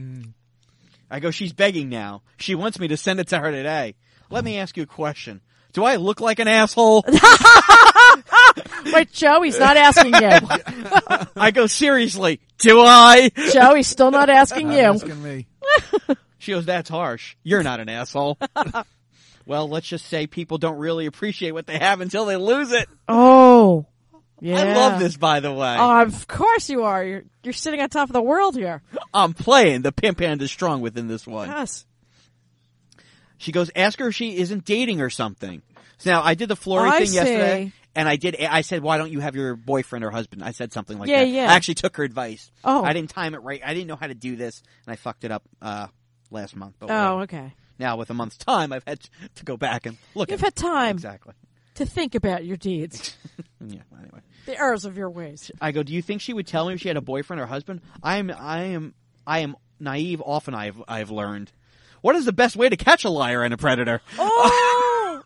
I go, she's begging now. She wants me to send it to her today. Let me ask you a question. Do I look like an asshole? Wait, Joe, he's not asking you. I go, seriously, do I? Joe, he's still not asking you. Asking me. She goes, that's harsh. You're not an asshole. Well, let's just say people don't really appreciate what they have until they lose it. Oh, yeah. I love this, by the way. Of course you are. You're sitting on top of the world here. I'm playing the pimp hand is strong within this one. Yes. She goes, ask her if she isn't dating or something. So now, I did the Flory thing yesterday, and I said, why don't you have your boyfriend or husband? I said something like that. Yeah. I actually took her advice. Oh. I didn't time it right. I didn't know how to do this, and I fucked it up last month. But Okay. now, with a month's time, I've had to go back and look You've at had time. Exactly. To think about your deeds. Yeah, anyway. The errors of your ways. I go, do you think she would tell me if she had a boyfriend or husband? I am naive often, I've learned. What is the best way to catch a liar and a predator? Oh!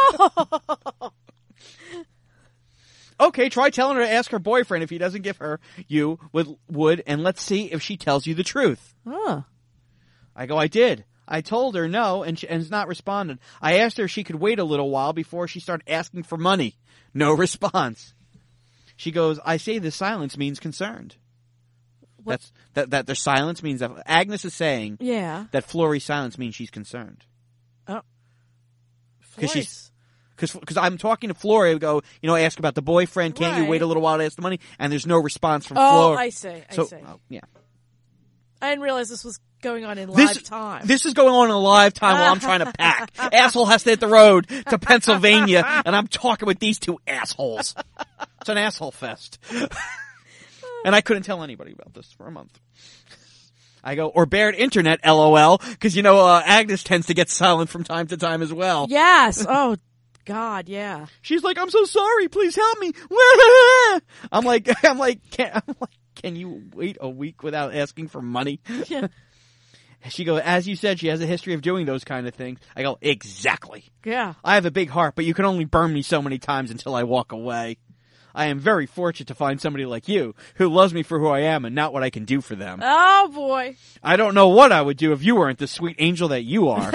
Okay, try telling her to ask her boyfriend if he doesn't give her you would, and let's see if she tells you the truth. Huh. I go, I did. I told her no, and has not responded. I asked her if she could wait a little while before she started asking for money. No response. She goes, I say the silence means concerned. What? That their silence means that Agnes is saying that Flory's silence means she's concerned. Oh. Because I'm talking to Flory, I go, ask about the boyfriend. Can't you wait a little while to ask the money? And there's no response from Flory. Oh, I see. Oh, yeah. I didn't realize this was going on in live time. This is going on in live time while I'm trying to pack. Asshole has to hit the road to Pennsylvania, and I'm talking with these two assholes. It's an asshole fest. And I couldn't tell anybody about this for a month. I go, or bared internet, LOL, because, Agnes tends to get silent from time to time as well. Yes. Oh, God, yeah. She's like, I'm so sorry. Please help me. I'm like, can you wait a week without asking for money? Yeah. She goes, as you said, she has a history of doing those kind of things. I go, exactly. Yeah. I have a big heart, but you can only burn me so many times until I walk away. I am very fortunate to find somebody like you who loves me for who I am and not what I can do for them. Oh, boy. I don't know what I would do if you weren't the sweet angel that you are.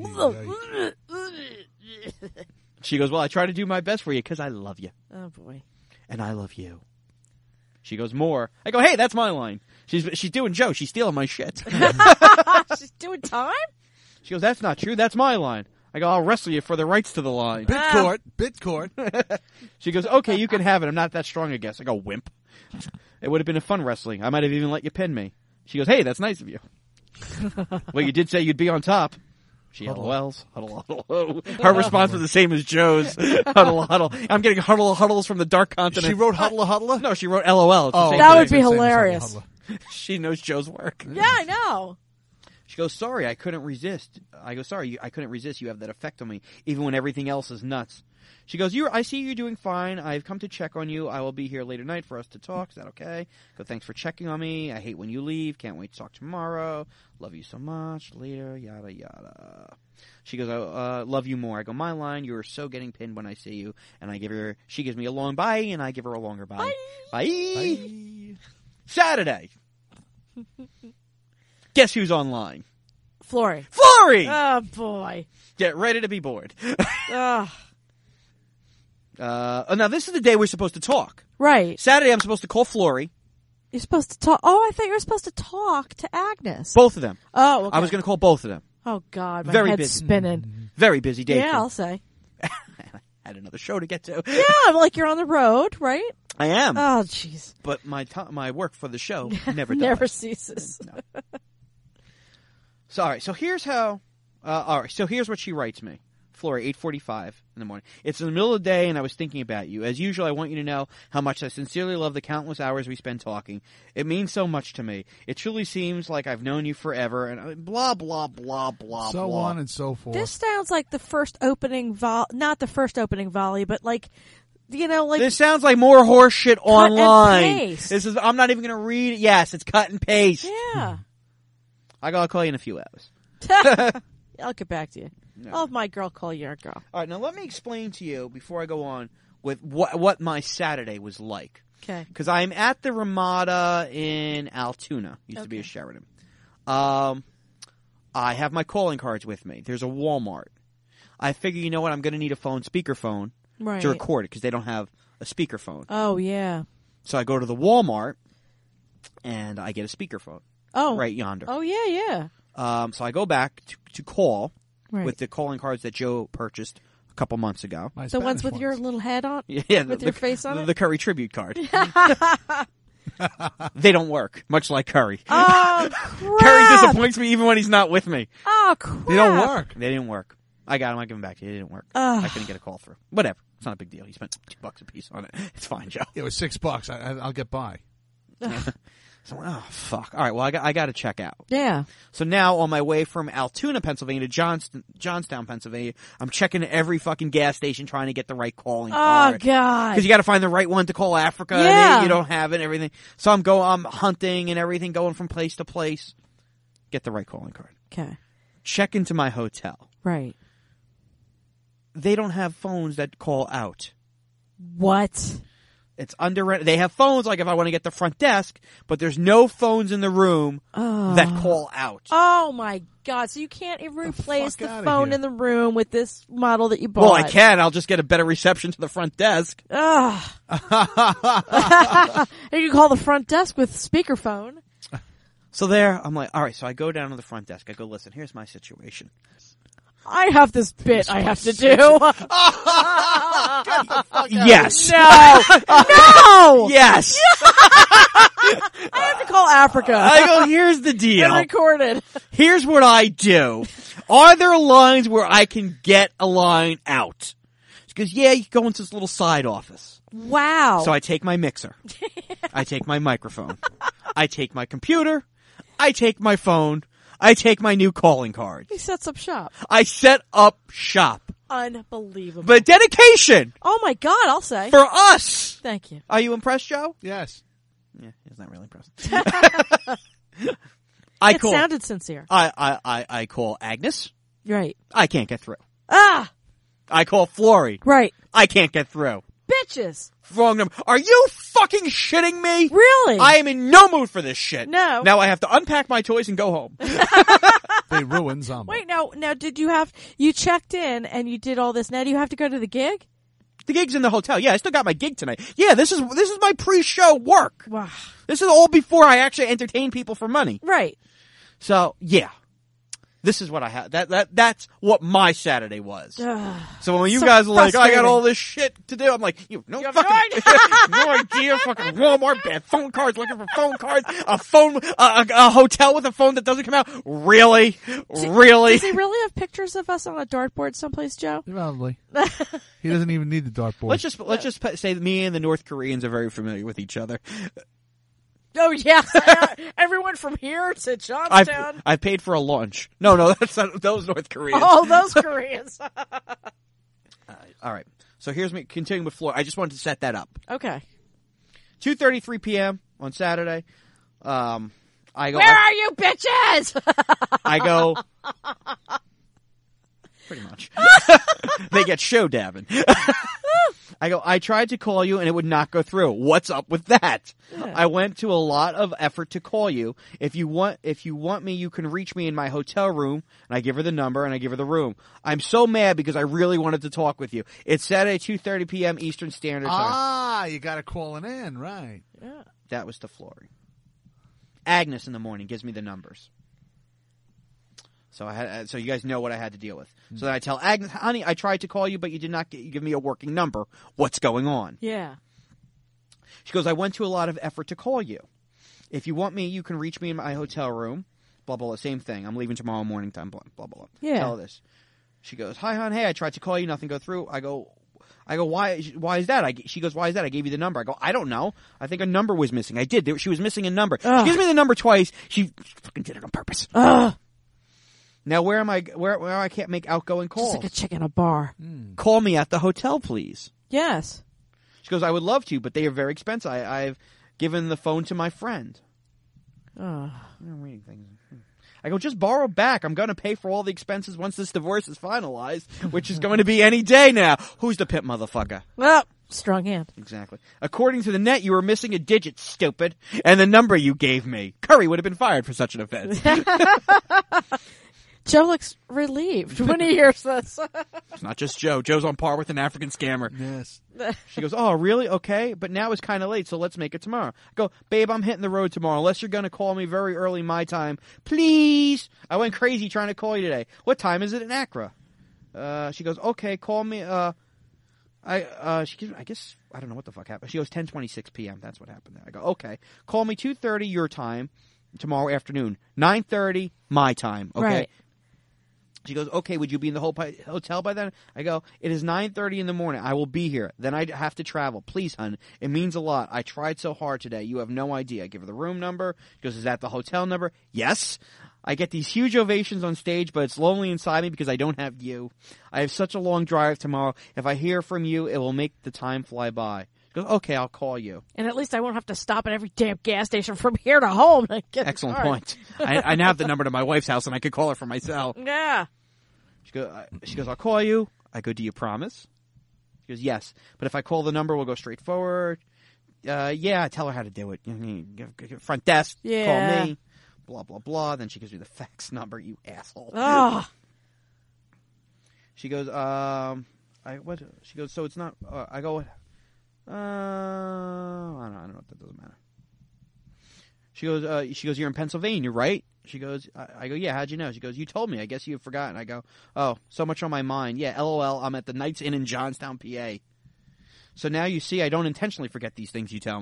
She goes, well, I try to do my best for you because I love you. Oh, boy. And I love you. She goes, more. I go, hey, that's my line. She's doing Joe. She's stealing my shit. She's doing time? She goes, that's not true. That's my line. I go, I'll wrestle you for the rights to the line. Bit court. She goes, okay, you can have it. I'm not that strong, I guess. I go, wimp. It would have been a fun wrestling. I might have even let you pin me. She goes, hey, that's nice of you. Well, you did say you'd be on top. She LOLs. Huddle, huddle, huddle. Her response was the same as Joe's. Huddle, huddle. I'm getting huddles from the dark continent. She wrote huddle? No, she wrote LOL. That would be hilarious. She knows Joe's work. Yeah, I know. She goes, sorry, I couldn't resist. I go, sorry, I couldn't resist. You have that effect on me, even when everything else is nuts. She goes, I see you're doing fine. I've come to check on you. I will be here later tonight for us to talk. Is that okay? I go, thanks for checking on me. I hate when you leave. Can't wait to talk tomorrow. Love you so much. Later, yada, yada. She goes, love you more. I go, my line, you're so getting pinned when I see you. And she gives me a long bye, and I give her a longer bye. Bye. Bye. Saturday. Guess who's online? Flory. Flory! Oh, boy. Get ready to be bored. Ugh. Now, this is the day we're supposed to talk. Right. Saturday, I'm supposed to call Flory. You're supposed to talk. Oh, I thought you were supposed to talk to Agnes. Both of them. Oh, okay. I was going to call both of them. Oh, God. My Very head's busy. spinning. Very busy day. Yeah, I'll say. I had another show to get to. Yeah, like you're on the road, right? I am. Oh, jeez. But my work for the show never dies. Never ceases. No. So here's how. All right. So here's what she writes me. Flory, 8:45 in the morning. It's in the middle of the day, and I was thinking about you. As usual, I want you to know how much I sincerely love the countless hours we spend talking. It means so much to me. It truly seems like I've known you forever, and blah, blah, blah, blah, so blah. on and so forth. This sounds like the first opening not the first opening volley, but like, like. This sounds like more horse shit online. And paste. I'm not even going to read it. Yes, it's cut and paste. Yeah. I'll call you in a few hours. I'll get back to you. No. I'll have my girl call your girl. All right, now let me explain to you before I go on with what my Saturday was like. Okay. Because I'm at the Ramada in Altoona. Used to be a Sheraton. I have my calling cards with me. There's a Walmart. I figure, you know what? I'm going to need a speakerphone to record it because they don't have a speakerphone. Oh, yeah. So I go to the Walmart and I get a speakerphone. Oh. Right yonder. Oh, yeah. So I go back to call. Right. With the calling cards that Joe purchased a couple months ago. The ones with your little head on? Yeah, with your face on it? The Curry tribute card. They don't work, much like Curry. Oh, crap. Curry disappoints me even when he's not with me. Oh, crap. They don't work. They didn't work. I got them. I give them back to you. They didn't work. Ugh. I couldn't get a call through. Whatever. It's not a big deal. You spent $2 a piece on it. It's fine, Joe. It was $6. I'll get by. So, oh, fuck. All right, well, I got to check out. Yeah. So now, on my way from Altoona, Pennsylvania to Johnstown, Pennsylvania, I'm checking every fucking gas station trying to get the right calling card. Oh, God. Because you got to find the right one to call Africa. Yeah. And you don't have it and everything. So I'm hunting and everything, going from place to place. Get the right calling card. Okay. Check into my hotel. Right. They don't have phones that call out. What? It's they have phones like if I want to get the front desk, but there's no phones in the room that call out. Oh my God. So you can't even replace the phone in the room with this model that you bought. Well, I can. I'll just get a better reception to the front desk. Ugh. And you can call the front desk with speakerphone. So there, I'm like, all right, so I go down to the front desk. I go, listen, here's my situation. I have this bit I have to do. Yes. No. No. Yes. I have to call Africa. I go, here's the deal. And recorded. Here's what I do. Are there lines where I can get a line out? She goes, yeah, you can go into this little side office. Wow. So I take my mixer. I take my microphone. I take my computer. I take my phone. I take my new calling card. He sets up shop. I set up shop. Unbelievable. But dedication. Oh my God, I'll say. For us. Thank you. Are you impressed, Joe? Yes. Yeah, he's not really impressed. It sounded sincere. I call Agnes. Right. I can't get through. Ah! I call Flory. Right. I can't get through. Bitches. Wrong number. Are you fucking shitting me? Really? I am in no mood for this shit. No. Now I have to unpack my toys and go home. They ruined Zombie. Wait, now did you checked in and you did all this. Now do you have to go to the gig? The gig's in the hotel. Yeah, I still got my gig tonight. Yeah, this is my pre-show work. Wow. This is all before I actually entertain people for money. Right. So, yeah. This is what I had. That's what my Saturday was. So when you guys are like, I got all this shit to do, I'm like, you have no idea. Fucking Walmart, bad phone cards, looking for phone cards, a hotel with a phone that doesn't come out. Really? Really? Does he really have pictures of us on a dartboard someplace, Joe? Probably. He doesn't even need the dartboard. Let's just say that me and the North Koreans are very familiar with each other. Oh yeah, everyone from here to Johnstown. I paid for a lunch. No, that's not those North Koreans. Oh, those Koreans. All right. So here's me continuing with Floyd. I just wanted to set that up. Okay. 2:33 p.m. on Saturday. I go. Where are you, bitches? I go. Pretty much. They get show dabbing. I go, I tried to call you and it would not go through. What's up with that? Yeah. I went to a lot of effort to call you. If you want me, you can reach me in my hotel room. And I give her the number and I give her the room. I'm so mad because I really wanted to talk with you. It's Saturday, 2:30 p.m. Eastern Standard Time. Ah, you got to call it in, right. Yeah. That was to Flory. Agnes in the morning gives me the numbers. So so you guys know what I had to deal with. Mm-hmm. So then I tell Agnes, honey, I tried to call you, but you did not give me a working number. What's going on? Yeah. She goes, I went to a lot of effort to call you. If you want me, you can reach me in my hotel room. Blah, blah, blah. Same thing. I'm leaving tomorrow morning time. Blah, blah, blah. Yeah. Tell her this. She goes, hi, hon. Hey, I tried to call you. Nothing go through. I go, why is that? She goes, why is that? I gave you the number. I go, I don't know. I think a number was missing. I did. She was missing a number. Ugh. She gives me the number twice. She fucking did it on purpose. Ugh. Now, where am I? Where I can't make outgoing calls? Just like a chick in a bar. Call me at the hotel, please. Yes. She goes, I would love to, but they are very expensive. I've given the phone to my friend. Oh. I'm reading things. I go, just borrow back. I'm going to pay for all the expenses once this divorce is finalized, which is going to be any day now. Who's the pimp, motherfucker? Well, strong hand. Exactly. According to the net, you were missing a digit, stupid, and the number you gave me. Curry would have been fired for such an offense. Joe looks relieved when he hears this. It's not just Joe. Joe's on par with an African scammer. Yes. She goes, oh, really? Okay, but now it's kind of late, so let's make it tomorrow. I go, babe, I'm hitting the road tomorrow, unless you're going to call me very early my time. Please! I went crazy trying to call you today. What time is it in Accra? She goes, okay, call me, I guess, I don't know what the fuck happened. She goes, 10:26 p.m. That's what happened there. I go, okay. Call me 2:30 your time tomorrow afternoon. 9:30 my time, okay? Right. She goes, okay, would you be in the hotel by then? I go, it is 9:30 in the morning. I will be here. Then I have to travel. Please, hun. It means a lot. I tried so hard today. You have no idea. I give her the room number. She goes, is that the hotel number? Yes. I get these huge ovations on stage, but it's lonely inside me because I don't have you. I have such a long drive tomorrow. If I hear from you, it will make the time fly by. She goes, okay, I'll call you. And at least I won't have to stop at every damn gas station from here to home. Excellent point. I now have the number to my wife's house, and I could call her from my cell. Yeah. She goes, I'll call you. I go, do you promise? She goes, yes. But if I call the number, we'll go straight forward. Yeah, tell her how to do it. Front desk, yeah. Call me. Blah, blah, blah. Then she gives me the fax number, you asshole. Oh. She goes, She goes, so it's not, I go, I don't know, that doesn't matter. She goes, you're in Pennsylvania, right? She goes, I go, yeah, how'd you know? She goes, you told me. I guess you've forgotten. I go, oh, so much on my mind. Yeah, LOL, I'm at the Knights Inn in Johnstown, PA. So now you see I don't intentionally forget these things you tell me.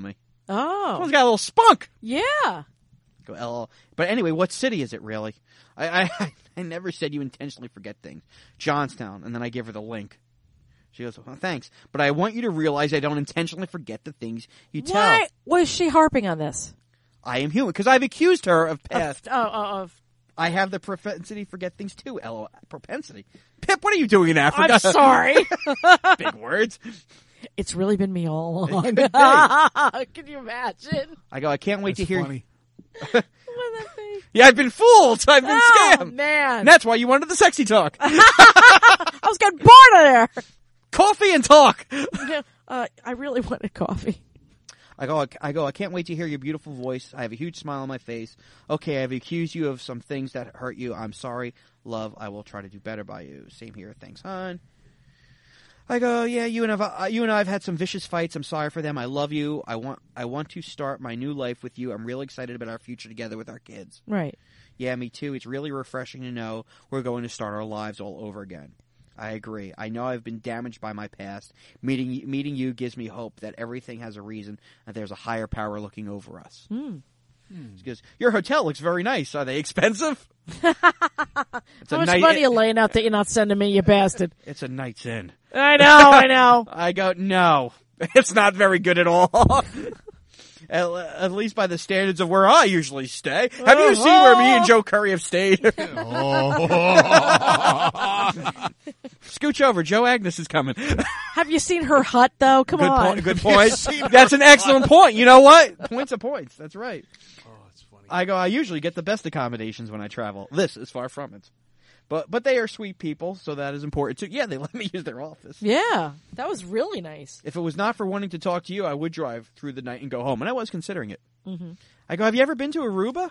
Oh. Someone's got a little spunk. Yeah. Go LOL. But anyway, what city is it really? I never said you intentionally forget things. Johnstown. And then I give her the link. She goes, well, thanks. But I want you to realize I don't intentionally forget the things you tell. Why was she harping on this? I am human. Because I've accused her of past. Of I have the propensity to forget things too. LOL. Propensity. Pip, what are you doing in Africa? I'm sorry. Big words. It's really been me all along. It could be. Can you imagine? I go, I can't wait to hear funny. What would that be? Yeah, I've been fooled. I've been Oh, scammed. man. And that's why you wanted the sexy talk. I was getting bored of there. Coffee and talk. I really wanted coffee. I go, I can't wait to hear your beautiful voice. I have a huge smile on my face. Okay, I've accused you of some things that hurt you. I'm sorry. Love, I will try to do better by you. Same here. Thanks, hon. I go, yeah, you and I have had some vicious fights. I'm sorry for them. I love you. I want to start my new life with you. I'm really excited about our future together with our kids. Right. Yeah, me too. It's really refreshing to know we're going to start our lives all over again. I agree. I know I've been damaged by my past. Meeting you gives me hope that everything has a reason and there's a higher power looking over us. She goes, your hotel looks very nice. Are they expensive? How much money are you laying out that you're not sending me, you bastard? It's a night's in. I know. I go, no. It's not very good at all. At least by the standards of where I usually stay. Have you seen where me and Joe Curry have stayed? Scooch over. Joe Agnes is coming. Have you seen her hut, though? Come on. Good point. That's an excellent point. You know what? Points are points. That's right. Oh, it's funny. I usually get the best accommodations when I travel. This is far from it. But they are sweet people, so that is important too. Yeah, they let me use their office. Yeah, that was really nice. If it was not for wanting to talk to you, I would drive through the night and go home. And I was considering it. Mm-hmm. I go, have you ever been to Aruba?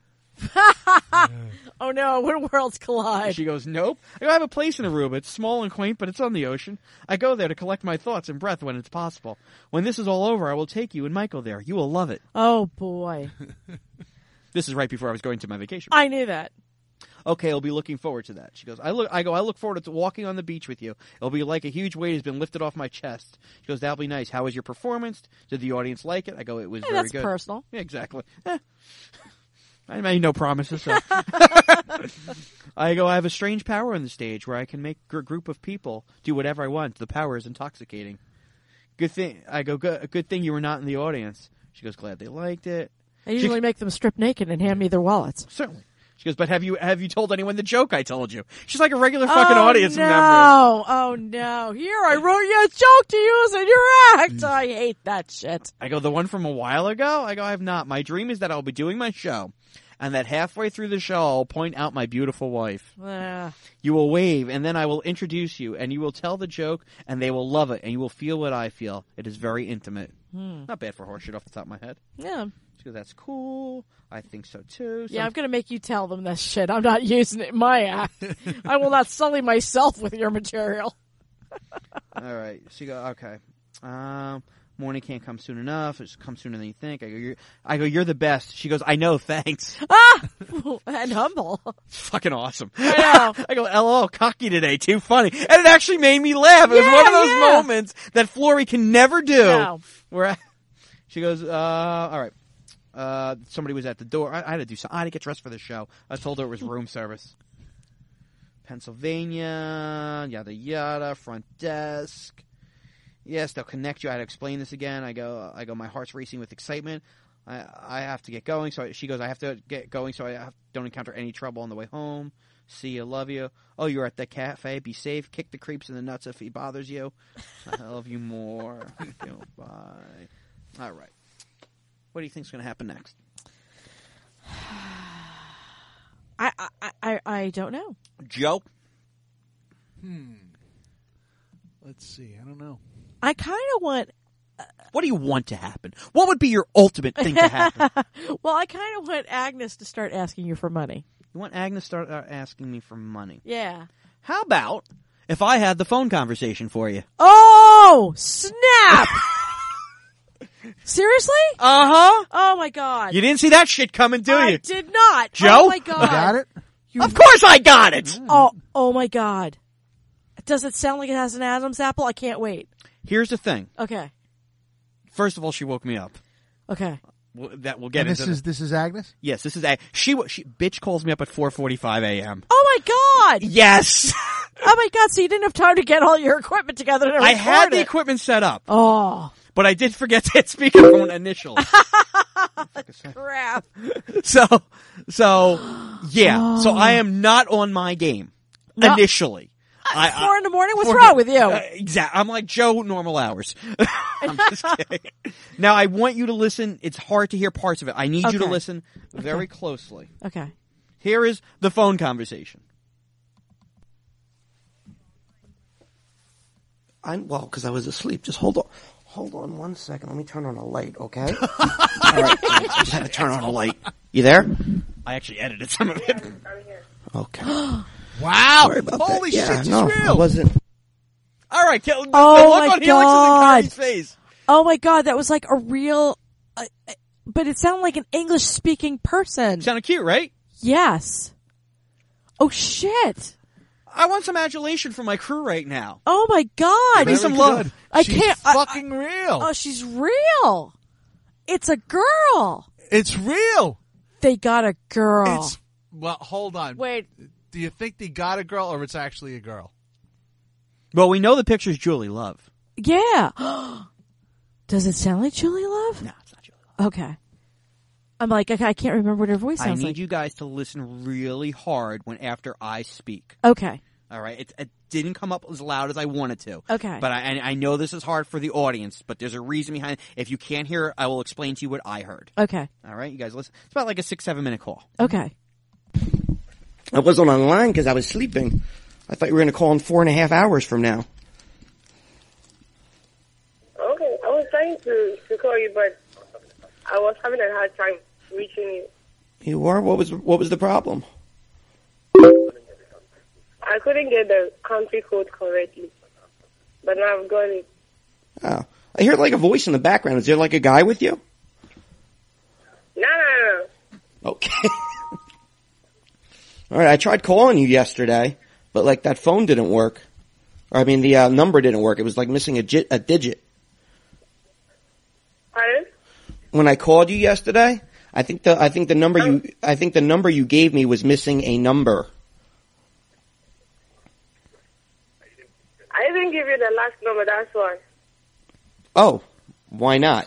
Oh no, when worlds collide. She goes, nope. I go, I have a place in Aruba. It's small and quaint, but it's on the ocean. I go there to collect my thoughts and breath when it's possible. When this is all over, I will take you and Michael there. You will love it. Oh boy. This is right before I was going to my vacation. I knew that. Okay, I'll be looking forward to that. She goes, I look forward to walking on the beach with you. It'll be like a huge weight has been lifted off my chest. She goes, that'll be nice. How was your performance? Did the audience like it? I go, it was very that's good. personal. Yeah, exactly. I made no promises. So. I go, I have a strange power on the stage where I can make a group of people do whatever I want. The power is intoxicating. Good thing. I go, good thing you were not in the audience. She goes, glad they liked it. I usually make them strip naked and hand me their wallets. Certainly. She goes, but have you told anyone the joke I told you? She's like a regular fucking audience member. Oh no. Here, I wrote you a joke to use in your act. I hate that shit. I go, the one from a while ago? I go, I have not. My dream is that I'll be doing my show, and that halfway through the show, I'll point out my beautiful wife. You will wave, and then I will introduce you, and you will tell the joke, and they will love it, and you will feel what I feel. It is very intimate. Not bad for horseshit off the top of my head. Yeah. She goes, that's cool. I think so, too. Yeah, I'm going to make you tell them that shit. I'm not using it in my act. I will not sully myself with your material. All right. She goes, okay. Morning can't come soon enough. It's come sooner than you think. I go, you're the best. She goes, I know, thanks. And humble. Fucking awesome. I know. I go, LOL, cocky today, too funny. And it actually made me laugh. It was one of those moments that Flory can never do. No. Where she goes, all right. Somebody was at the door. I had to do something. I had to get dressed for the show. I told her it was room service. Pennsylvania, yada yada, front desk. Yes, they'll connect you. I had to explain this again. I go, my heart's racing with excitement. I have to get going. So she goes, I have to get going so I don't encounter any trouble on the way home. See you, love you. Oh, you're at the cafe. Be safe. Kick the creeps in the nuts if he bothers you. I love you more. Bye. All right. What do you think's going to happen next? I don't know. Joe? Let's see. I don't know. I kind of want... What do you want to happen? What would be your ultimate thing to happen? Well, I kind of want Agnes to start asking you for money. You want Agnes to start asking me for money? Yeah. How about if I had the phone conversation for you? Oh, snap! Seriously? Uh-huh. Oh, my God. You didn't see that shit coming, do you? I did not. Joe? Oh, my God. You got it? Of course I got it! Oh, my God. Does it sound like it has an Adam's apple? I can't wait. Here's the thing. Okay. First of all, she woke me up. Okay. That we'll get And into. this is Agnes? Yes, this is she bitch calls me up at 4:45 a.m. Oh my God! Yes. Oh my God! So you didn't have time to get all your equipment together to record I had the it. equipment set up. Oh But I did forget to hit speakerphone initially. crap! So yeah. So I am not on my game initially. 4 in the morning? What's wrong with you? Exactly. I'm like Joe, normal hours. I'm just kidding. Now I want you to listen. It's hard to hear parts of it. I need you to Okay. listen very closely. Okay. Here is the phone conversation. Because I was asleep. Just hold on 1 second. Let me turn on a light, okay? All right, I just had to turn on a light. You there? I actually edited some of it. Okay. Wow! Sorry about Holy that. Yeah, shit, it's no, real! I wasn't. All right. The Oh, look my on Helix's God. and Cardi's face. Oh my God! That was like a real, but it sounded like an English-speaking person. Sounded cute, right? Yes. Oh shit! I want some adulation from my crew right now. Oh my God! Give me some love. Good. I She's can't- fucking real. Oh, she's real. It's a girl. It's real. They got a girl. Well, hold on. Wait. Do you think they got a girl or it's actually a girl? Well, we know the picture's Julie Love. Yeah. Does it sound like Julie Love? No, it's not Julie Love. Okay. I'm like, I can't remember what her voice I sounds need like. you guys to listen really hard after I speak. Okay. All right? It didn't come up as loud as I wanted to. Okay. But I know this is hard for the audience, but there's a reason behind it. If you can't hear it, I will explain to you what I heard. Okay. All right? You guys listen. It's about like a 6-7 minute call. Okay. I wasn't online because I was sleeping. I thought you were going to call in 4.5 hours from now. Okay, I was trying to call you, but I was having a hard time reaching you. You were? What was the problem? I couldn't get the country code correctly, but now I've got it. Oh, I hear like a voice in the background. Is there like a guy with you? No. Okay. All right, I tried calling you yesterday, but like that phone didn't work. Or I mean, the number didn't work. It was like missing a digit. Pardon? When I called you yesterday, I think the number you gave me was missing a number. I didn't give you the last number, that's why. Oh, why not?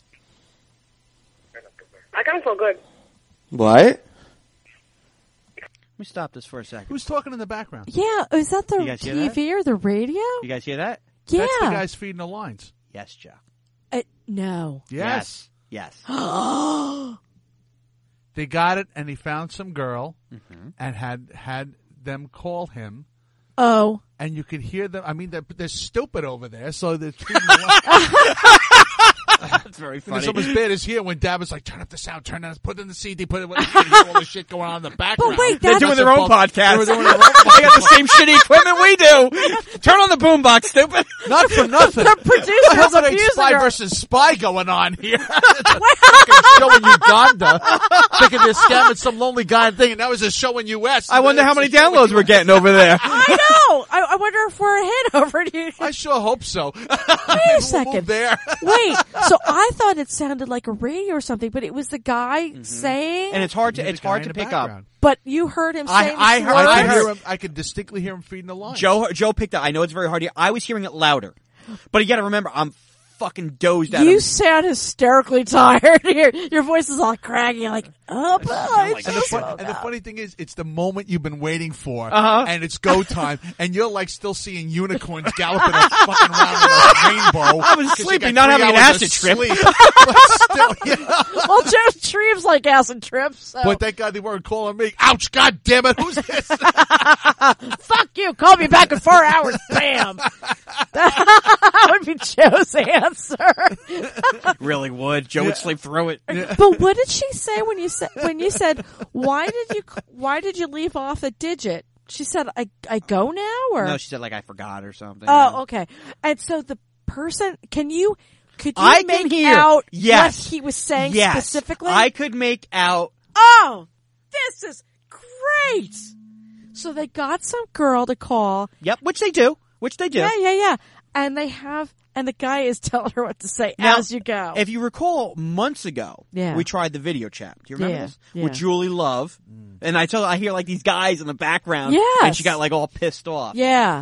I can't forget. What? Let me stop this for a second. Who's talking in the background? Yeah. Is that the You guys hear that? TV or the radio? You guys hear that? Yeah. That's the guys feeding the lines. Yes, Joe. No. Yes. Yes. They got it, and he found some girl Mm-hmm. and had them call him, Oh. and you could hear them. I mean, they're stupid over there, so they're feeding the line. That's very And funny. it's almost bad as here when Dad was like, turn up the sound, turn on, put in the CD, put it, you can hear all the shit going on in the background. But wait, They're that's doing their own podcast. They were doing their own They got the same shitty equipment we do. Turn on the boombox, stupid. Not for nothing. the producer How was about abusing spy her. versus spy going on here? It's a fucking show in Uganda, thinking they're scamming some lonely guy thing, and that was a show in U.S. I wonder how many downloads we're getting over there. I know. I wonder if we're a hit over here. I sure hope so. Wait a second. There. Wait. So I thought it sounded like a radio or something, but it was the guy saying. And it's hard to The guy in the pick up. background. But you heard him saying I the heard. I words? could hear him. I could distinctly hear him feeding the line. Joe picked up. I know it's very hard to hear. I was hearing it louder. But you gotta remember, I'm fucking dozed out. You sound hysterically tired. Your voice is all craggy, like, oh, boy. And the funny thing is, it's the moment you've been waiting for, Uh-huh. and it's go time, and you're like still seeing unicorns galloping fucking around with a rainbow. I was 'cause you sleeping, got not 3 having an hours of acid trip. sleep. But still, yeah. Well, Joe Treves like acid trips. So. But thank God they weren't calling me. Ouch! God damn it! Who's this? Fuck you. Call me back in 4 hours. Bam. That would be Joe's answer. really would. Joe would sleep through it. But what did she say when you said why did you leave off a digit? She said I go now, or No, she said like I forgot or something. oh, okay. And so the person, could you I make can hear. out Yes. what he was saying Yes. specifically? I could make out. Oh, this is great. So they got some girl to call. Yep, which they do. Yeah. And and the guy is telling her what to say Now, as you go. If you recall, months ago, Yeah. we tried the video chat. Do you remember Yeah, this? yeah. With Julie Love. And I hear like these guys in the background. Yes. And she got like all pissed off. Yeah.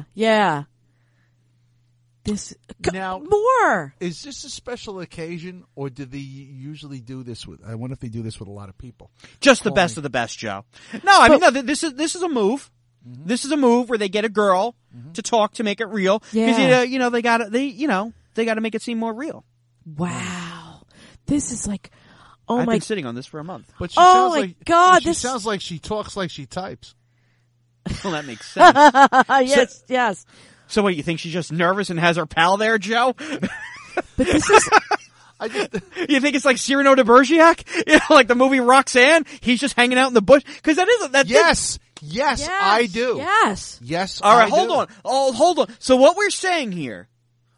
Now, more. Is this a special occasion, or do they usually do this with? I wonder if they do this with a lot of people. Just the best of the best, Joe. No, I mean, no, this is a move. This is a move where they get a girl to talk to make it real. Because, they gotta make it seem more real. Wow. This is like, I've been sitting on this for a month. But she Oh sounds my like, God, She this- sounds like she talks like she types. Well, that makes sense. Yes. So what, you think she's just nervous and has her pal there, Joe? But this is, You think it's like Cyrano de Bergerac? Like the movie Roxanne? He's just hanging out in the bush? Because that is, Yes, I do. Yes. Yes, All right, I hold do. on. Oh, hold on. So what we're saying here,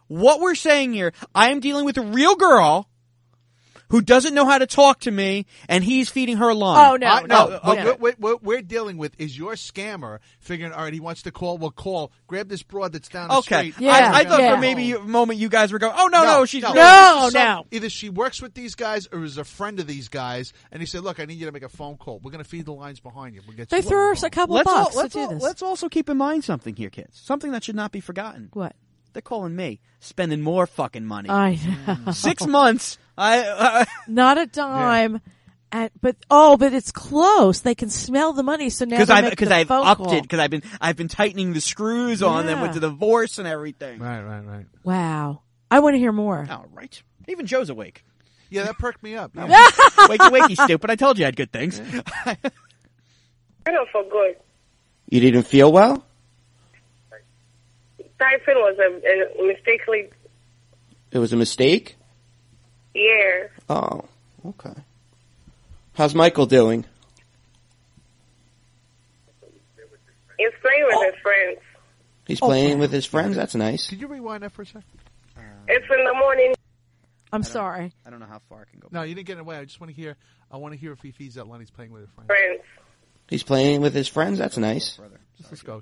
I am dealing with a real girl who doesn't know how to talk to me, and he's feeding her line. Oh, no. What we're dealing with is your scammer figuring, all right, he wants to call. Well, call. Grab this broad that's down the Okay. street. I thought for maybe a moment you guys were going, oh, no, she's real. No. Either she works with these guys or is a friend of these guys, and he said, look, I need you to make a phone call. We're going to feed the lines behind you. We'll get They you threw us a couple bucks to do this. Let's also keep in mind something here, kids. Something that should not be forgotten. What? They're calling me, spending more fucking money. I know. 6 months. Not a dime. But it's close. They can smell the money, so now because I've upped it, because I've been tightening the screws on them with the divorce and everything. Right. Wow. I want to hear more. All right. Even Joe's awake. Yeah, that perked me up. Yeah. Wakey, stupid. I told you I had good things. I don't feel good. You didn't feel well? Typhoon was a mistakenly. It was a mistake? Yeah. Oh, okay. How's Michael doing? He's playing with his friends. He's playing with his friends? That's nice. Could you rewind that for a second? It's in the morning. I'm sorry. I don't know how far I can go. No, you didn't get it away. I just want to hear. I want to hear if he feeds that line. He's playing with his friends. Friends. He's playing with his friends? That's nice. This goes.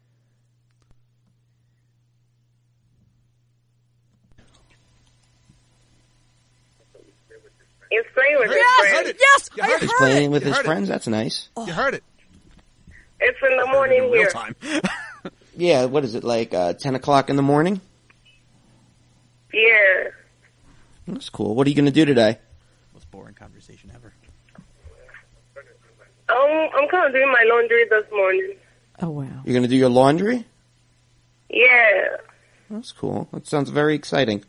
He's playing with his friends. Yes, You heard He's it. playing with You his heard it. friends? That's nice. You heard it. It's in the morning Real here. time. Yeah, what is it, like 10 o'clock in the morning? Yeah. That's cool. What are you going to do today? Most boring conversation ever. I'm kind of doing my laundry this morning. Oh, wow. You're going to do your laundry? Yeah. That's cool. That sounds very exciting.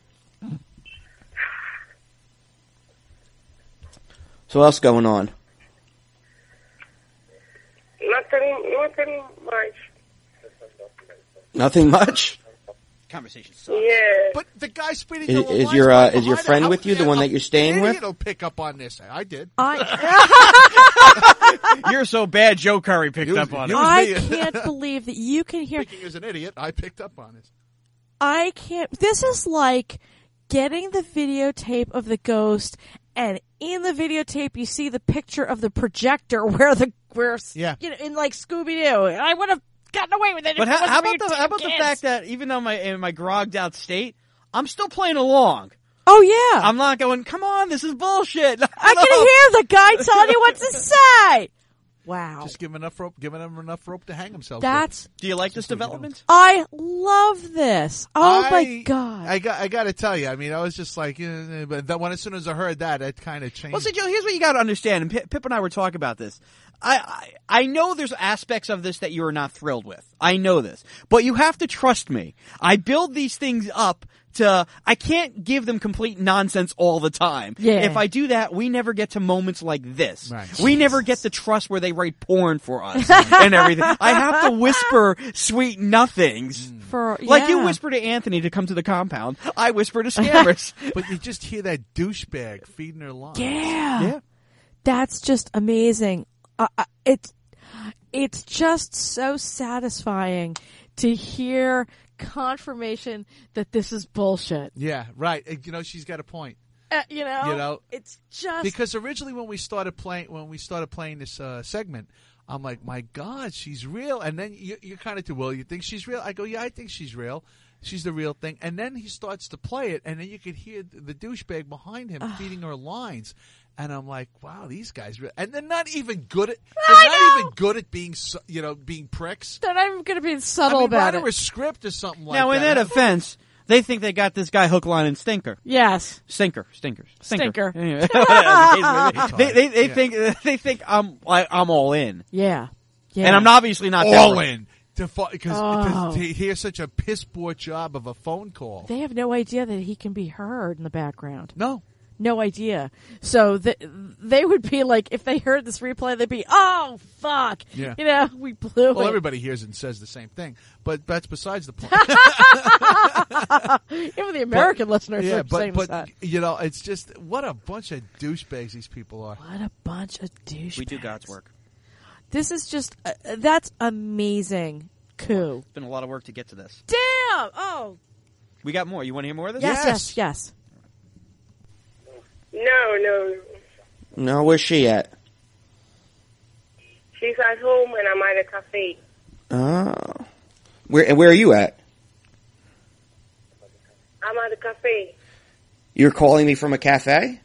So what else going on? Nothing much. Nothing much? Conversation sucks. Yeah. But the guy's feeding Is- the is lines your, behind is your it. friend with you, the one that you're staying an with? idiot will pick up on this. I did. You're so bad, Joe Curry picked up on it. I can't believe that you can hear. Speaking as an idiot, I picked up on it. I can't. This is like getting the videotape of the ghost, and in the videotape you see the picture of the projector Yeah. in like Scooby Doo. I would have gotten away with it. But if it how wasn't about for the kids. fact that even though in my grogged out state, I'm still playing along. Oh yeah, I'm not going, come on, this is bullshit. I can hear the guy telling you what to say. Wow. Just giving him enough rope to hang himself. Do you like this development? I love this. Oh my I god. I got to tell you. I mean, I was just like, but then as soon as I heard that, it kind of changed. Well, see, Joe, here's what you got to understand, and Pip and I were talking about this. I know there's aspects of this that you are not thrilled with. I know this. But you have to trust me. I build these things up I can't give them complete nonsense all the time. Yeah. If I do that, we never get to moments like this. Right. We never get the trust where they write porn for us and everything. I have to whisper sweet nothings. Like you whisper to Anthony to come to the compound. I whisper to scammers. But you just hear that douchebag feeding her lines. Yeah. That's just amazing. It's just so satisfying to hear confirmation that this is bullshit. Yeah, right. She's got a point. It's just because originally when we started playing this segment, I'm like, my God, she's real. And then you kind of do, well, you think she's real? I go, yeah, I think she's real. She's the real thing. And then he starts to play it, and then you could hear the douchebag behind him feeding her lines. And I'm like, wow, these guys, and they're not even good at. They're not even good at being, being pricks. They're not even going to be subtle about write it. her a script or something like now, that. in that offense, they think they got this guy hook, line, and stinker. Yes. Stinker. Anyway. They think I'm all in. Yeah. And I'm obviously not all different. in. Because to hear such a piss poor job of a phone call. They have no idea that he can be heard in the background. No idea. So they would be like, if they heard this replay, they'd be, oh fuck, yeah. We blew it. Well, everybody hears it and says the same thing, but that's besides the point. Even the American listeners are saying that. It's just what a bunch of douchebags these people are. What a bunch of douchebags. We do God's work. This is just that's amazing. Coup. It's been a lot of work to get to this. Damn. Oh. We got more. You want to hear more of this? Yes. No, where's she at? She's at home and I'm at a cafe. Oh. Where are you at? I'm at a cafe. You're calling me from a cafe?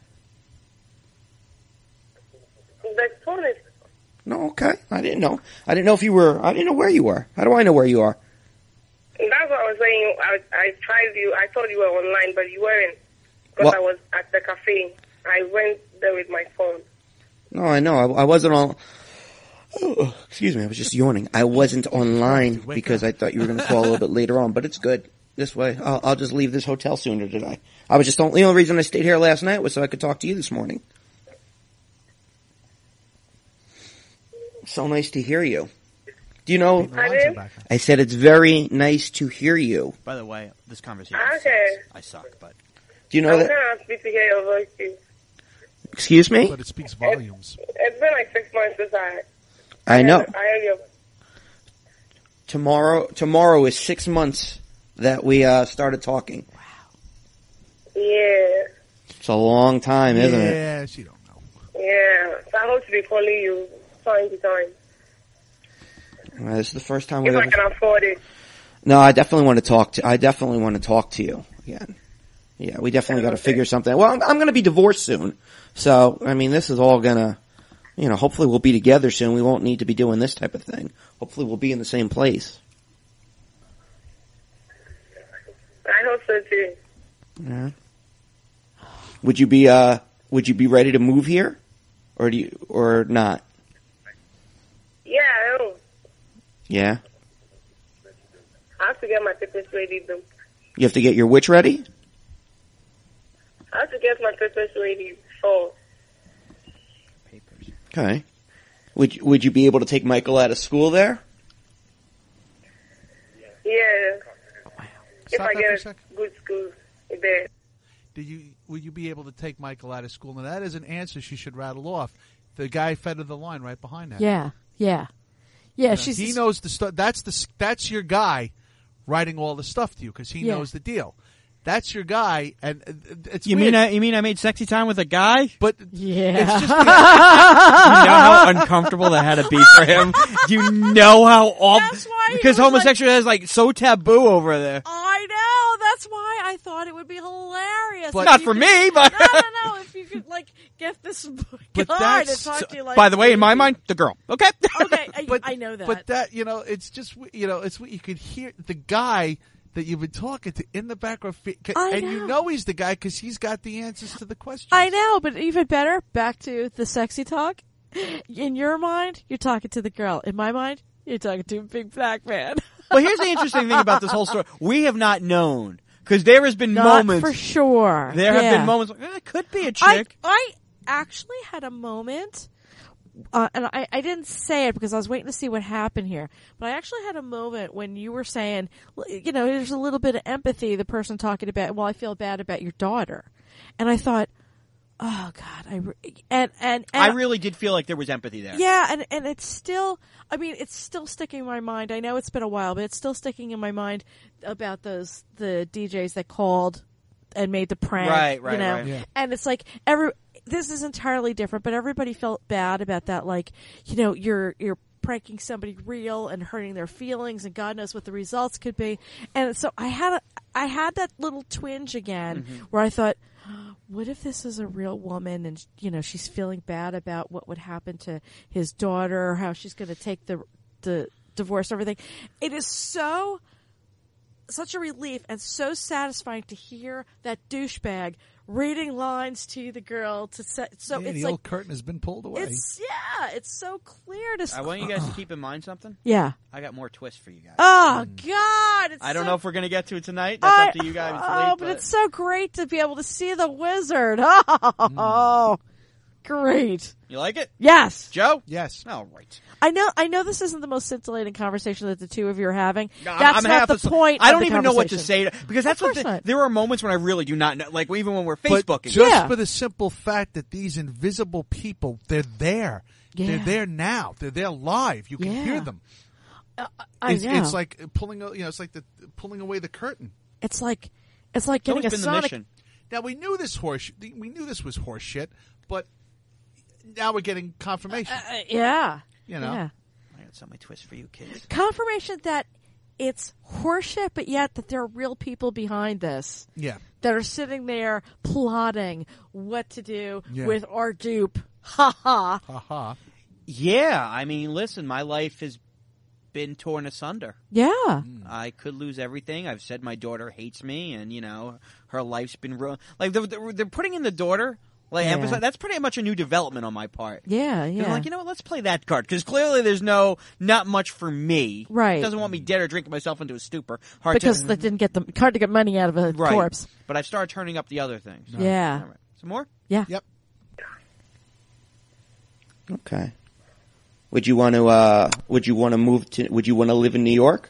The phone is... No, okay. I didn't know. I didn't know where you were. How do I know where you are? That's what I was saying. I tried you. I thought you were online, but you weren't. Because I was at the cafe. I went there with my phone. No, I know. I wasn't on... Oh, excuse me. I was just yawning. I wasn't online because I thought you were going to call a little bit later on, but it's good. This way. I'll just leave this hotel sooner today. The only reason I stayed here last night was so I could talk to you this morning. So nice to hear you. Do you know? I said it's very nice to hear you. By the way, this conversation I suck, but... Do you know that? I'm happy to hear your voice too. Excuse me? But it speaks volumes. It's been like 6 months since I know. I heard your... Tomorrow is 6 months that we started talking. Wow. Yeah. It's a long time, isn't it? Yeah, she don't know. Yeah. So I hope to be calling you time to time. This is the first time if I can afford it. No, I definitely want to talk to you again. Yeah, we definitely got to figure something. Well, I'm going to be divorced soon. So, I mean, this is all going to, hopefully we'll be together soon. We won't need to be doing this type of thing. Hopefully we'll be in the same place. I hope so too. Yeah. Would you be ready to move here? Or not? Yeah, I know. Yeah? I have to get my papers ready though. You have to get your which ready? I have to get my papers ready before. Okay. Would you be able to take Michael out of school there? Yeah. If Stop I that get for a a good school there. Would you be able to take Michael out of school? Now that is an answer she should rattle off. The guy fed her the line right behind that. Yeah. He knows the stuff. That's your guy writing all the stuff to you because he knows the deal. That's your guy, and it's you weird. mean I made sexy time with a guy? But yeah, it's just you know how uncomfortable that had to be for him. You know how awful. That's why because homosexuality is so taboo over there. I know. That's why I thought it would be hilarious. But not for me, but no. If you could get this guy to talk to you like. By the way, in my mind, the girl. Okay. Okay, I know that. But that it's just it's what you could hear the guy that you've been talking to in the background, and you know he's the guy because he's got the answers to the questions. I know, but even better, back to the sexy talk. In your mind, you're talking to the girl. In my mind, you're talking to a big black man. Well, here's the interesting thing about this whole story. We have not known, because there has been moments. For sure. There have been moments, it could be a chick. I actually had a moment... and I didn't say it because I was waiting to see what happened here. But I actually had a moment when you were saying, there's a little bit of empathy, the person talking about, well, I feel bad about your daughter. And I thought, oh, God. I really did feel like there was empathy there. Yeah, and it's still, it's still sticking in my mind. I know it's been a while, but it's still sticking in my mind about the DJs that called and made the prank. Right. Yeah. And it's like this is entirely different, but everybody felt bad about that. Like, your pranking somebody real and hurting their feelings, and God knows what the results could be. And so I had that little twinge again where I thought, what if this is a real woman and, you know, she's feeling bad about what would happen to his daughter, or how she's going to take the divorce, everything. It is such a relief and so satisfying to hear that douchebag reading lines to the girl to set. So it's the like old curtain has been pulled away. It's so clear to. I want you guys to keep in mind something. Yeah. I got more twists for you guys. Oh God! I don't know if we're gonna get to it tonight. That's up to you guys. But it's so great to be able to see the wizard. Oh, great! You like it? Yes, Joe. Yes. All right. I know this isn't the most scintillating conversation that the two of you are having. No, That's I'm not the point. I don't of the even know what to conversation. say because that's what there are moments when I really do not know. Like even when we're Facebooking, But just for the simple fact that these invisible people, they're there. Yeah. They're there now. They're there live. You can hear them. It's like pulling. It's like pulling away the curtain. It's like getting a sonic. Now we knew this We knew this was horse shit, but now we're getting confirmation. Yeah. You know. Yeah. I got some twist for you kids. Confirmation that it's horseshit, but yet that there are real people behind this. Yeah. That are sitting there plotting what to do with our dupe. Ha ha. Ha ha. Yeah, I mean, listen, my life has been torn asunder. Yeah. I could lose everything. I've said my daughter hates me, and you know her life's been ruined. Like they're putting in the daughter. Like emphasize, that's pretty much a new development on my part. Yeah. I'm like, you know what? Let's play that card because clearly there's not much for me. Right. It doesn't want me dead or drinking myself into a stupor. Because they didn't get hard to get money out of a corpse. But I've started turning up the other things. Yeah. All right. Some more? Yeah. Yep. Okay. Would you want to move to? Would you want to live in New York?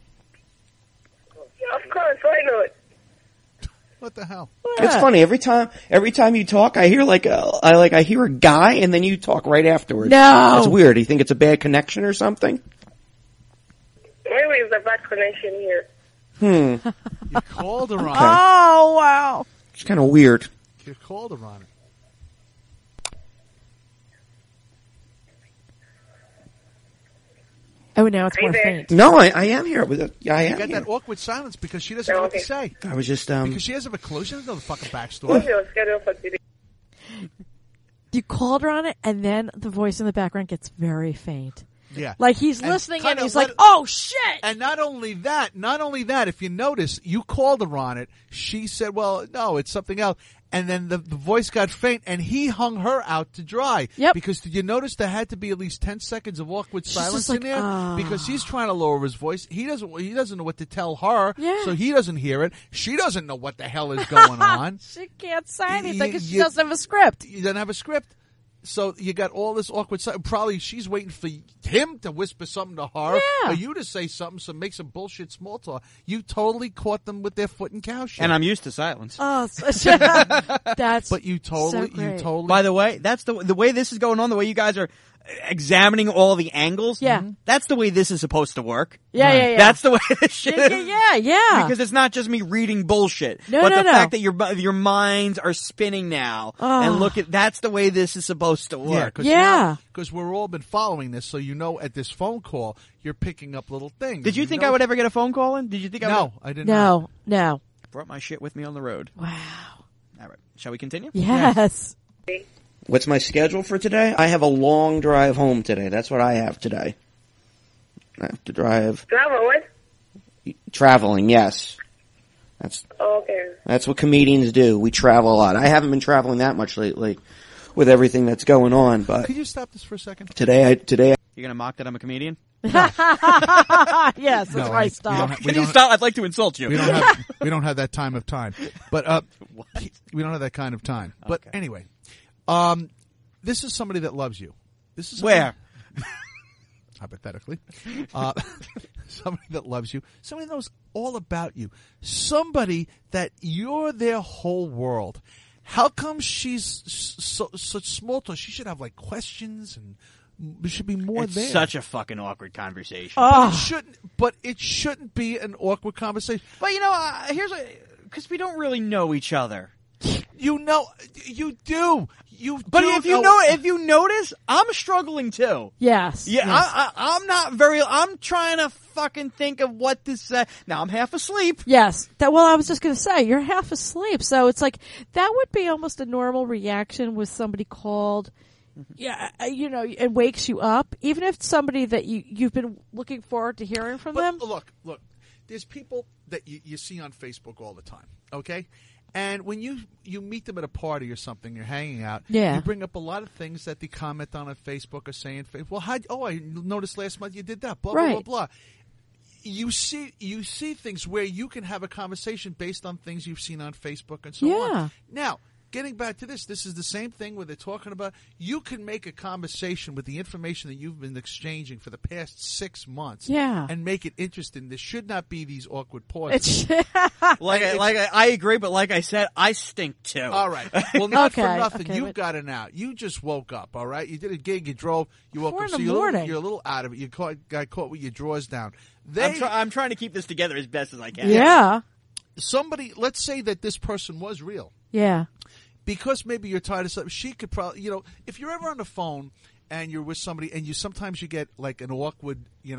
Of course, why not? What the hell? It's funny every time you talk, I hear I hear a guy, and then you talk right afterwards. No, it's weird. You think it's a bad connection or something? Maybe it's a bad connection here. You called her on it. Oh wow, It's kind of weird. You called her on it. Oh, now it's more faint. No, I am here. I am You got here. that awkward silence because she doesn't know what to say. I was just Because she has a clue. She doesn't know the fucking What's backstory. your schedule for today? You called her on it, and then the voice in the background gets very faint. Yeah. Like he's And listening and kinda he's let like, it- "Oh shit!" And not only that, if you notice, you called her on it. She said, well, no, it's something else. And then the voice got faint, and he hung her out to dry. Yep. Because did you notice there had to be at least 10 seconds of awkward silence just like, in there? Because he's trying to lower his voice. He doesn't know what to tell her, Yeah. so he doesn't hear it. She doesn't know what the hell is going on. She can't say anything because she You- doesn't have a script. He doesn't have a script. So you got all this awkward silence. Probably she's waiting for him to whisper something to her, Yeah. or you to say something, so make some bullshit small talk. You totally caught them with their foot in cow shit. And I'm used to silence. Oh, that's But you totally, so great. By the way, that's the way this is going on. The way you guys are examining all the angles. Yeah. That's the way this is supposed to work. Yeah. That's the way this shit Yeah. Because it's not just me reading bullshit, No, but no, the no. fact that your minds are spinning now, and that's the way this is supposed to work. Because we've all been following this, so you know at this phone call, you're picking up little things. Did you think know- I would ever get a phone call in? Did you think I would? No, I did not. No. Brought my shit with me on the road. Wow. All right. Shall we continue? Yes. What's my schedule for today? I have a long drive home today. That's what I have today. I have to drive. Travel, what? Traveling, yes. Okay. That's what comedians do. We travel a lot. I haven't been traveling that much lately with everything that's going on, but Could you stop this for a second? today You're gonna mock that I'm a comedian? Yes, that's No, why I we stopped. don't- Can you stop? I'd like to insult you. we don't have that time of time. But we don't have that kind of time. But Okay. anyway, this is somebody that loves you. This is Where? hypothetically, somebody that loves you, somebody that knows all about you, somebody that you're their whole world. How come she's such small talk? She should have like questions, and there should be more It's there. such a fucking awkward conversation. But it shouldn't be an awkward conversation. But you know, here's because we don't really know each other. You know, you do. But if you notice, I'm struggling too. Yes. Yeah, yes. I'm not I'm trying to fucking think of what to say. Now I'm half asleep. Yes. Well, I was just going to say, you're half asleep. So it's like, that would be almost a normal reaction with somebody called, and wakes you up. Even if it's somebody that you've been looking forward to hearing from them. Look. There's people that you see on Facebook all the time, okay? And when you meet them at a party or something, you're hanging out, you bring up a lot of things that they comment on Facebook or saying, well, I noticed last month you did that, blah, blah, blah, blah. You see things where you can have a conversation based on things you've seen on Facebook and so on. Now, getting back to this is the same thing where they're talking about you can make a conversation with the information that you've been exchanging for the past 6 months and make it interesting. There should not be these awkward pauses. I agree, but like I said, I stink too. All right. Well, not for nothing. You've got it out. You just woke up, all right? You did a gig, you drove, you woke up. So you're a little out of it. You got caught with your drawers down. I'm trying to keep this together as best as I can. Yeah. Somebody, let's say that this person was real. Yeah. Because maybe you're tired of something, she could probably, if you're ever on the phone and you're with somebody and sometimes you get like an awkward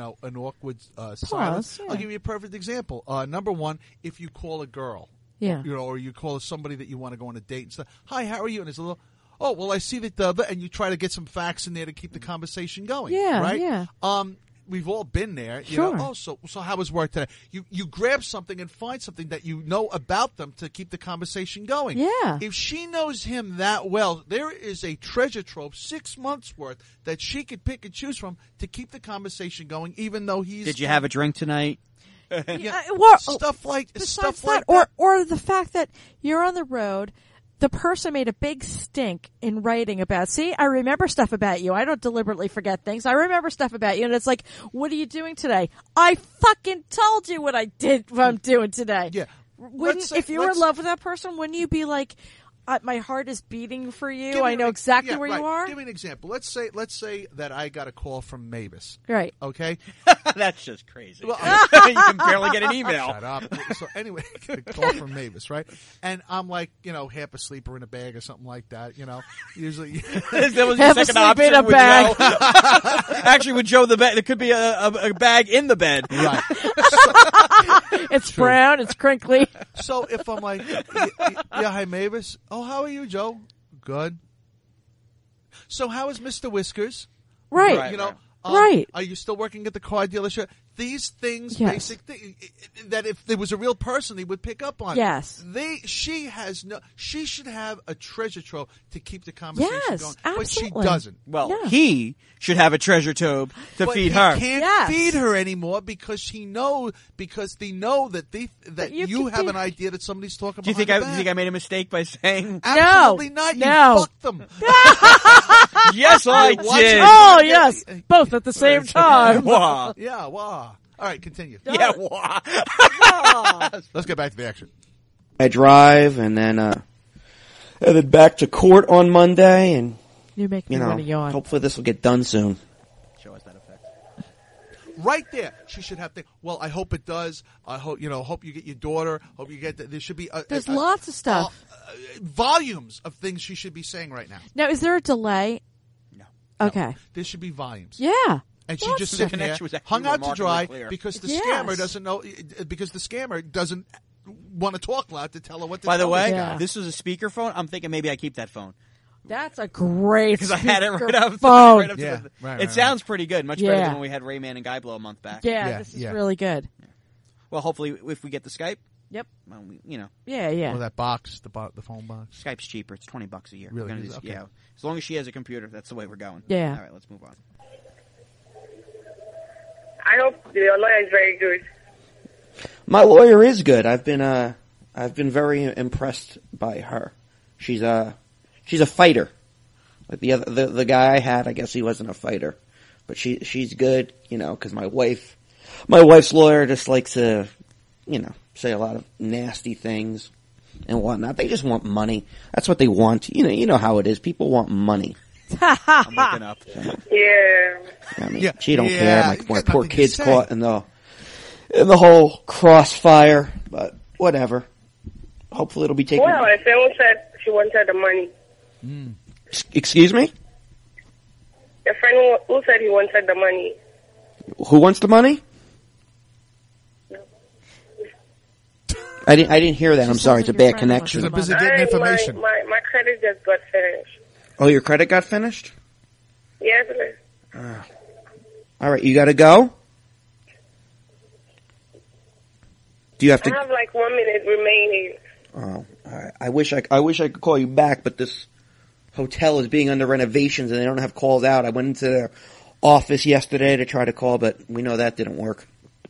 silence. I'll give you a perfect example. Number one, if you call a girl, or you call somebody that you want to go on a date and say, "Hi, how are you?" and there's a little, "Oh, well, I see that," and you try to get some facts in there to keep the conversation going. Yeah, right? Yeah. We've all been there. Sure. So how was work today? You grab something and find something that you know about them to keep the conversation going. Yeah. If she knows him that well, there is a treasure trove, 6 months worth, that she could pick and choose from to keep the conversation going, even though he's. Did you have a drink tonight? Stuff like that. that. Or the fact that you're on the road. The person made a big stink in writing about, see, I remember stuff about you. I don't deliberately forget things. I remember stuff about you. And it's like, what are you doing today? I fucking told you what I'm doing today. Yeah. If you were in love with that person, wouldn't you be like, my heart is beating for you. I know exactly where you are. Give me an example. Let's say that I got a call from Mavis. Right. Okay. That's just crazy. Well, you can barely get an email. Shut up. So anyway, a call from Mavis, right? And I'm like, half asleep or in a bag or something like that. Usually that was the second option. In a bag. Actually, with Joe, there could be a bag in the bed. Right. It's brown. It's crinkly. So if I'm like, yeah, hi Mavis. Oh, how are you, Joe? Good. So how is Mr. Whiskers? Right. Right. Are you still working at the car dealership? These things, basic things, that if there was a real person, he would pick up on. Yes. She should have a treasure trove to keep the conversation going. Absolutely. But she doesn't. Well, he should have a treasure trove to feed her. He can't feed her anymore because they know that you have an idea that somebody's talking about. Do you think I made a mistake by saying? Absolutely not. No. You fucked them. Yes, I did. Oh, yes. Both at the same time. Wow. Yeah, wow. All right, continue. Yeah, wow. Let's get back to the action. I drive and then back to court on Monday, and you make me want to yawn. Hopefully this will get done soon. Show us that effect. Right there, she should have to. Well, I hope it does. I hope hope you get your daughter. Hope you get. There should be. There's lots of stuff. Volumes of things she should be saying right now. Now, is there a delay? No. Okay. There should be volumes. Yeah. And she just sitting there, hung out to dry because the scammer doesn't know. Because the scammer doesn't want to talk loud to tell her what to By the way, this was a speakerphone. I'm thinking maybe I keep that phone. That's a great because I had it right up. Phone. Right up to it sounds pretty good, much better than when we had Rayman and Guy Blow a month back. Yeah, this is really good. Yeah. Well, hopefully, if we get the Skype. Yep. Well, Yeah. Well, that box, the phone box. Skype's cheaper. It's $20 a year. Really? Okay. Yeah. As long as she has a computer, that's the way we're going. Yeah. All right, let's move on. I hope your lawyer is very good. My lawyer is good. I've been very impressed by her. She's a fighter. Like the guy I had, I guess he wasn't a fighter, but she's good. Because my wife's lawyer just likes to, say a lot of nasty things and whatnot. They just want money. That's what they want. You know how it is. People want money. I'm waking up. Yeah. I mean, she don't care. My poor kid's caught in the whole crossfire. But whatever. hopefully it'll be taken. Well, my friend said she wanted the money. Excuse me? Your friend who said he wanted the money. Who wants the money? I didn't hear that. I'm sorry. It's a bad connection. She's busy getting information. My credit just got finished. Oh, your credit got finished? Yes, all right, you got to go? Do you have to? I have like 1 minute remaining. Oh, all right. I wish I could call you back, but this hotel is being under renovations and they don't have calls out. I went into their office yesterday to try to call, but we know that didn't work.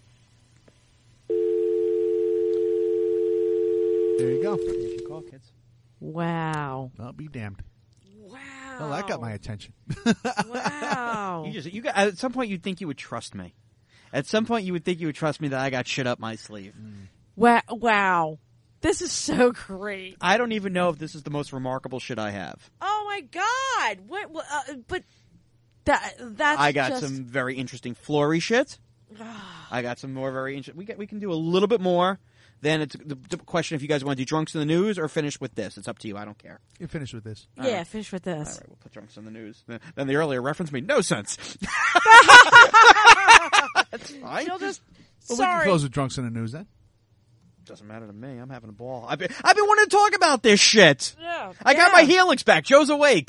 There you go. Here's your call, kids. Wow. I'll be damned. Wow. Well, that got my attention. Wow. You got, at some point you'd think you would trust me. At some point you would think you would trust me that I got shit up my sleeve. Wow. This is so great. I don't even know if this is the most remarkable shit I have. Oh my God. But that's I got just... some very interesting Flory shit. I got some more very interesting. We can do a little bit more. Then it's the question if you guys want to do Drunks in the News or finish with this. It's up to you. I don't care. You finish with this. Yeah, finish with this. All right, we'll put Drunks in the News. Then the earlier reference made no sense. That's fine. You'll just... Well, we can close with Drunks in the News then. Doesn't matter to me. I'm having a ball. I've been wanting to talk about this shit. Yeah. I got my Helix back. Joe's awake.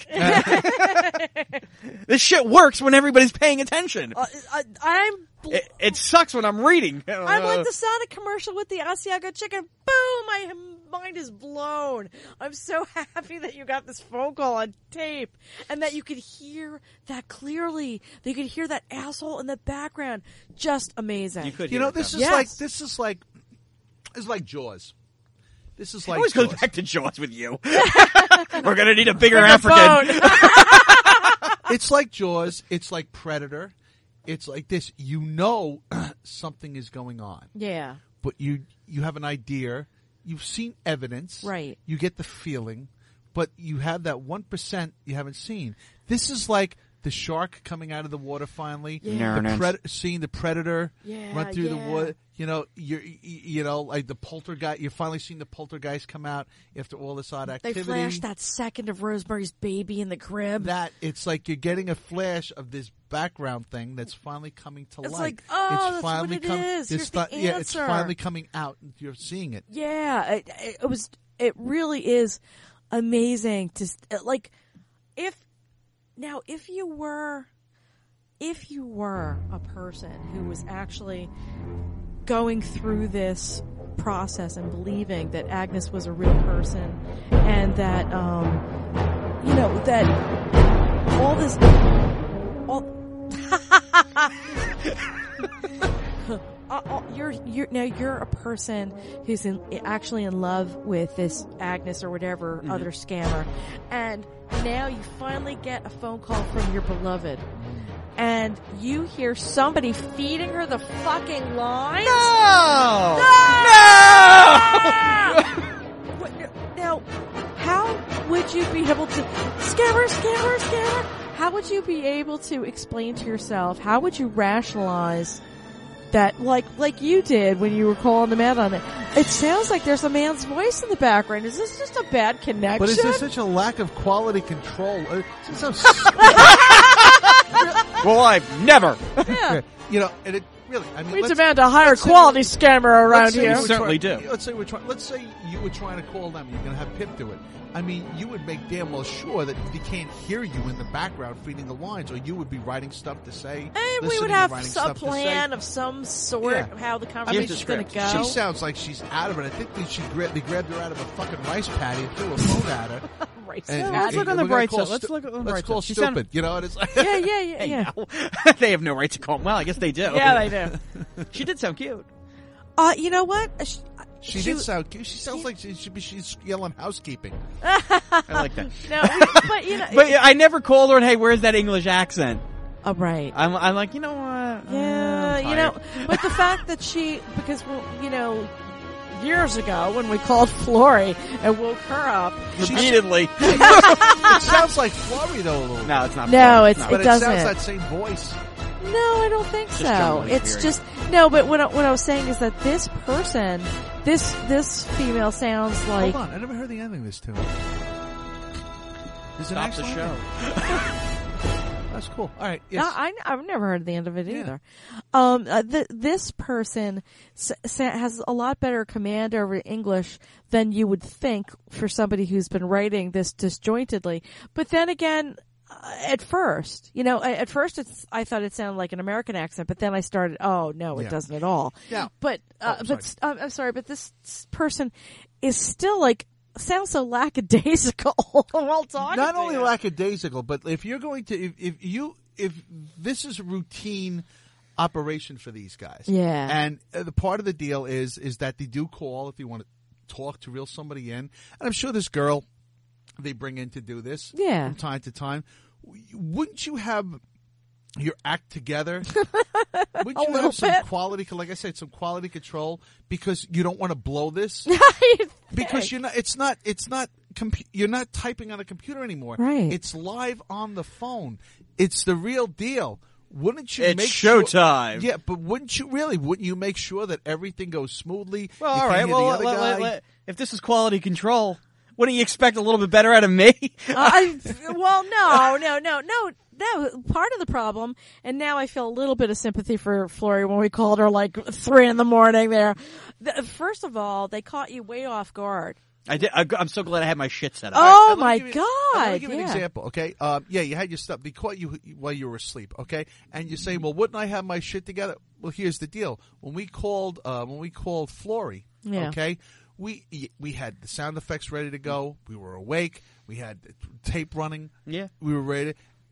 This shit works when everybody's paying attention. It sucks when I'm reading. I'm like the Sonic commercial with the Asiago chicken. Boom! My mind is blown. I'm so happy that you got this phone call on tape and that you could hear that clearly. That you could hear that asshole in the background. Just amazing. You know, this is like Jaws. This is like always Jaws. goes back to Jaws with you. We're gonna need a bigger African. It's like Jaws. It's like Predator. It's like this. You know something is going on. Yeah. But you have an idea. You've seen evidence. Right. You get the feeling. But you have that 1% you haven't seen. This is like the shark coming out of the water finally. Yeah. Seeing the predator run through the water. You know, you know, like the poltergeist. You're finally seeing the poltergeist come out after all this odd activity. They flashed that second of Rosemary's Baby in the crib. It's like you're getting a flash of this background thing that's finally coming to light. It's like, that's what it is. Here's the answer. Yeah, it's finally coming out. You're seeing it. Yeah, it really is amazing to like if you were a person who was actually going through this process and believing that Agnes was a real person and that you know that all this you're a person who's actually in love with this Agnes or whatever other scammer, and now you finally get a phone call from your beloved, and you hear somebody feeding her the fucking lines. No! Now, how would you be able to scammer? How would you be able to explain to yourself? How would you rationalize that, like you did when you were calling them out on it? It sounds like there's a man's voice in the background. Is this just a bad connection? But is there such a lack of quality control? Well, I've never. Yeah. You know, and it really. I mean, we demand a higher quality scammer around here. We certainly do. Let's say you were trying to call them. You're going to have Pip do it. I mean, you would make damn well sure that they can't hear you in the background feeding the lines, or you would be writing stuff to say. And we would have a plan of some sort of how the conversation is going to go. She sounds like she's out of it. I think that they grabbed her out of a fucking rice patty and threw a phone at her. Let's look on the bright side. Let's look on the bright side. Let's call stupid. You know what it's like? Yeah. They have no right to call. Well, I guess they do. Yeah, they do. She did sound cute. You know what? She did sound cute. She sounds like she's yelling housekeeping. I like that. No, but you know, but I never called her and hey, where's that English accent? Oh, right. I'm like, you know what? Yeah, you know, but the fact that because you know, years ago when we called Flory and woke her up repeatedly. It sounds like Flory though a little. No, it's not. No, Flory. it doesn't. But it sounds that same voice. No, I don't think so. generally It's hearing just no. But what I was saying is that this person, this female sounds like. Hold on, I never heard the ending of this tune. Is it Stop the actually? show. That's cool. All right. Yes. No, I've never heard the end of it Yeah. either. This person has a lot better command over English than you would think for somebody who's been writing this disjointedly. But then again, at first, I thought it sounded like an American accent, but then I started, oh no, it doesn't at all. Yeah. But, I'm sorry, but this person is still sounds so lackadaisical while talking. Not to only you. lackadaisical, but if you're going to, if this is a routine operation for these guys, Yeah. and the part of the deal is that they do call if you want to talk to reel somebody in, and I'm sure this girl they bring in to do this, Yeah. from time to time. Wouldn't you have your act together? Wouldn't you little have some bit. quality, like I said, some quality control because you don't want to blow this? Because you're not. You're not typing on a computer anymore. Right. It's live on the phone. It's the real deal. Wouldn't you It's make showtime. Yeah, but wouldn't you make sure that everything goes smoothly? Well, You all can right. hear Well, the other guy? if this is quality control, wouldn't you expect a little bit better out of me? No. Part of the problem, and now I feel a little bit of sympathy for Flory when we called her 3 a.m. there. First of all, they caught you way off guard. I did. I'm so glad I had my shit set up. Oh Let me my give you- God! Let me give you an Yeah. example, okay? You had your stuff. They caught you while you were asleep, okay? And you say, well, wouldn't I have my shit together? Well, here's the deal. When we called Flory, Yeah. okay, we had the sound effects ready to go. We were awake. We had the tape running. Yeah. We were ready.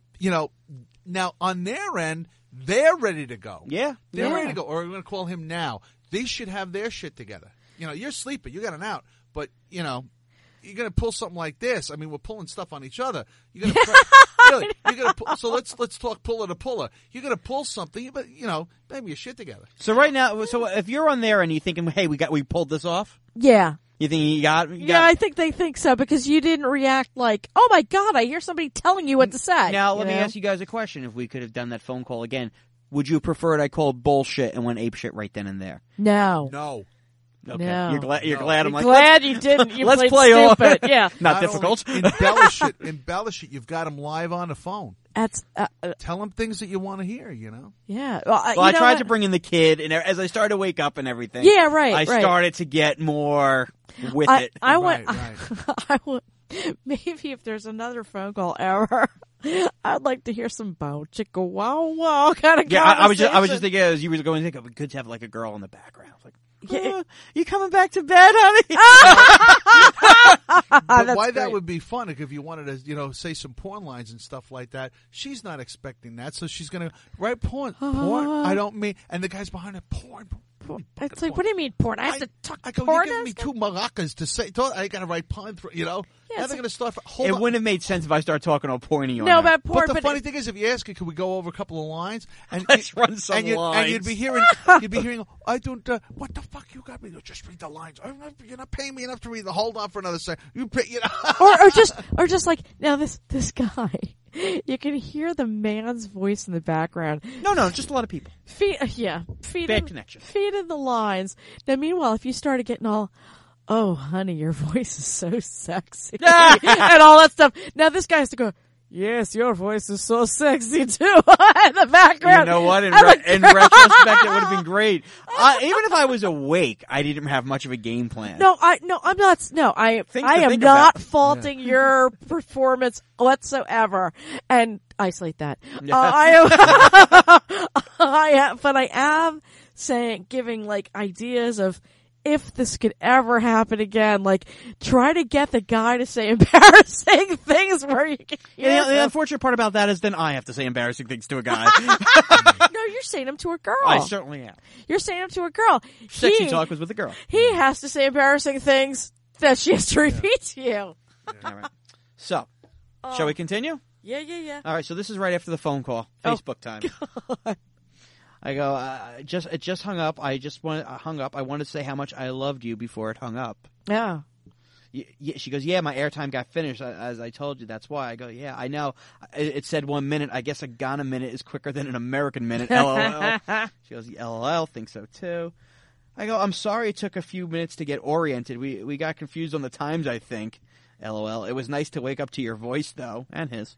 Now on their end, they're ready to go. Yeah. They're Yeah. ready to go. Or we're going to call him now. They should have their shit together. You're sleeping. You got an out. But, you're going to pull something like this. I mean, we're pulling stuff on each other. You're going to really. You're going to pull. So let's talk puller to puller. You're going to pull something, but maybe your shit together. So right now, if you're on there and you're thinking, hey, we pulled this off. Yeah. You think you got? Yeah, I think they think so because you didn't react like, oh my God, I hear somebody telling you what to say. Now, let me ask you guys a question. If we could have done that phone call again, would you prefer it I called bullshit and went apeshit right then and there? No. No. Okay. No. You're glad. I'm like, Glad you didn't. You let's played play off. stupid. Yeah. Not difficult. Only embellish it. You've got them live on the phone. That's, Tell them things that you want to hear, yeah. Well, I tried to bring in the kid, and as I started to wake up and everything, Yeah, right, I right. started to get more with it. I want, Right. I want, maybe if there's another phone call ever, I'd like to hear some bow chicka wow wow kind of Yeah, I was just conversation. thinking as you were going to think, it'd be good to have like a girl in the background. Like, you coming back to bed, honey? But why that great. would be fun if you wanted to, say some porn lines and stuff like that. She's not expecting that, so she's gonna write porn. Porn? I don't mean. And the guy's behind it. Porn. It's like, what do you mean porn? I have to talk I go. porn. You give me 2 maracas to say. I gotta write porn. Now it's they're gonna start. Hold It on. wouldn't have made sense if I started talking all pointy on No, that. but porn. But the funny thing is, if you ask her, could we go over a couple of lines? And Let's run some and lines. you'd be hearing, I don't. What the fuck you got me? Just read the lines. You're not paying me enough to read the. Hold on for another second. You pay. or just like now this guy, you can hear the man's voice in the background. No, just a lot of people. Feed Bad in, connection. feed in the lines. Now, meanwhile, if you started getting all, oh, honey, your voice is so sexy, and all that stuff. Now this guy has to go, yes, your voice is so sexy too, in the background. You know what? In I'm like, retrospect, it would have been great. Even if I was awake, I didn't have much of a game plan. I'm not. No, I Things to am think not about. faulting your performance whatsoever. And isolate that. But I am saying, giving like ideas of if this could ever happen again, like try to get the guy to say embarrassing things where you can hear Yeah, the them. unfortunate part about that is then I have to say embarrassing things to a guy. No, you're saying them to a girl. I certainly am. You're saying them to a girl. Sexy talk was with a girl. He has to say embarrassing things that she has to repeat to you. All right. So, shall we continue? Yeah. All right. So this is right after the phone call. Facebook time. I go. It just hung up. I wanted to say how much I loved you before it hung up. Yeah. She goes, yeah, my airtime got finished, as I told you. That's why. I go, yeah, I know. It said 1 minute. I guess a Ghana minute is quicker than an American minute. LOL. She goes, LOL, think so too. I go, I'm sorry it took a few minutes to get oriented. We got confused on the times, I think. LOL. It was nice to wake up to your voice, though, and his.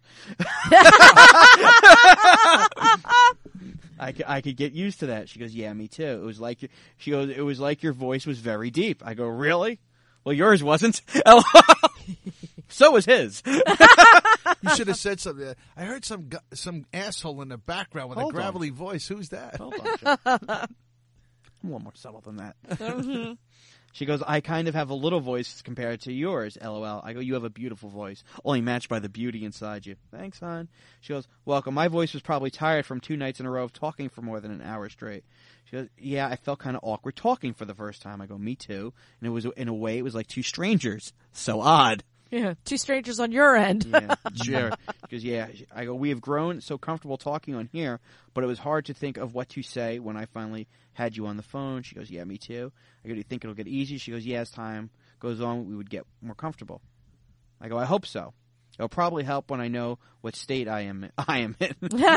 I could get used to that. She goes, yeah, me too. It was like your voice was very deep. I go, really? Well, yours wasn't. LOL. So was his. You should have said something. I heard some asshole in the background with a gravelly voice. Who's that? Hold on. I'm a little more subtle than that. She goes, I kind of have a little voice compared to yours, LOL. I go, you have a beautiful voice, only matched by the beauty inside you. Thanks, hon. She goes, welcome. My voice was probably tired from 2 nights in a row of talking for more than an hour straight. She goes, yeah, I felt kind of awkward talking for the first time. I go, me too. And it was, in a way, it was like 2 strangers. So odd. Yeah, 2 strangers on your end. Yeah, sure. Because, yeah, I go, we have grown so comfortable talking on here, but it was hard to think of what to say when I finally had you on the phone. She goes, yeah, me too. I go, do you think it'll get easy? She goes, yeah, as time goes on, we would get more comfortable. I go, I hope so. It'll probably help when I know what state I am in.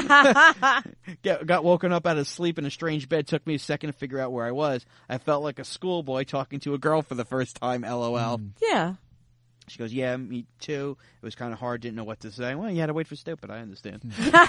Got woken up out of sleep in a strange bed. Took me a second to figure out where I was. I felt like a schoolboy talking to a girl for the first time, LOL. Yeah. She goes, yeah, me too. It was kind of hard. Didn't know what to say. Well, you had to wait for stupid. I understand.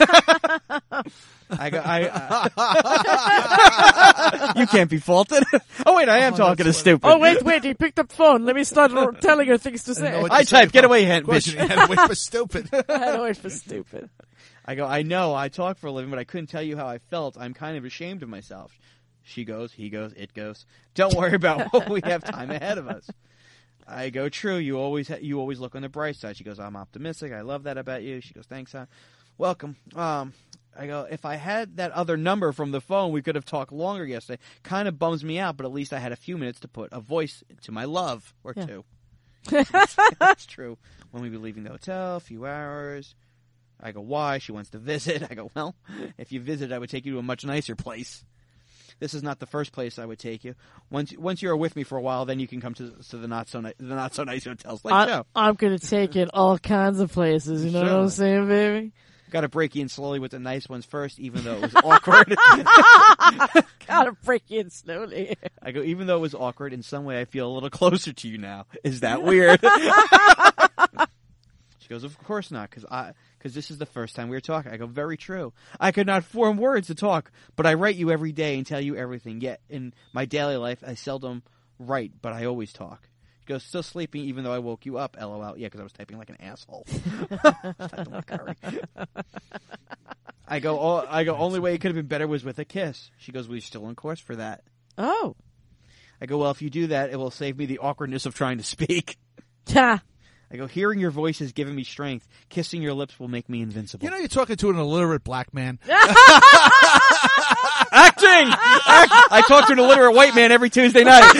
You can't be faulted. Oh, wait, I am talking to stupid. Oh, wait. He picked up the phone. Let me start telling her things to say. I type. Get away, bitch. You had to wait for stupid. I had to wait for stupid. I go, I know. I talk for a living, but I couldn't tell you how I felt. I'm kind of ashamed of myself. She goes, he goes, it goes. Don't worry about what we have time ahead of us. I go, true. You always look on the bright side. She goes, I'm optimistic. I love that about you. She goes, thanks, hon. Welcome. I go, if I had that other number from the phone, we could have talked longer yesterday. Kind of bums me out, but at least I had a few minutes to put a voice to my love, or 2. That's true. When we be leaving the hotel, a few hours. I go, why? She wants to visit. I go, well, if you visit, I would take you to a much nicer place. This is not the first place I would take you. Once you're with me for a while, then you can come to the not so nice hotels. Like Joe. I'm gonna take you in all kinds of places. You know what I'm saying, baby? Got to break you in slowly with the nice ones first, even though it was awkward. Gotta break you in slowly. I go, even though it was awkward, in some way I feel a little closer to you now. Is that weird? She goes, of course not, because this is the first time we were talking. I go, very true. I could not form words to talk, but I write you every day and tell you everything. Yet in my daily life, I seldom write, but I always talk. She goes, still sleeping even though I woke you up, LOL. Yeah, because I was typing like an asshole. Typing like Curry. I go, only way it could have been better was with a kiss. She goes, we're still on course for that. Oh. I go, well, if you do that, it will save me the awkwardness of trying to speak. Yeah. I go, hearing your voice has given me strength. Kissing your lips will make me invincible. You know you're talking to an illiterate black man. Acting! I talk to an illiterate white man every Tuesday night.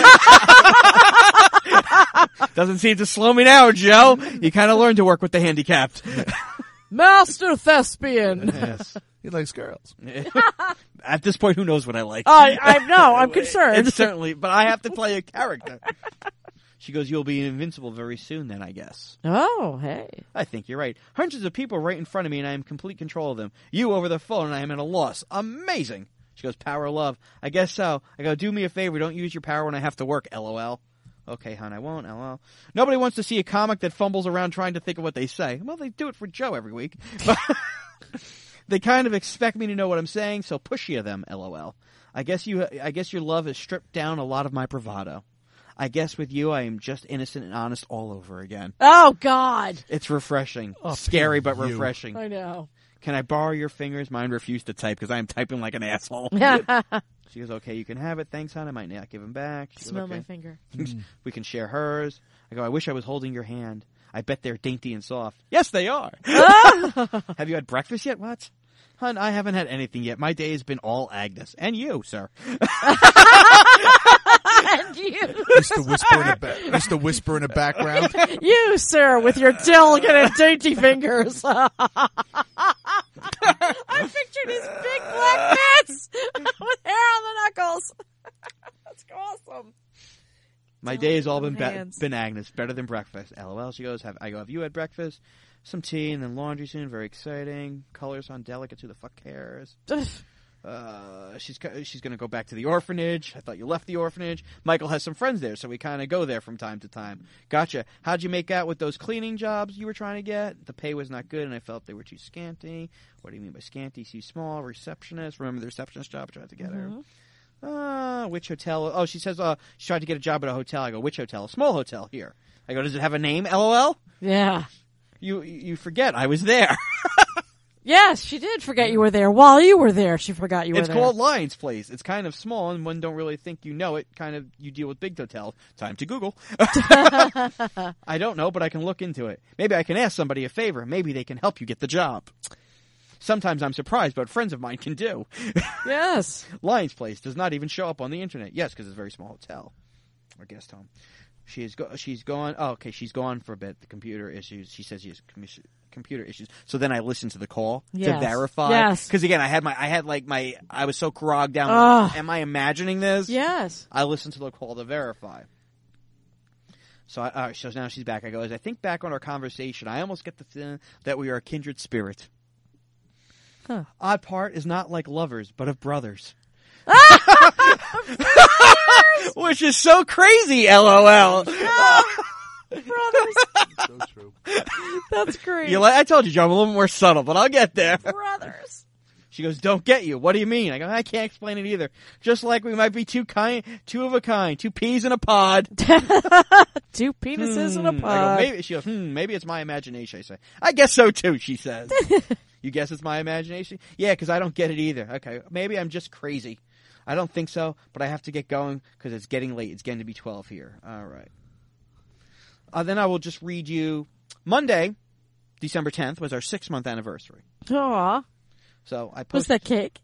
Doesn't seem to slow me now, Joe. You kind of learn to work with the handicapped. Master thespian. Yes. He likes girls. At this point, who knows what I like? I know. I'm concerned. It's certainly, but I have to play a character. She goes, you'll be invincible very soon then, I guess. Oh, hey. I think you're right. Hundreds of people right in front of me, and I am in complete control of them. You over the phone, and I am at a loss. Amazing. She goes, power of love. I guess so. I go, do me a favor. Don't use your power when I have to work, LOL. Okay, hon, I won't, LOL. Nobody wants to see a comic that fumbles around trying to think of what they say. Well, they do it for Joe every week. They kind of expect me to know what I'm saying, so pushy of them, LOL. I guess your love has stripped down a lot of my bravado. I guess with you, I am just innocent and honest all over again. Oh, God. It's refreshing. Scary, but refreshing. I know. Can I borrow your fingers? Mine refused to type because I am typing like an asshole. She goes, okay, you can have it. Thanks, hon. I might not give him back. She Smell goes, okay. my finger. We can share hers. I go, I wish I was holding your hand. I bet they're dainty and soft. Yes, they are. Have you had breakfast yet? What? Hun, I haven't had anything yet. My day has been all Agnes. And you, sir. And you. Mr. Whisper in the background. You, sir, with your delicate and dainty fingers. I pictured his big black mitts with hair on the knuckles. That's awesome. My day has all been hands. been Agnes. Better than breakfast. LOL. She goes, have you had breakfast? Some tea and then laundry soon. Very exciting. Colors on delicate. Who the fuck cares? She's going to go back to the orphanage. I thought you left the orphanage. Michael has some friends there, so we kind of go there from time to time. Gotcha. How'd you make out with those cleaning jobs you were trying to get? The pay was not good, and I felt they were too scanty. What do you mean by scanty? Too small? Receptionist? Remember the receptionist job? I tried to get her. Which hotel? Oh, she says she tried to get a job at a hotel. I go, which hotel? A small hotel here. I go, does it have a name? LOL? Yeah. You forget I was there. Yes, she did forget you were there. While you were there, she forgot you were It's there. called Lions Place. It's kind of small, and one don't really think you know it. Kind of, you deal with big hotels. Time to Google. I don't know, but I can look into it. Maybe I can ask somebody a favor. Maybe they can help you get the job. Sometimes I'm surprised, but friends of mine can do. Yes. Lions Place does not even show up on the internet. Yes, because it's a very small hotel or guest home. She's gone. Oh, okay, she's gone for a bit. The computer issues. She says she has computer issues. So then I listened to the call to verify. Yes. Because again, I was so grogged down. Am I imagining this? Yes. I listened to the call to verify. So now she's back. I go, as I think back on our conversation, I almost get the feeling that we are a kindred spirit. Huh. Odd part is not like lovers, but of brothers. Which is so crazy, LOL. Brothers. So true. That's great. I told you, John, I'm a little more subtle, but I'll get there. Brothers. She goes, don't get you. What do you mean? I go, I can't explain it either. Just like we might be two of a kind, two peas in a pod. Two penises in a pod. I go, maybe. She goes, maybe it's my imagination. I say, I guess so too, she says. You guess it's my imagination? Yeah, because I don't get it either. Okay, maybe I'm just crazy. I don't think so, but I have to get going because it's getting late. It's getting to be 12 here. All right. Then I will just read you. Monday, December 10th, was our 6-month anniversary. Aw. So I posted. What's that cake?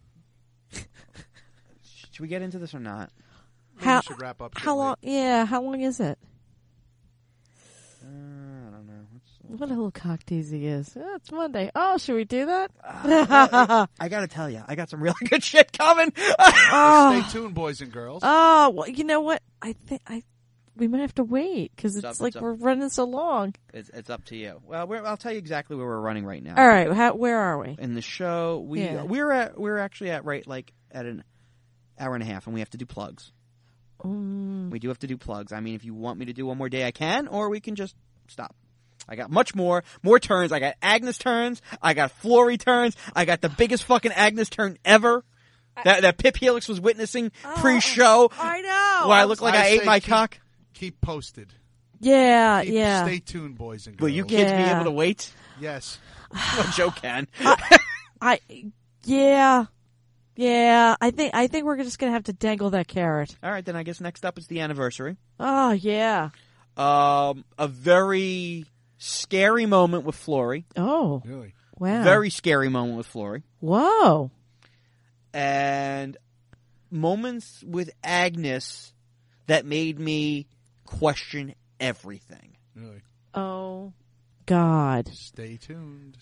Should we get into this or not? We should wrap up. How long? Yeah, how long is it? I don't know. What a little cock tease he is. It's Monday. Oh, should we do that? I gotta tell you, I got some really good shit coming. Stay tuned, boys and girls. Oh, well, you know what? I think we might have to wait because it's up. we're running so long. It's up to you. Well, I'll tell you exactly where we're running right now. All right, where are we? In the show, we're actually at an hour and a half, and we have to do plugs. We do have to do plugs. I mean, if you want me to do one more day, I can, or we can just stop. I got much more turns. I got Agnes turns. I got Flory turns. I got the biggest fucking Agnes turn ever that Pip Helix was witnessing pre-show. I know. Where I look like I ate my cock. Keep posted. Yeah. Stay tuned, boys and girls. Will you kids be able to wait? Yes. Well, Joe can. Yeah. I think we're just gonna have to dangle that carrot. All right, then I guess next up is the anniversary. Oh yeah. A very scary moment with Flory. Oh. Really? Wow. Very scary moment with Flory. Whoa. And moments with Agnes that made me question everything. Really? Oh, God. Stay tuned.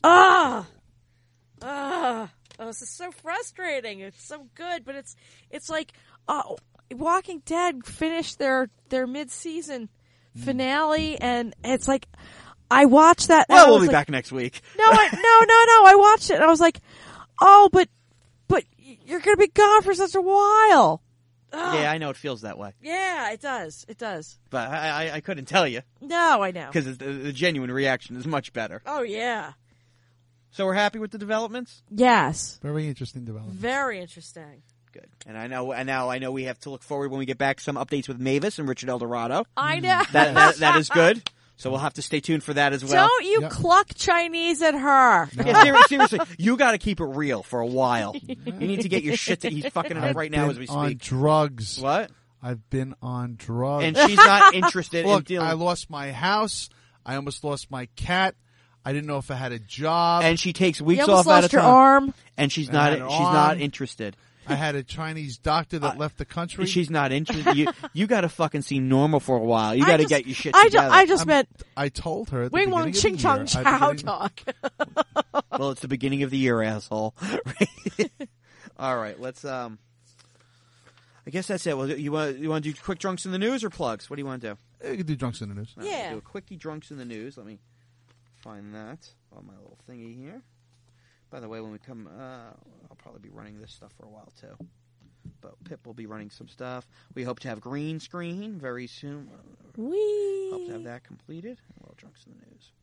This is so frustrating. It's so good, but it's like Walking Dead finished their mid-season finale, and it's like I watched that. Well, we'll be back next week. No. I watched it, and I was like, oh, but you're going to be gone for such a while. Yeah, I know it feels that way. Yeah, it does. It does. But I couldn't tell you. No, I know. Because the genuine reaction is much better. Oh, yeah. So we're happy with the developments? Yes. Very interesting development. Very interesting. Good. And now I know we have to look forward when we get back some updates with Mavis and Richard Eldorado. I know. That is good. So we'll have to stay tuned for that as well. Don't you cluck Chinese at her. No. Yeah, seriously, you got to keep it real for a while. You need to get your shit that he's fucking it up right now as we speak. On drugs. What? I've been on drugs. And she's not interested in dealing. I lost my house. I almost lost my cat. I didn't know if I had a job. And she takes weeks you off lost at a time. your arm. And she's not interested. I had a Chinese doctor that left the country. She's not interested. You got to fucking seem normal for a while. You got to get your shit together. I just meant. I told her. Wing Wong Ching Chong Chow talk. Well, it's the beginning of the year, asshole. All right, let's. I guess that's it. Well, you want to do quick drunks in the news or plugs? What do you want to do? You can do drunks in the news. Yeah. Do a quickie drunks in the news. Let me find that on my little thingy here. By the way, when we come, I'll probably be running this stuff for a while too. But Pip will be running some stuff. We hope to have green screen very soon. Whee! Hope to have that completed. Well, drunks in the news.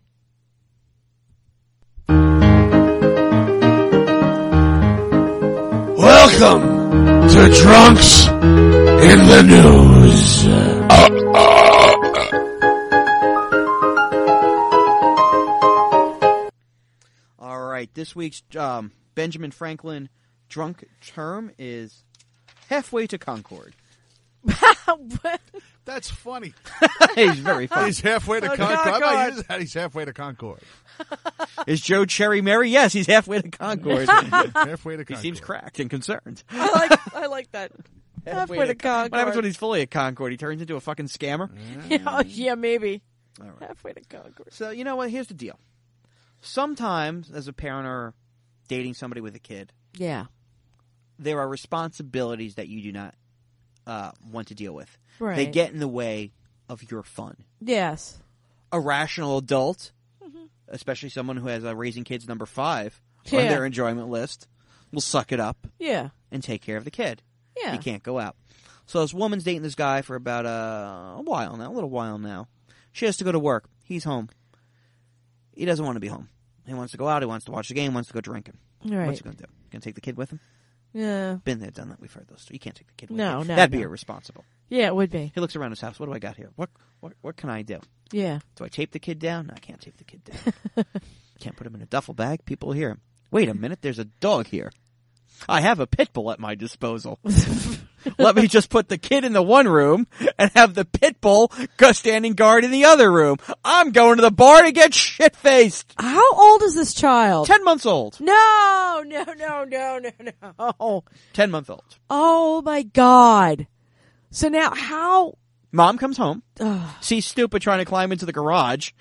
Welcome to Drunks in the News. All right, this week's Benjamin Franklin drunk term is halfway to Concord. That's funny. He's very funny. He's halfway to Concord. I might use that. He's halfway to Concord. Is Joe Cherry Mary? Yes, he's halfway to Concord. Halfway to Concord. He seems cracked and concerned. I like that. Halfway to Concord. What happens when he's fully at Concord? He turns into a fucking scammer? Yeah, maybe. All right. Halfway to Concord. So, you know what? Here's the deal. Sometimes, as a parent or dating somebody with a kid, Yeah. there are responsibilities that you do not want to deal with. Right. They get in the way of your fun. Yes. A rational adult, especially someone who has raising kids number 5 on their enjoyment list, will suck it up Yeah. and take care of the kid. Yeah. He can't go out. So this woman's dating this guy for about a little while now. She has to go to work. He's home. He doesn't want to be home. He wants to go out. He wants to watch the game. Wants to go drinking. Right. What's he going to do? Going to take the kid with him? Yeah. Been there, done that. We've heard those. You can't take the kid with No, you. no, That'd be no. irresponsible. Yeah, it would be. He looks around his house. What do I got here? What can I do? Yeah. Do I tape the kid down? No, I can't tape the kid down. Can't put him in a duffel bag. People will hear him. Wait a minute. There's a dog here. I have a pit bull at my disposal. Let me just put the kid in the one room and have the pit bull go standing guard in the other room. I'm going to the bar to get shit-faced. How old is this child? 10 months old. No. 10-month old. Oh my God. So now how? Mom comes home, sees Stupid trying to climb into the garage.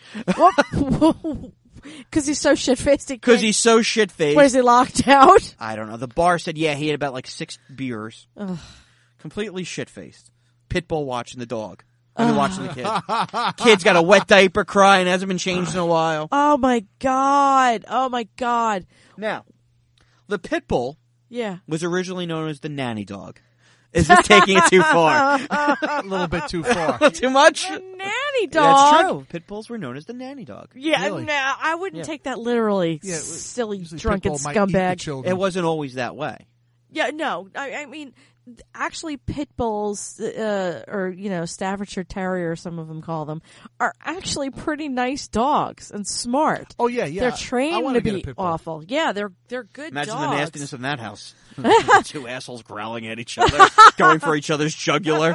Because he's so shit-faced. Because he's so shit-faced. Where is he locked out? I don't know. The bar said, yeah, he had about like 6 beers. Ugh. Completely shit-faced. Pitbull watching the dog. Watching the kid. Kid's got a wet diaper crying, hasn't been changed in a while. Oh my God. Now, the Pitbull Yeah. was originally known as the nanny dog. Is this taking it too far? A little bit too far. Too much? The nanny dog. That's true. Pit bulls were known as the nanny dog. Yeah, Really? no, I wouldn't Yeah. take that literally. Yeah, silly usually drunken Pitbull might eat the scumbag. children. It wasn't always that way. Yeah, no, I mean, actually, pit bulls, or Staffordshire Terrier, some of them call them, are actually pretty nice dogs and smart. Oh yeah. They're I trained wanna to get a be pit bull. awful. Yeah, they're good Imagine dogs. the nastiness in that house. 2 assholes growling at each other, going for each other's jugular.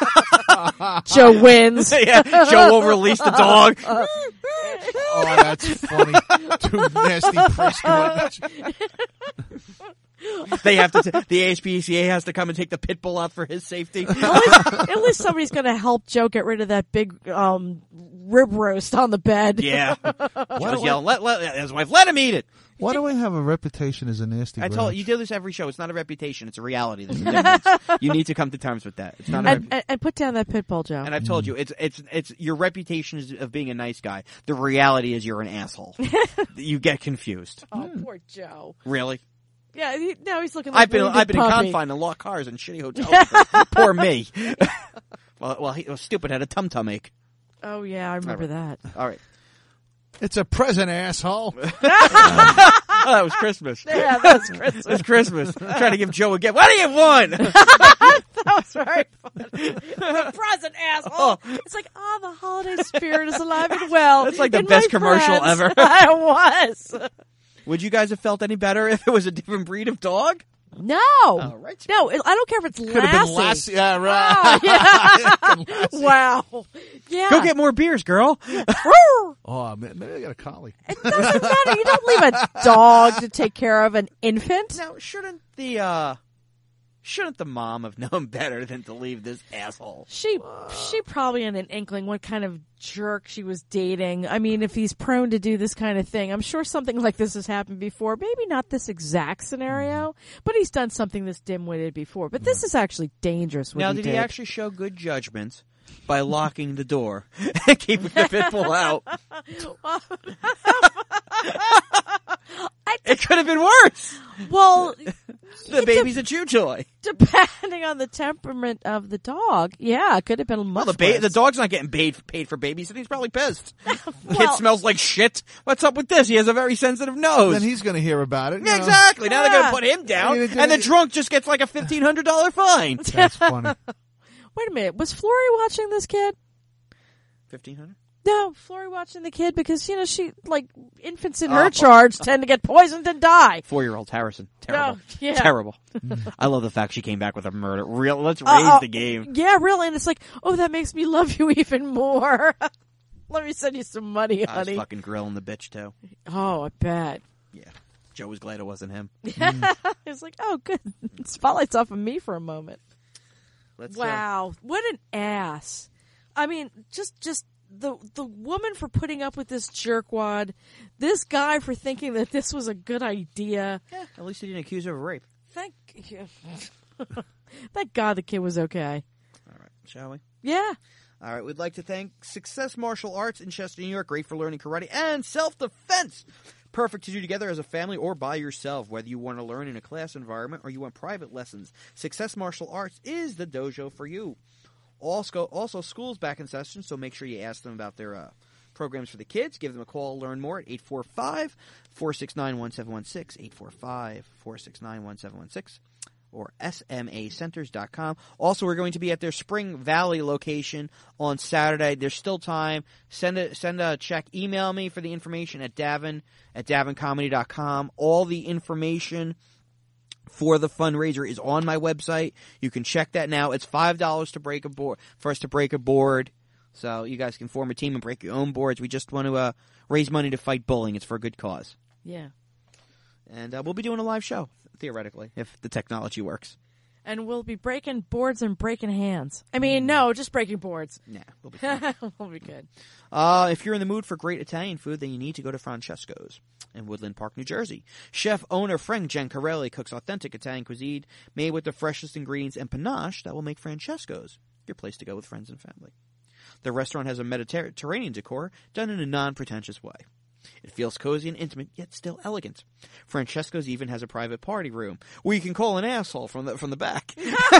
Joe wins. Yeah, Joe will release the dog. Oh, that's funny. 2 nasty pricks going. They have to. The ASPCA has to come and take the pit bull out for his safety. At least somebody's going to help Joe get rid of that big rib roast on the bed. Yeah, he was yelling. Let his wife let him eat it. Why do I have a reputation as a nasty? I told you do this every show. It's not a reputation. It's a reality. There's a difference. You need to come to terms with that. It's not. And put down that pit bull, Joe. And I've told you, it's your reputation is of being a nice guy. The reality is you're an asshole. You get confused. Oh, poor Joe. Really? Yeah, now he's looking like I've been in puppy. confined in locked cars and shitty hotels. Poor me. Well, he was stupid. Had a tum-tum ache. Oh yeah, I remember that. All right. It's a present, asshole. Oh, that was Christmas. Yeah, that's Christmas. It's Christmas. I'm trying to give Joe a gift. What do you want? That was very funny. The present, asshole. It's like, the holiday spirit is alive and well. That's like the in best my commercial friends. ever. It was. Would you guys have felt any better if it was a different breed of dog? No. Oh, right. No, I don't care if it's Could have been Lassie. Lassie. Yeah, right. Oh, yeah. Wow. Yeah. Go get more beers, girl. Oh, man, maybe I got a collie. It doesn't matter. You don't leave a dog to take care of an infant. Now, shouldn't the Shouldn't the mom have known better than to leave this asshole? She probably had an inkling what kind of jerk she was dating. I mean, if he's prone to do this kind of thing, I'm sure something like this has happened before. Maybe not this exact scenario, but he's done something this dim-witted before. But this is actually dangerous. Now, did he actually show good judgment by locking the door and keeping the pit bull out? It could have been worse. Well, the baby's a chew toy. Depending on the temperament of the dog, yeah, it could have been much worse. The dog's not getting paid for babysitting. He's probably pissed. Kid smells like shit. What's up with this? He has a very sensitive nose. Then he's going to hear about it. Yeah, exactly. Now they're going to put him down, and the drunk just gets like a $1,500 fine. That's funny. Wait a minute. Was Flory watching this kid? $1,500? No, Flory watching the kid because, she, infants in her charge tend to get poisoned and die. 4-year-old Harrison. Terrible. No, yeah. Terrible. I love the fact she came back with a murder. Let's raise the game. Yeah, really. And it's like, oh, that makes me love you even more. Let me send you some money, I was honey. fucking grilling the bitch, too. Oh, I bet. Yeah. Joe was glad it wasn't him. It's like, oh, good. Spotlight's off of me for a moment. Wow. What an ass. I mean, just the woman for putting up with this jerkwad, this guy for thinking that this was a good idea. Yeah, at least he didn't accuse her of rape. Thank God the kid was okay. All right, shall we? Yeah. All right, we'd like to thank Success Martial Arts in Chester, New York. Great for learning karate and self-defense. Perfect to do together as a family or by yourself, whether you want to learn in a class environment or you want private lessons. Success Martial Arts is the dojo for you. Also, school's back in session, so make sure you ask them about their programs for the kids. Give them a call, learn more at 845-469-1716, 845-469-1716, or smacenters.com. Also, we're going to be at their Spring Valley location on Saturday. There's still time. Send a check. Email me for the information at davincomedy.com. All the information for the fundraiser is on my website. You can check that now. It's $5 to break a board for us to break a board, so you guys can form a team and break your own boards. We just want to raise money to fight bullying. It's for a good cause. Yeah. And we'll be doing a live show, theoretically, if the technology works. And we'll be breaking boards and breaking hands. I mean, no, just breaking boards. Nah, we'll be fine. We'll be good. If you're in the mood for great Italian food, then you need to go to Francesco's in Woodland Park, New Jersey. Chef-owner Frank Giancarelli cooks authentic Italian cuisine made with the freshest ingredients and panache that will make Francesco's your place to go with friends and family. The restaurant has a Mediterranean decor done in a non-pretentious way. It feels cozy and intimate, yet still elegant. Francesco's even has a private party room where you can call an asshole from the back.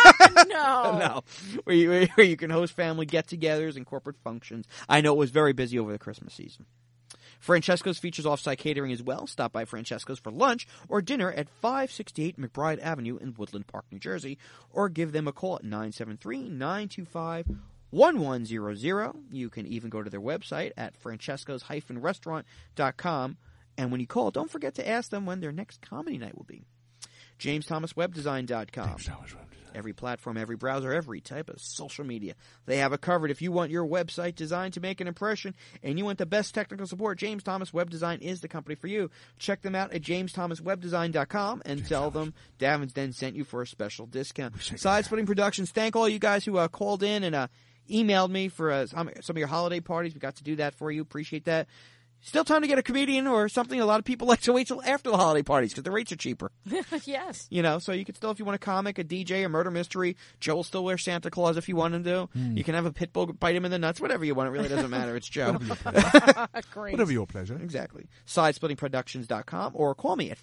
No. Where you can host family get-togethers and corporate functions. I know it was very busy over the Christmas season. Francesco's features off-site catering as well. Stop by Francesco's for lunch or dinner at 568 McBride Avenue in Woodland Park, New Jersey, or give them a call at 973-925-1100. You can even go to their website at francescos-restaurant.com. And when you call, don't forget to ask them when their next comedy night will be. JamesThomasWebDesign.com. Every platform, every browser, every type of social media. They have it covered. If you want your website designed to make an impression and you want the best technical support, James Thomas Web Design is the company for you. Check them out at JamesThomasWebDesign.com and tell them Davin's Den sent you for a special discount. Side Splitting Productions, thank all you guys who called in and emailed me for some of your holiday parties. We got to do that for you. Appreciate that. Still time to get a comedian or something. A lot of people like to wait till after the holiday parties because the rates are cheaper. Yes. So you could still, if you want a comic, a DJ, a murder mystery, Joe will still wear Santa Claus if you want him to. You can have a pit bull bite him in the nuts, whatever you want. It really doesn't matter. It's Joe. Great. Whatever your pleasure. Exactly. SidesplittingProductions.com or call me at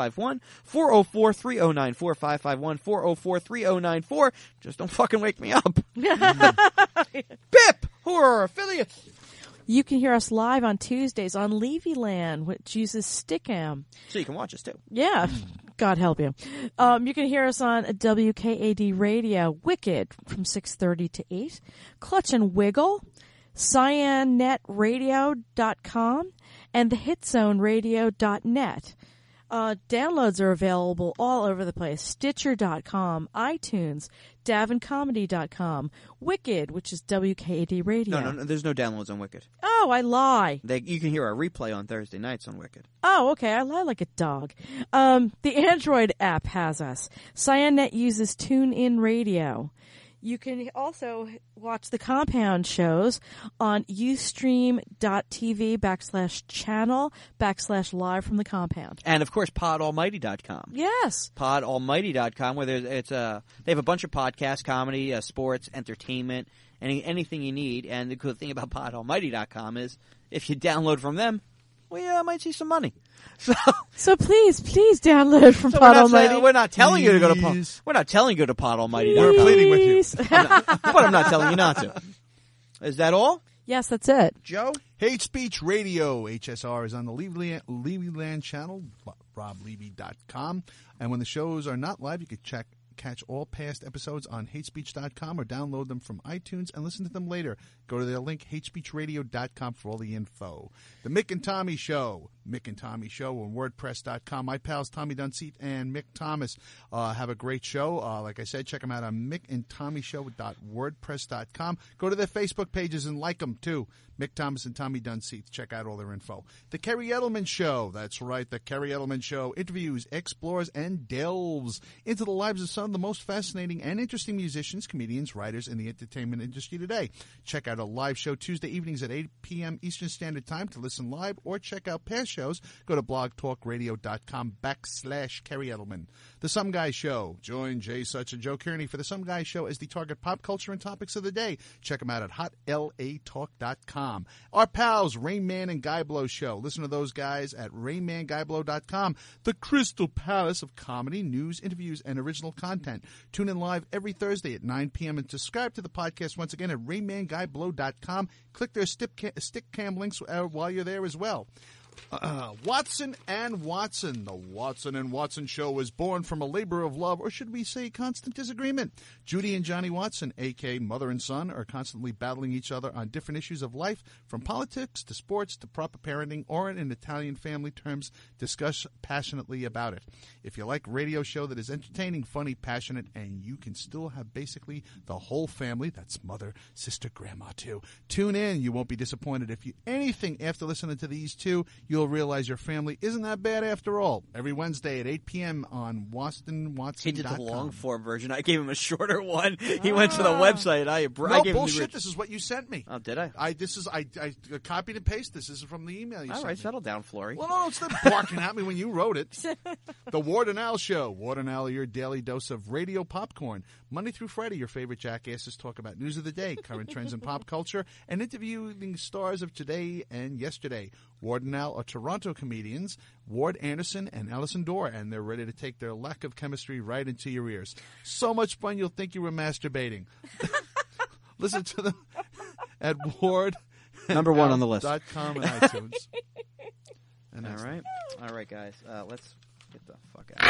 551-404-3094, 551-404-3094. Just don't fucking wake me up. BIP, who are our affiliates? You can hear us live on Tuesdays on Levyland, which uses Stickam. So you can watch us, too. Yeah. God help you. You can hear us on WKAD Radio, Wicked, from 6:30 to 8, Clutch and Wiggle, CyanNetRadio.com, and thehitzoneradio.net. Downloads are available all over the place. Stitcher.com, iTunes, DavinComedy.com, Wicked, which is WKAD Radio. No, there's no downloads on Wicked. Oh, I lie. You can hear our replay on Thursday nights on Wicked. Oh, okay. I lie like a dog. The Android app has us. CyanNet uses TuneIn Radio. You can also watch the Compound shows on ustream.tv/channel/live from the Compound. And, of course, podalmighty.com. Yes. Podalmighty.com, where they have a bunch of podcasts, comedy, sports, entertainment, anything you need. And the good thing about podalmighty.com is if you download from them, we might see some money. So please download from Pod Almighty. We're not telling you to go to We're not telling you to Pod Almighty. We're pleading with you. But I'm not telling you not to. Is that all? Yes, that's it. Joe? Hate Speech Radio. HSR is on the Levyland channel, roblevy.com. And when the shows are not live, you can catch all past episodes on hatespeech.com or download them from iTunes and listen to them later. Go to their link, hatespeechradio.com, for all the info. The Mick and Tommy Show. Mick and Tommy Show on WordPress.com. My pals Tommy Dunseat and Mick Thomas have a great show. Like I said, check them out on mickandtommyshow.wordpress.com. Go to their Facebook pages and like them, too. Mick Thomas and Tommy Dunseat. Check out all their info. The Kerry Edelman Show. That's right, The Kerry Edelman Show. Interviews, explores, and delves into the lives of some of the most fascinating and interesting musicians, comedians, writers in the entertainment industry today. Check out a live show Tuesday evenings at 8 p.m. Eastern Standard Time to listen live or check out past shows. Go to blogtalkradio.com/Kerry Edelman. The Some Guy Show. Join Jay Such and Joe Kearney for The Some Guy Show as they target pop culture and topics of the day. Check them out at hotlatalk.com. Our pals, Rain Man and Guy Blow Show. Listen to those guys at rainmanguyeblow.com. The Crystal Palace of comedy, news, interviews, and original content. Tune in live every Thursday at 9 p.m. and subscribe to the podcast once again at rainmanguyeblow.com. Click their stick cam links while you're there as well. Watson and Watson. The Watson and Watson Show was born from a labor of love, or should we say constant disagreement. Judy and Johnny Watson, a.k.a. mother and son, are constantly battling each other on different issues of life, from politics to sports to proper parenting, or in Italian family terms, discuss passionately about it. If you like a radio show that is entertaining, funny, passionate, and you can still have basically the whole family, that's mother, sister, grandma too, tune in. You won't be disappointed. If you anything after listening to these two, you'll realize your family isn't that bad after all. Every Wednesday at 8 p.m. on Watson.com. He did the long form version. I gave him a shorter one. He went to the website. I gave bullshit. Him this is what you sent me. Oh, did I? I copied and pasted. This is from the email you sent me. All right, settle down, Flory. Well, no, it's not barking at me when you wrote it. The Ward and Al Show. Ward and Al, your daily dose of radio popcorn. Monday through Friday, your favorite jackasses talk about news of the day, current trends in pop culture, and interviewing stars of today and yesterday. Ward and Al are Toronto comedians, Ward Anderson and Allison Dorr, and they're ready to take their lack of chemistry right into your ears. So much fun you'll think you were masturbating. Listen to them at Ward. Number one on the list. .com and iTunes. And all right, guys. Let's get the fuck out.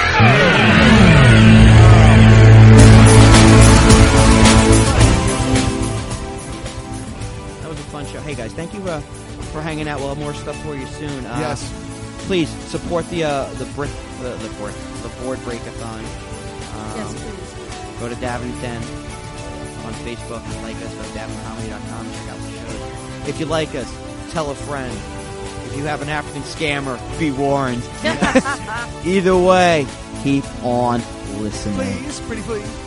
That was a fun show. Hey guys, thank you for hanging out. We'll have more stuff for you soon. Yes. Please support the board breakathon. Yes, please. Go to Davin's Den on Facebook and like us. Go to davincomedy.com. Check out the shows. If you like us, tell a friend. If you have an African scammer, be warned. Either way, keep on listening. Please, pretty please.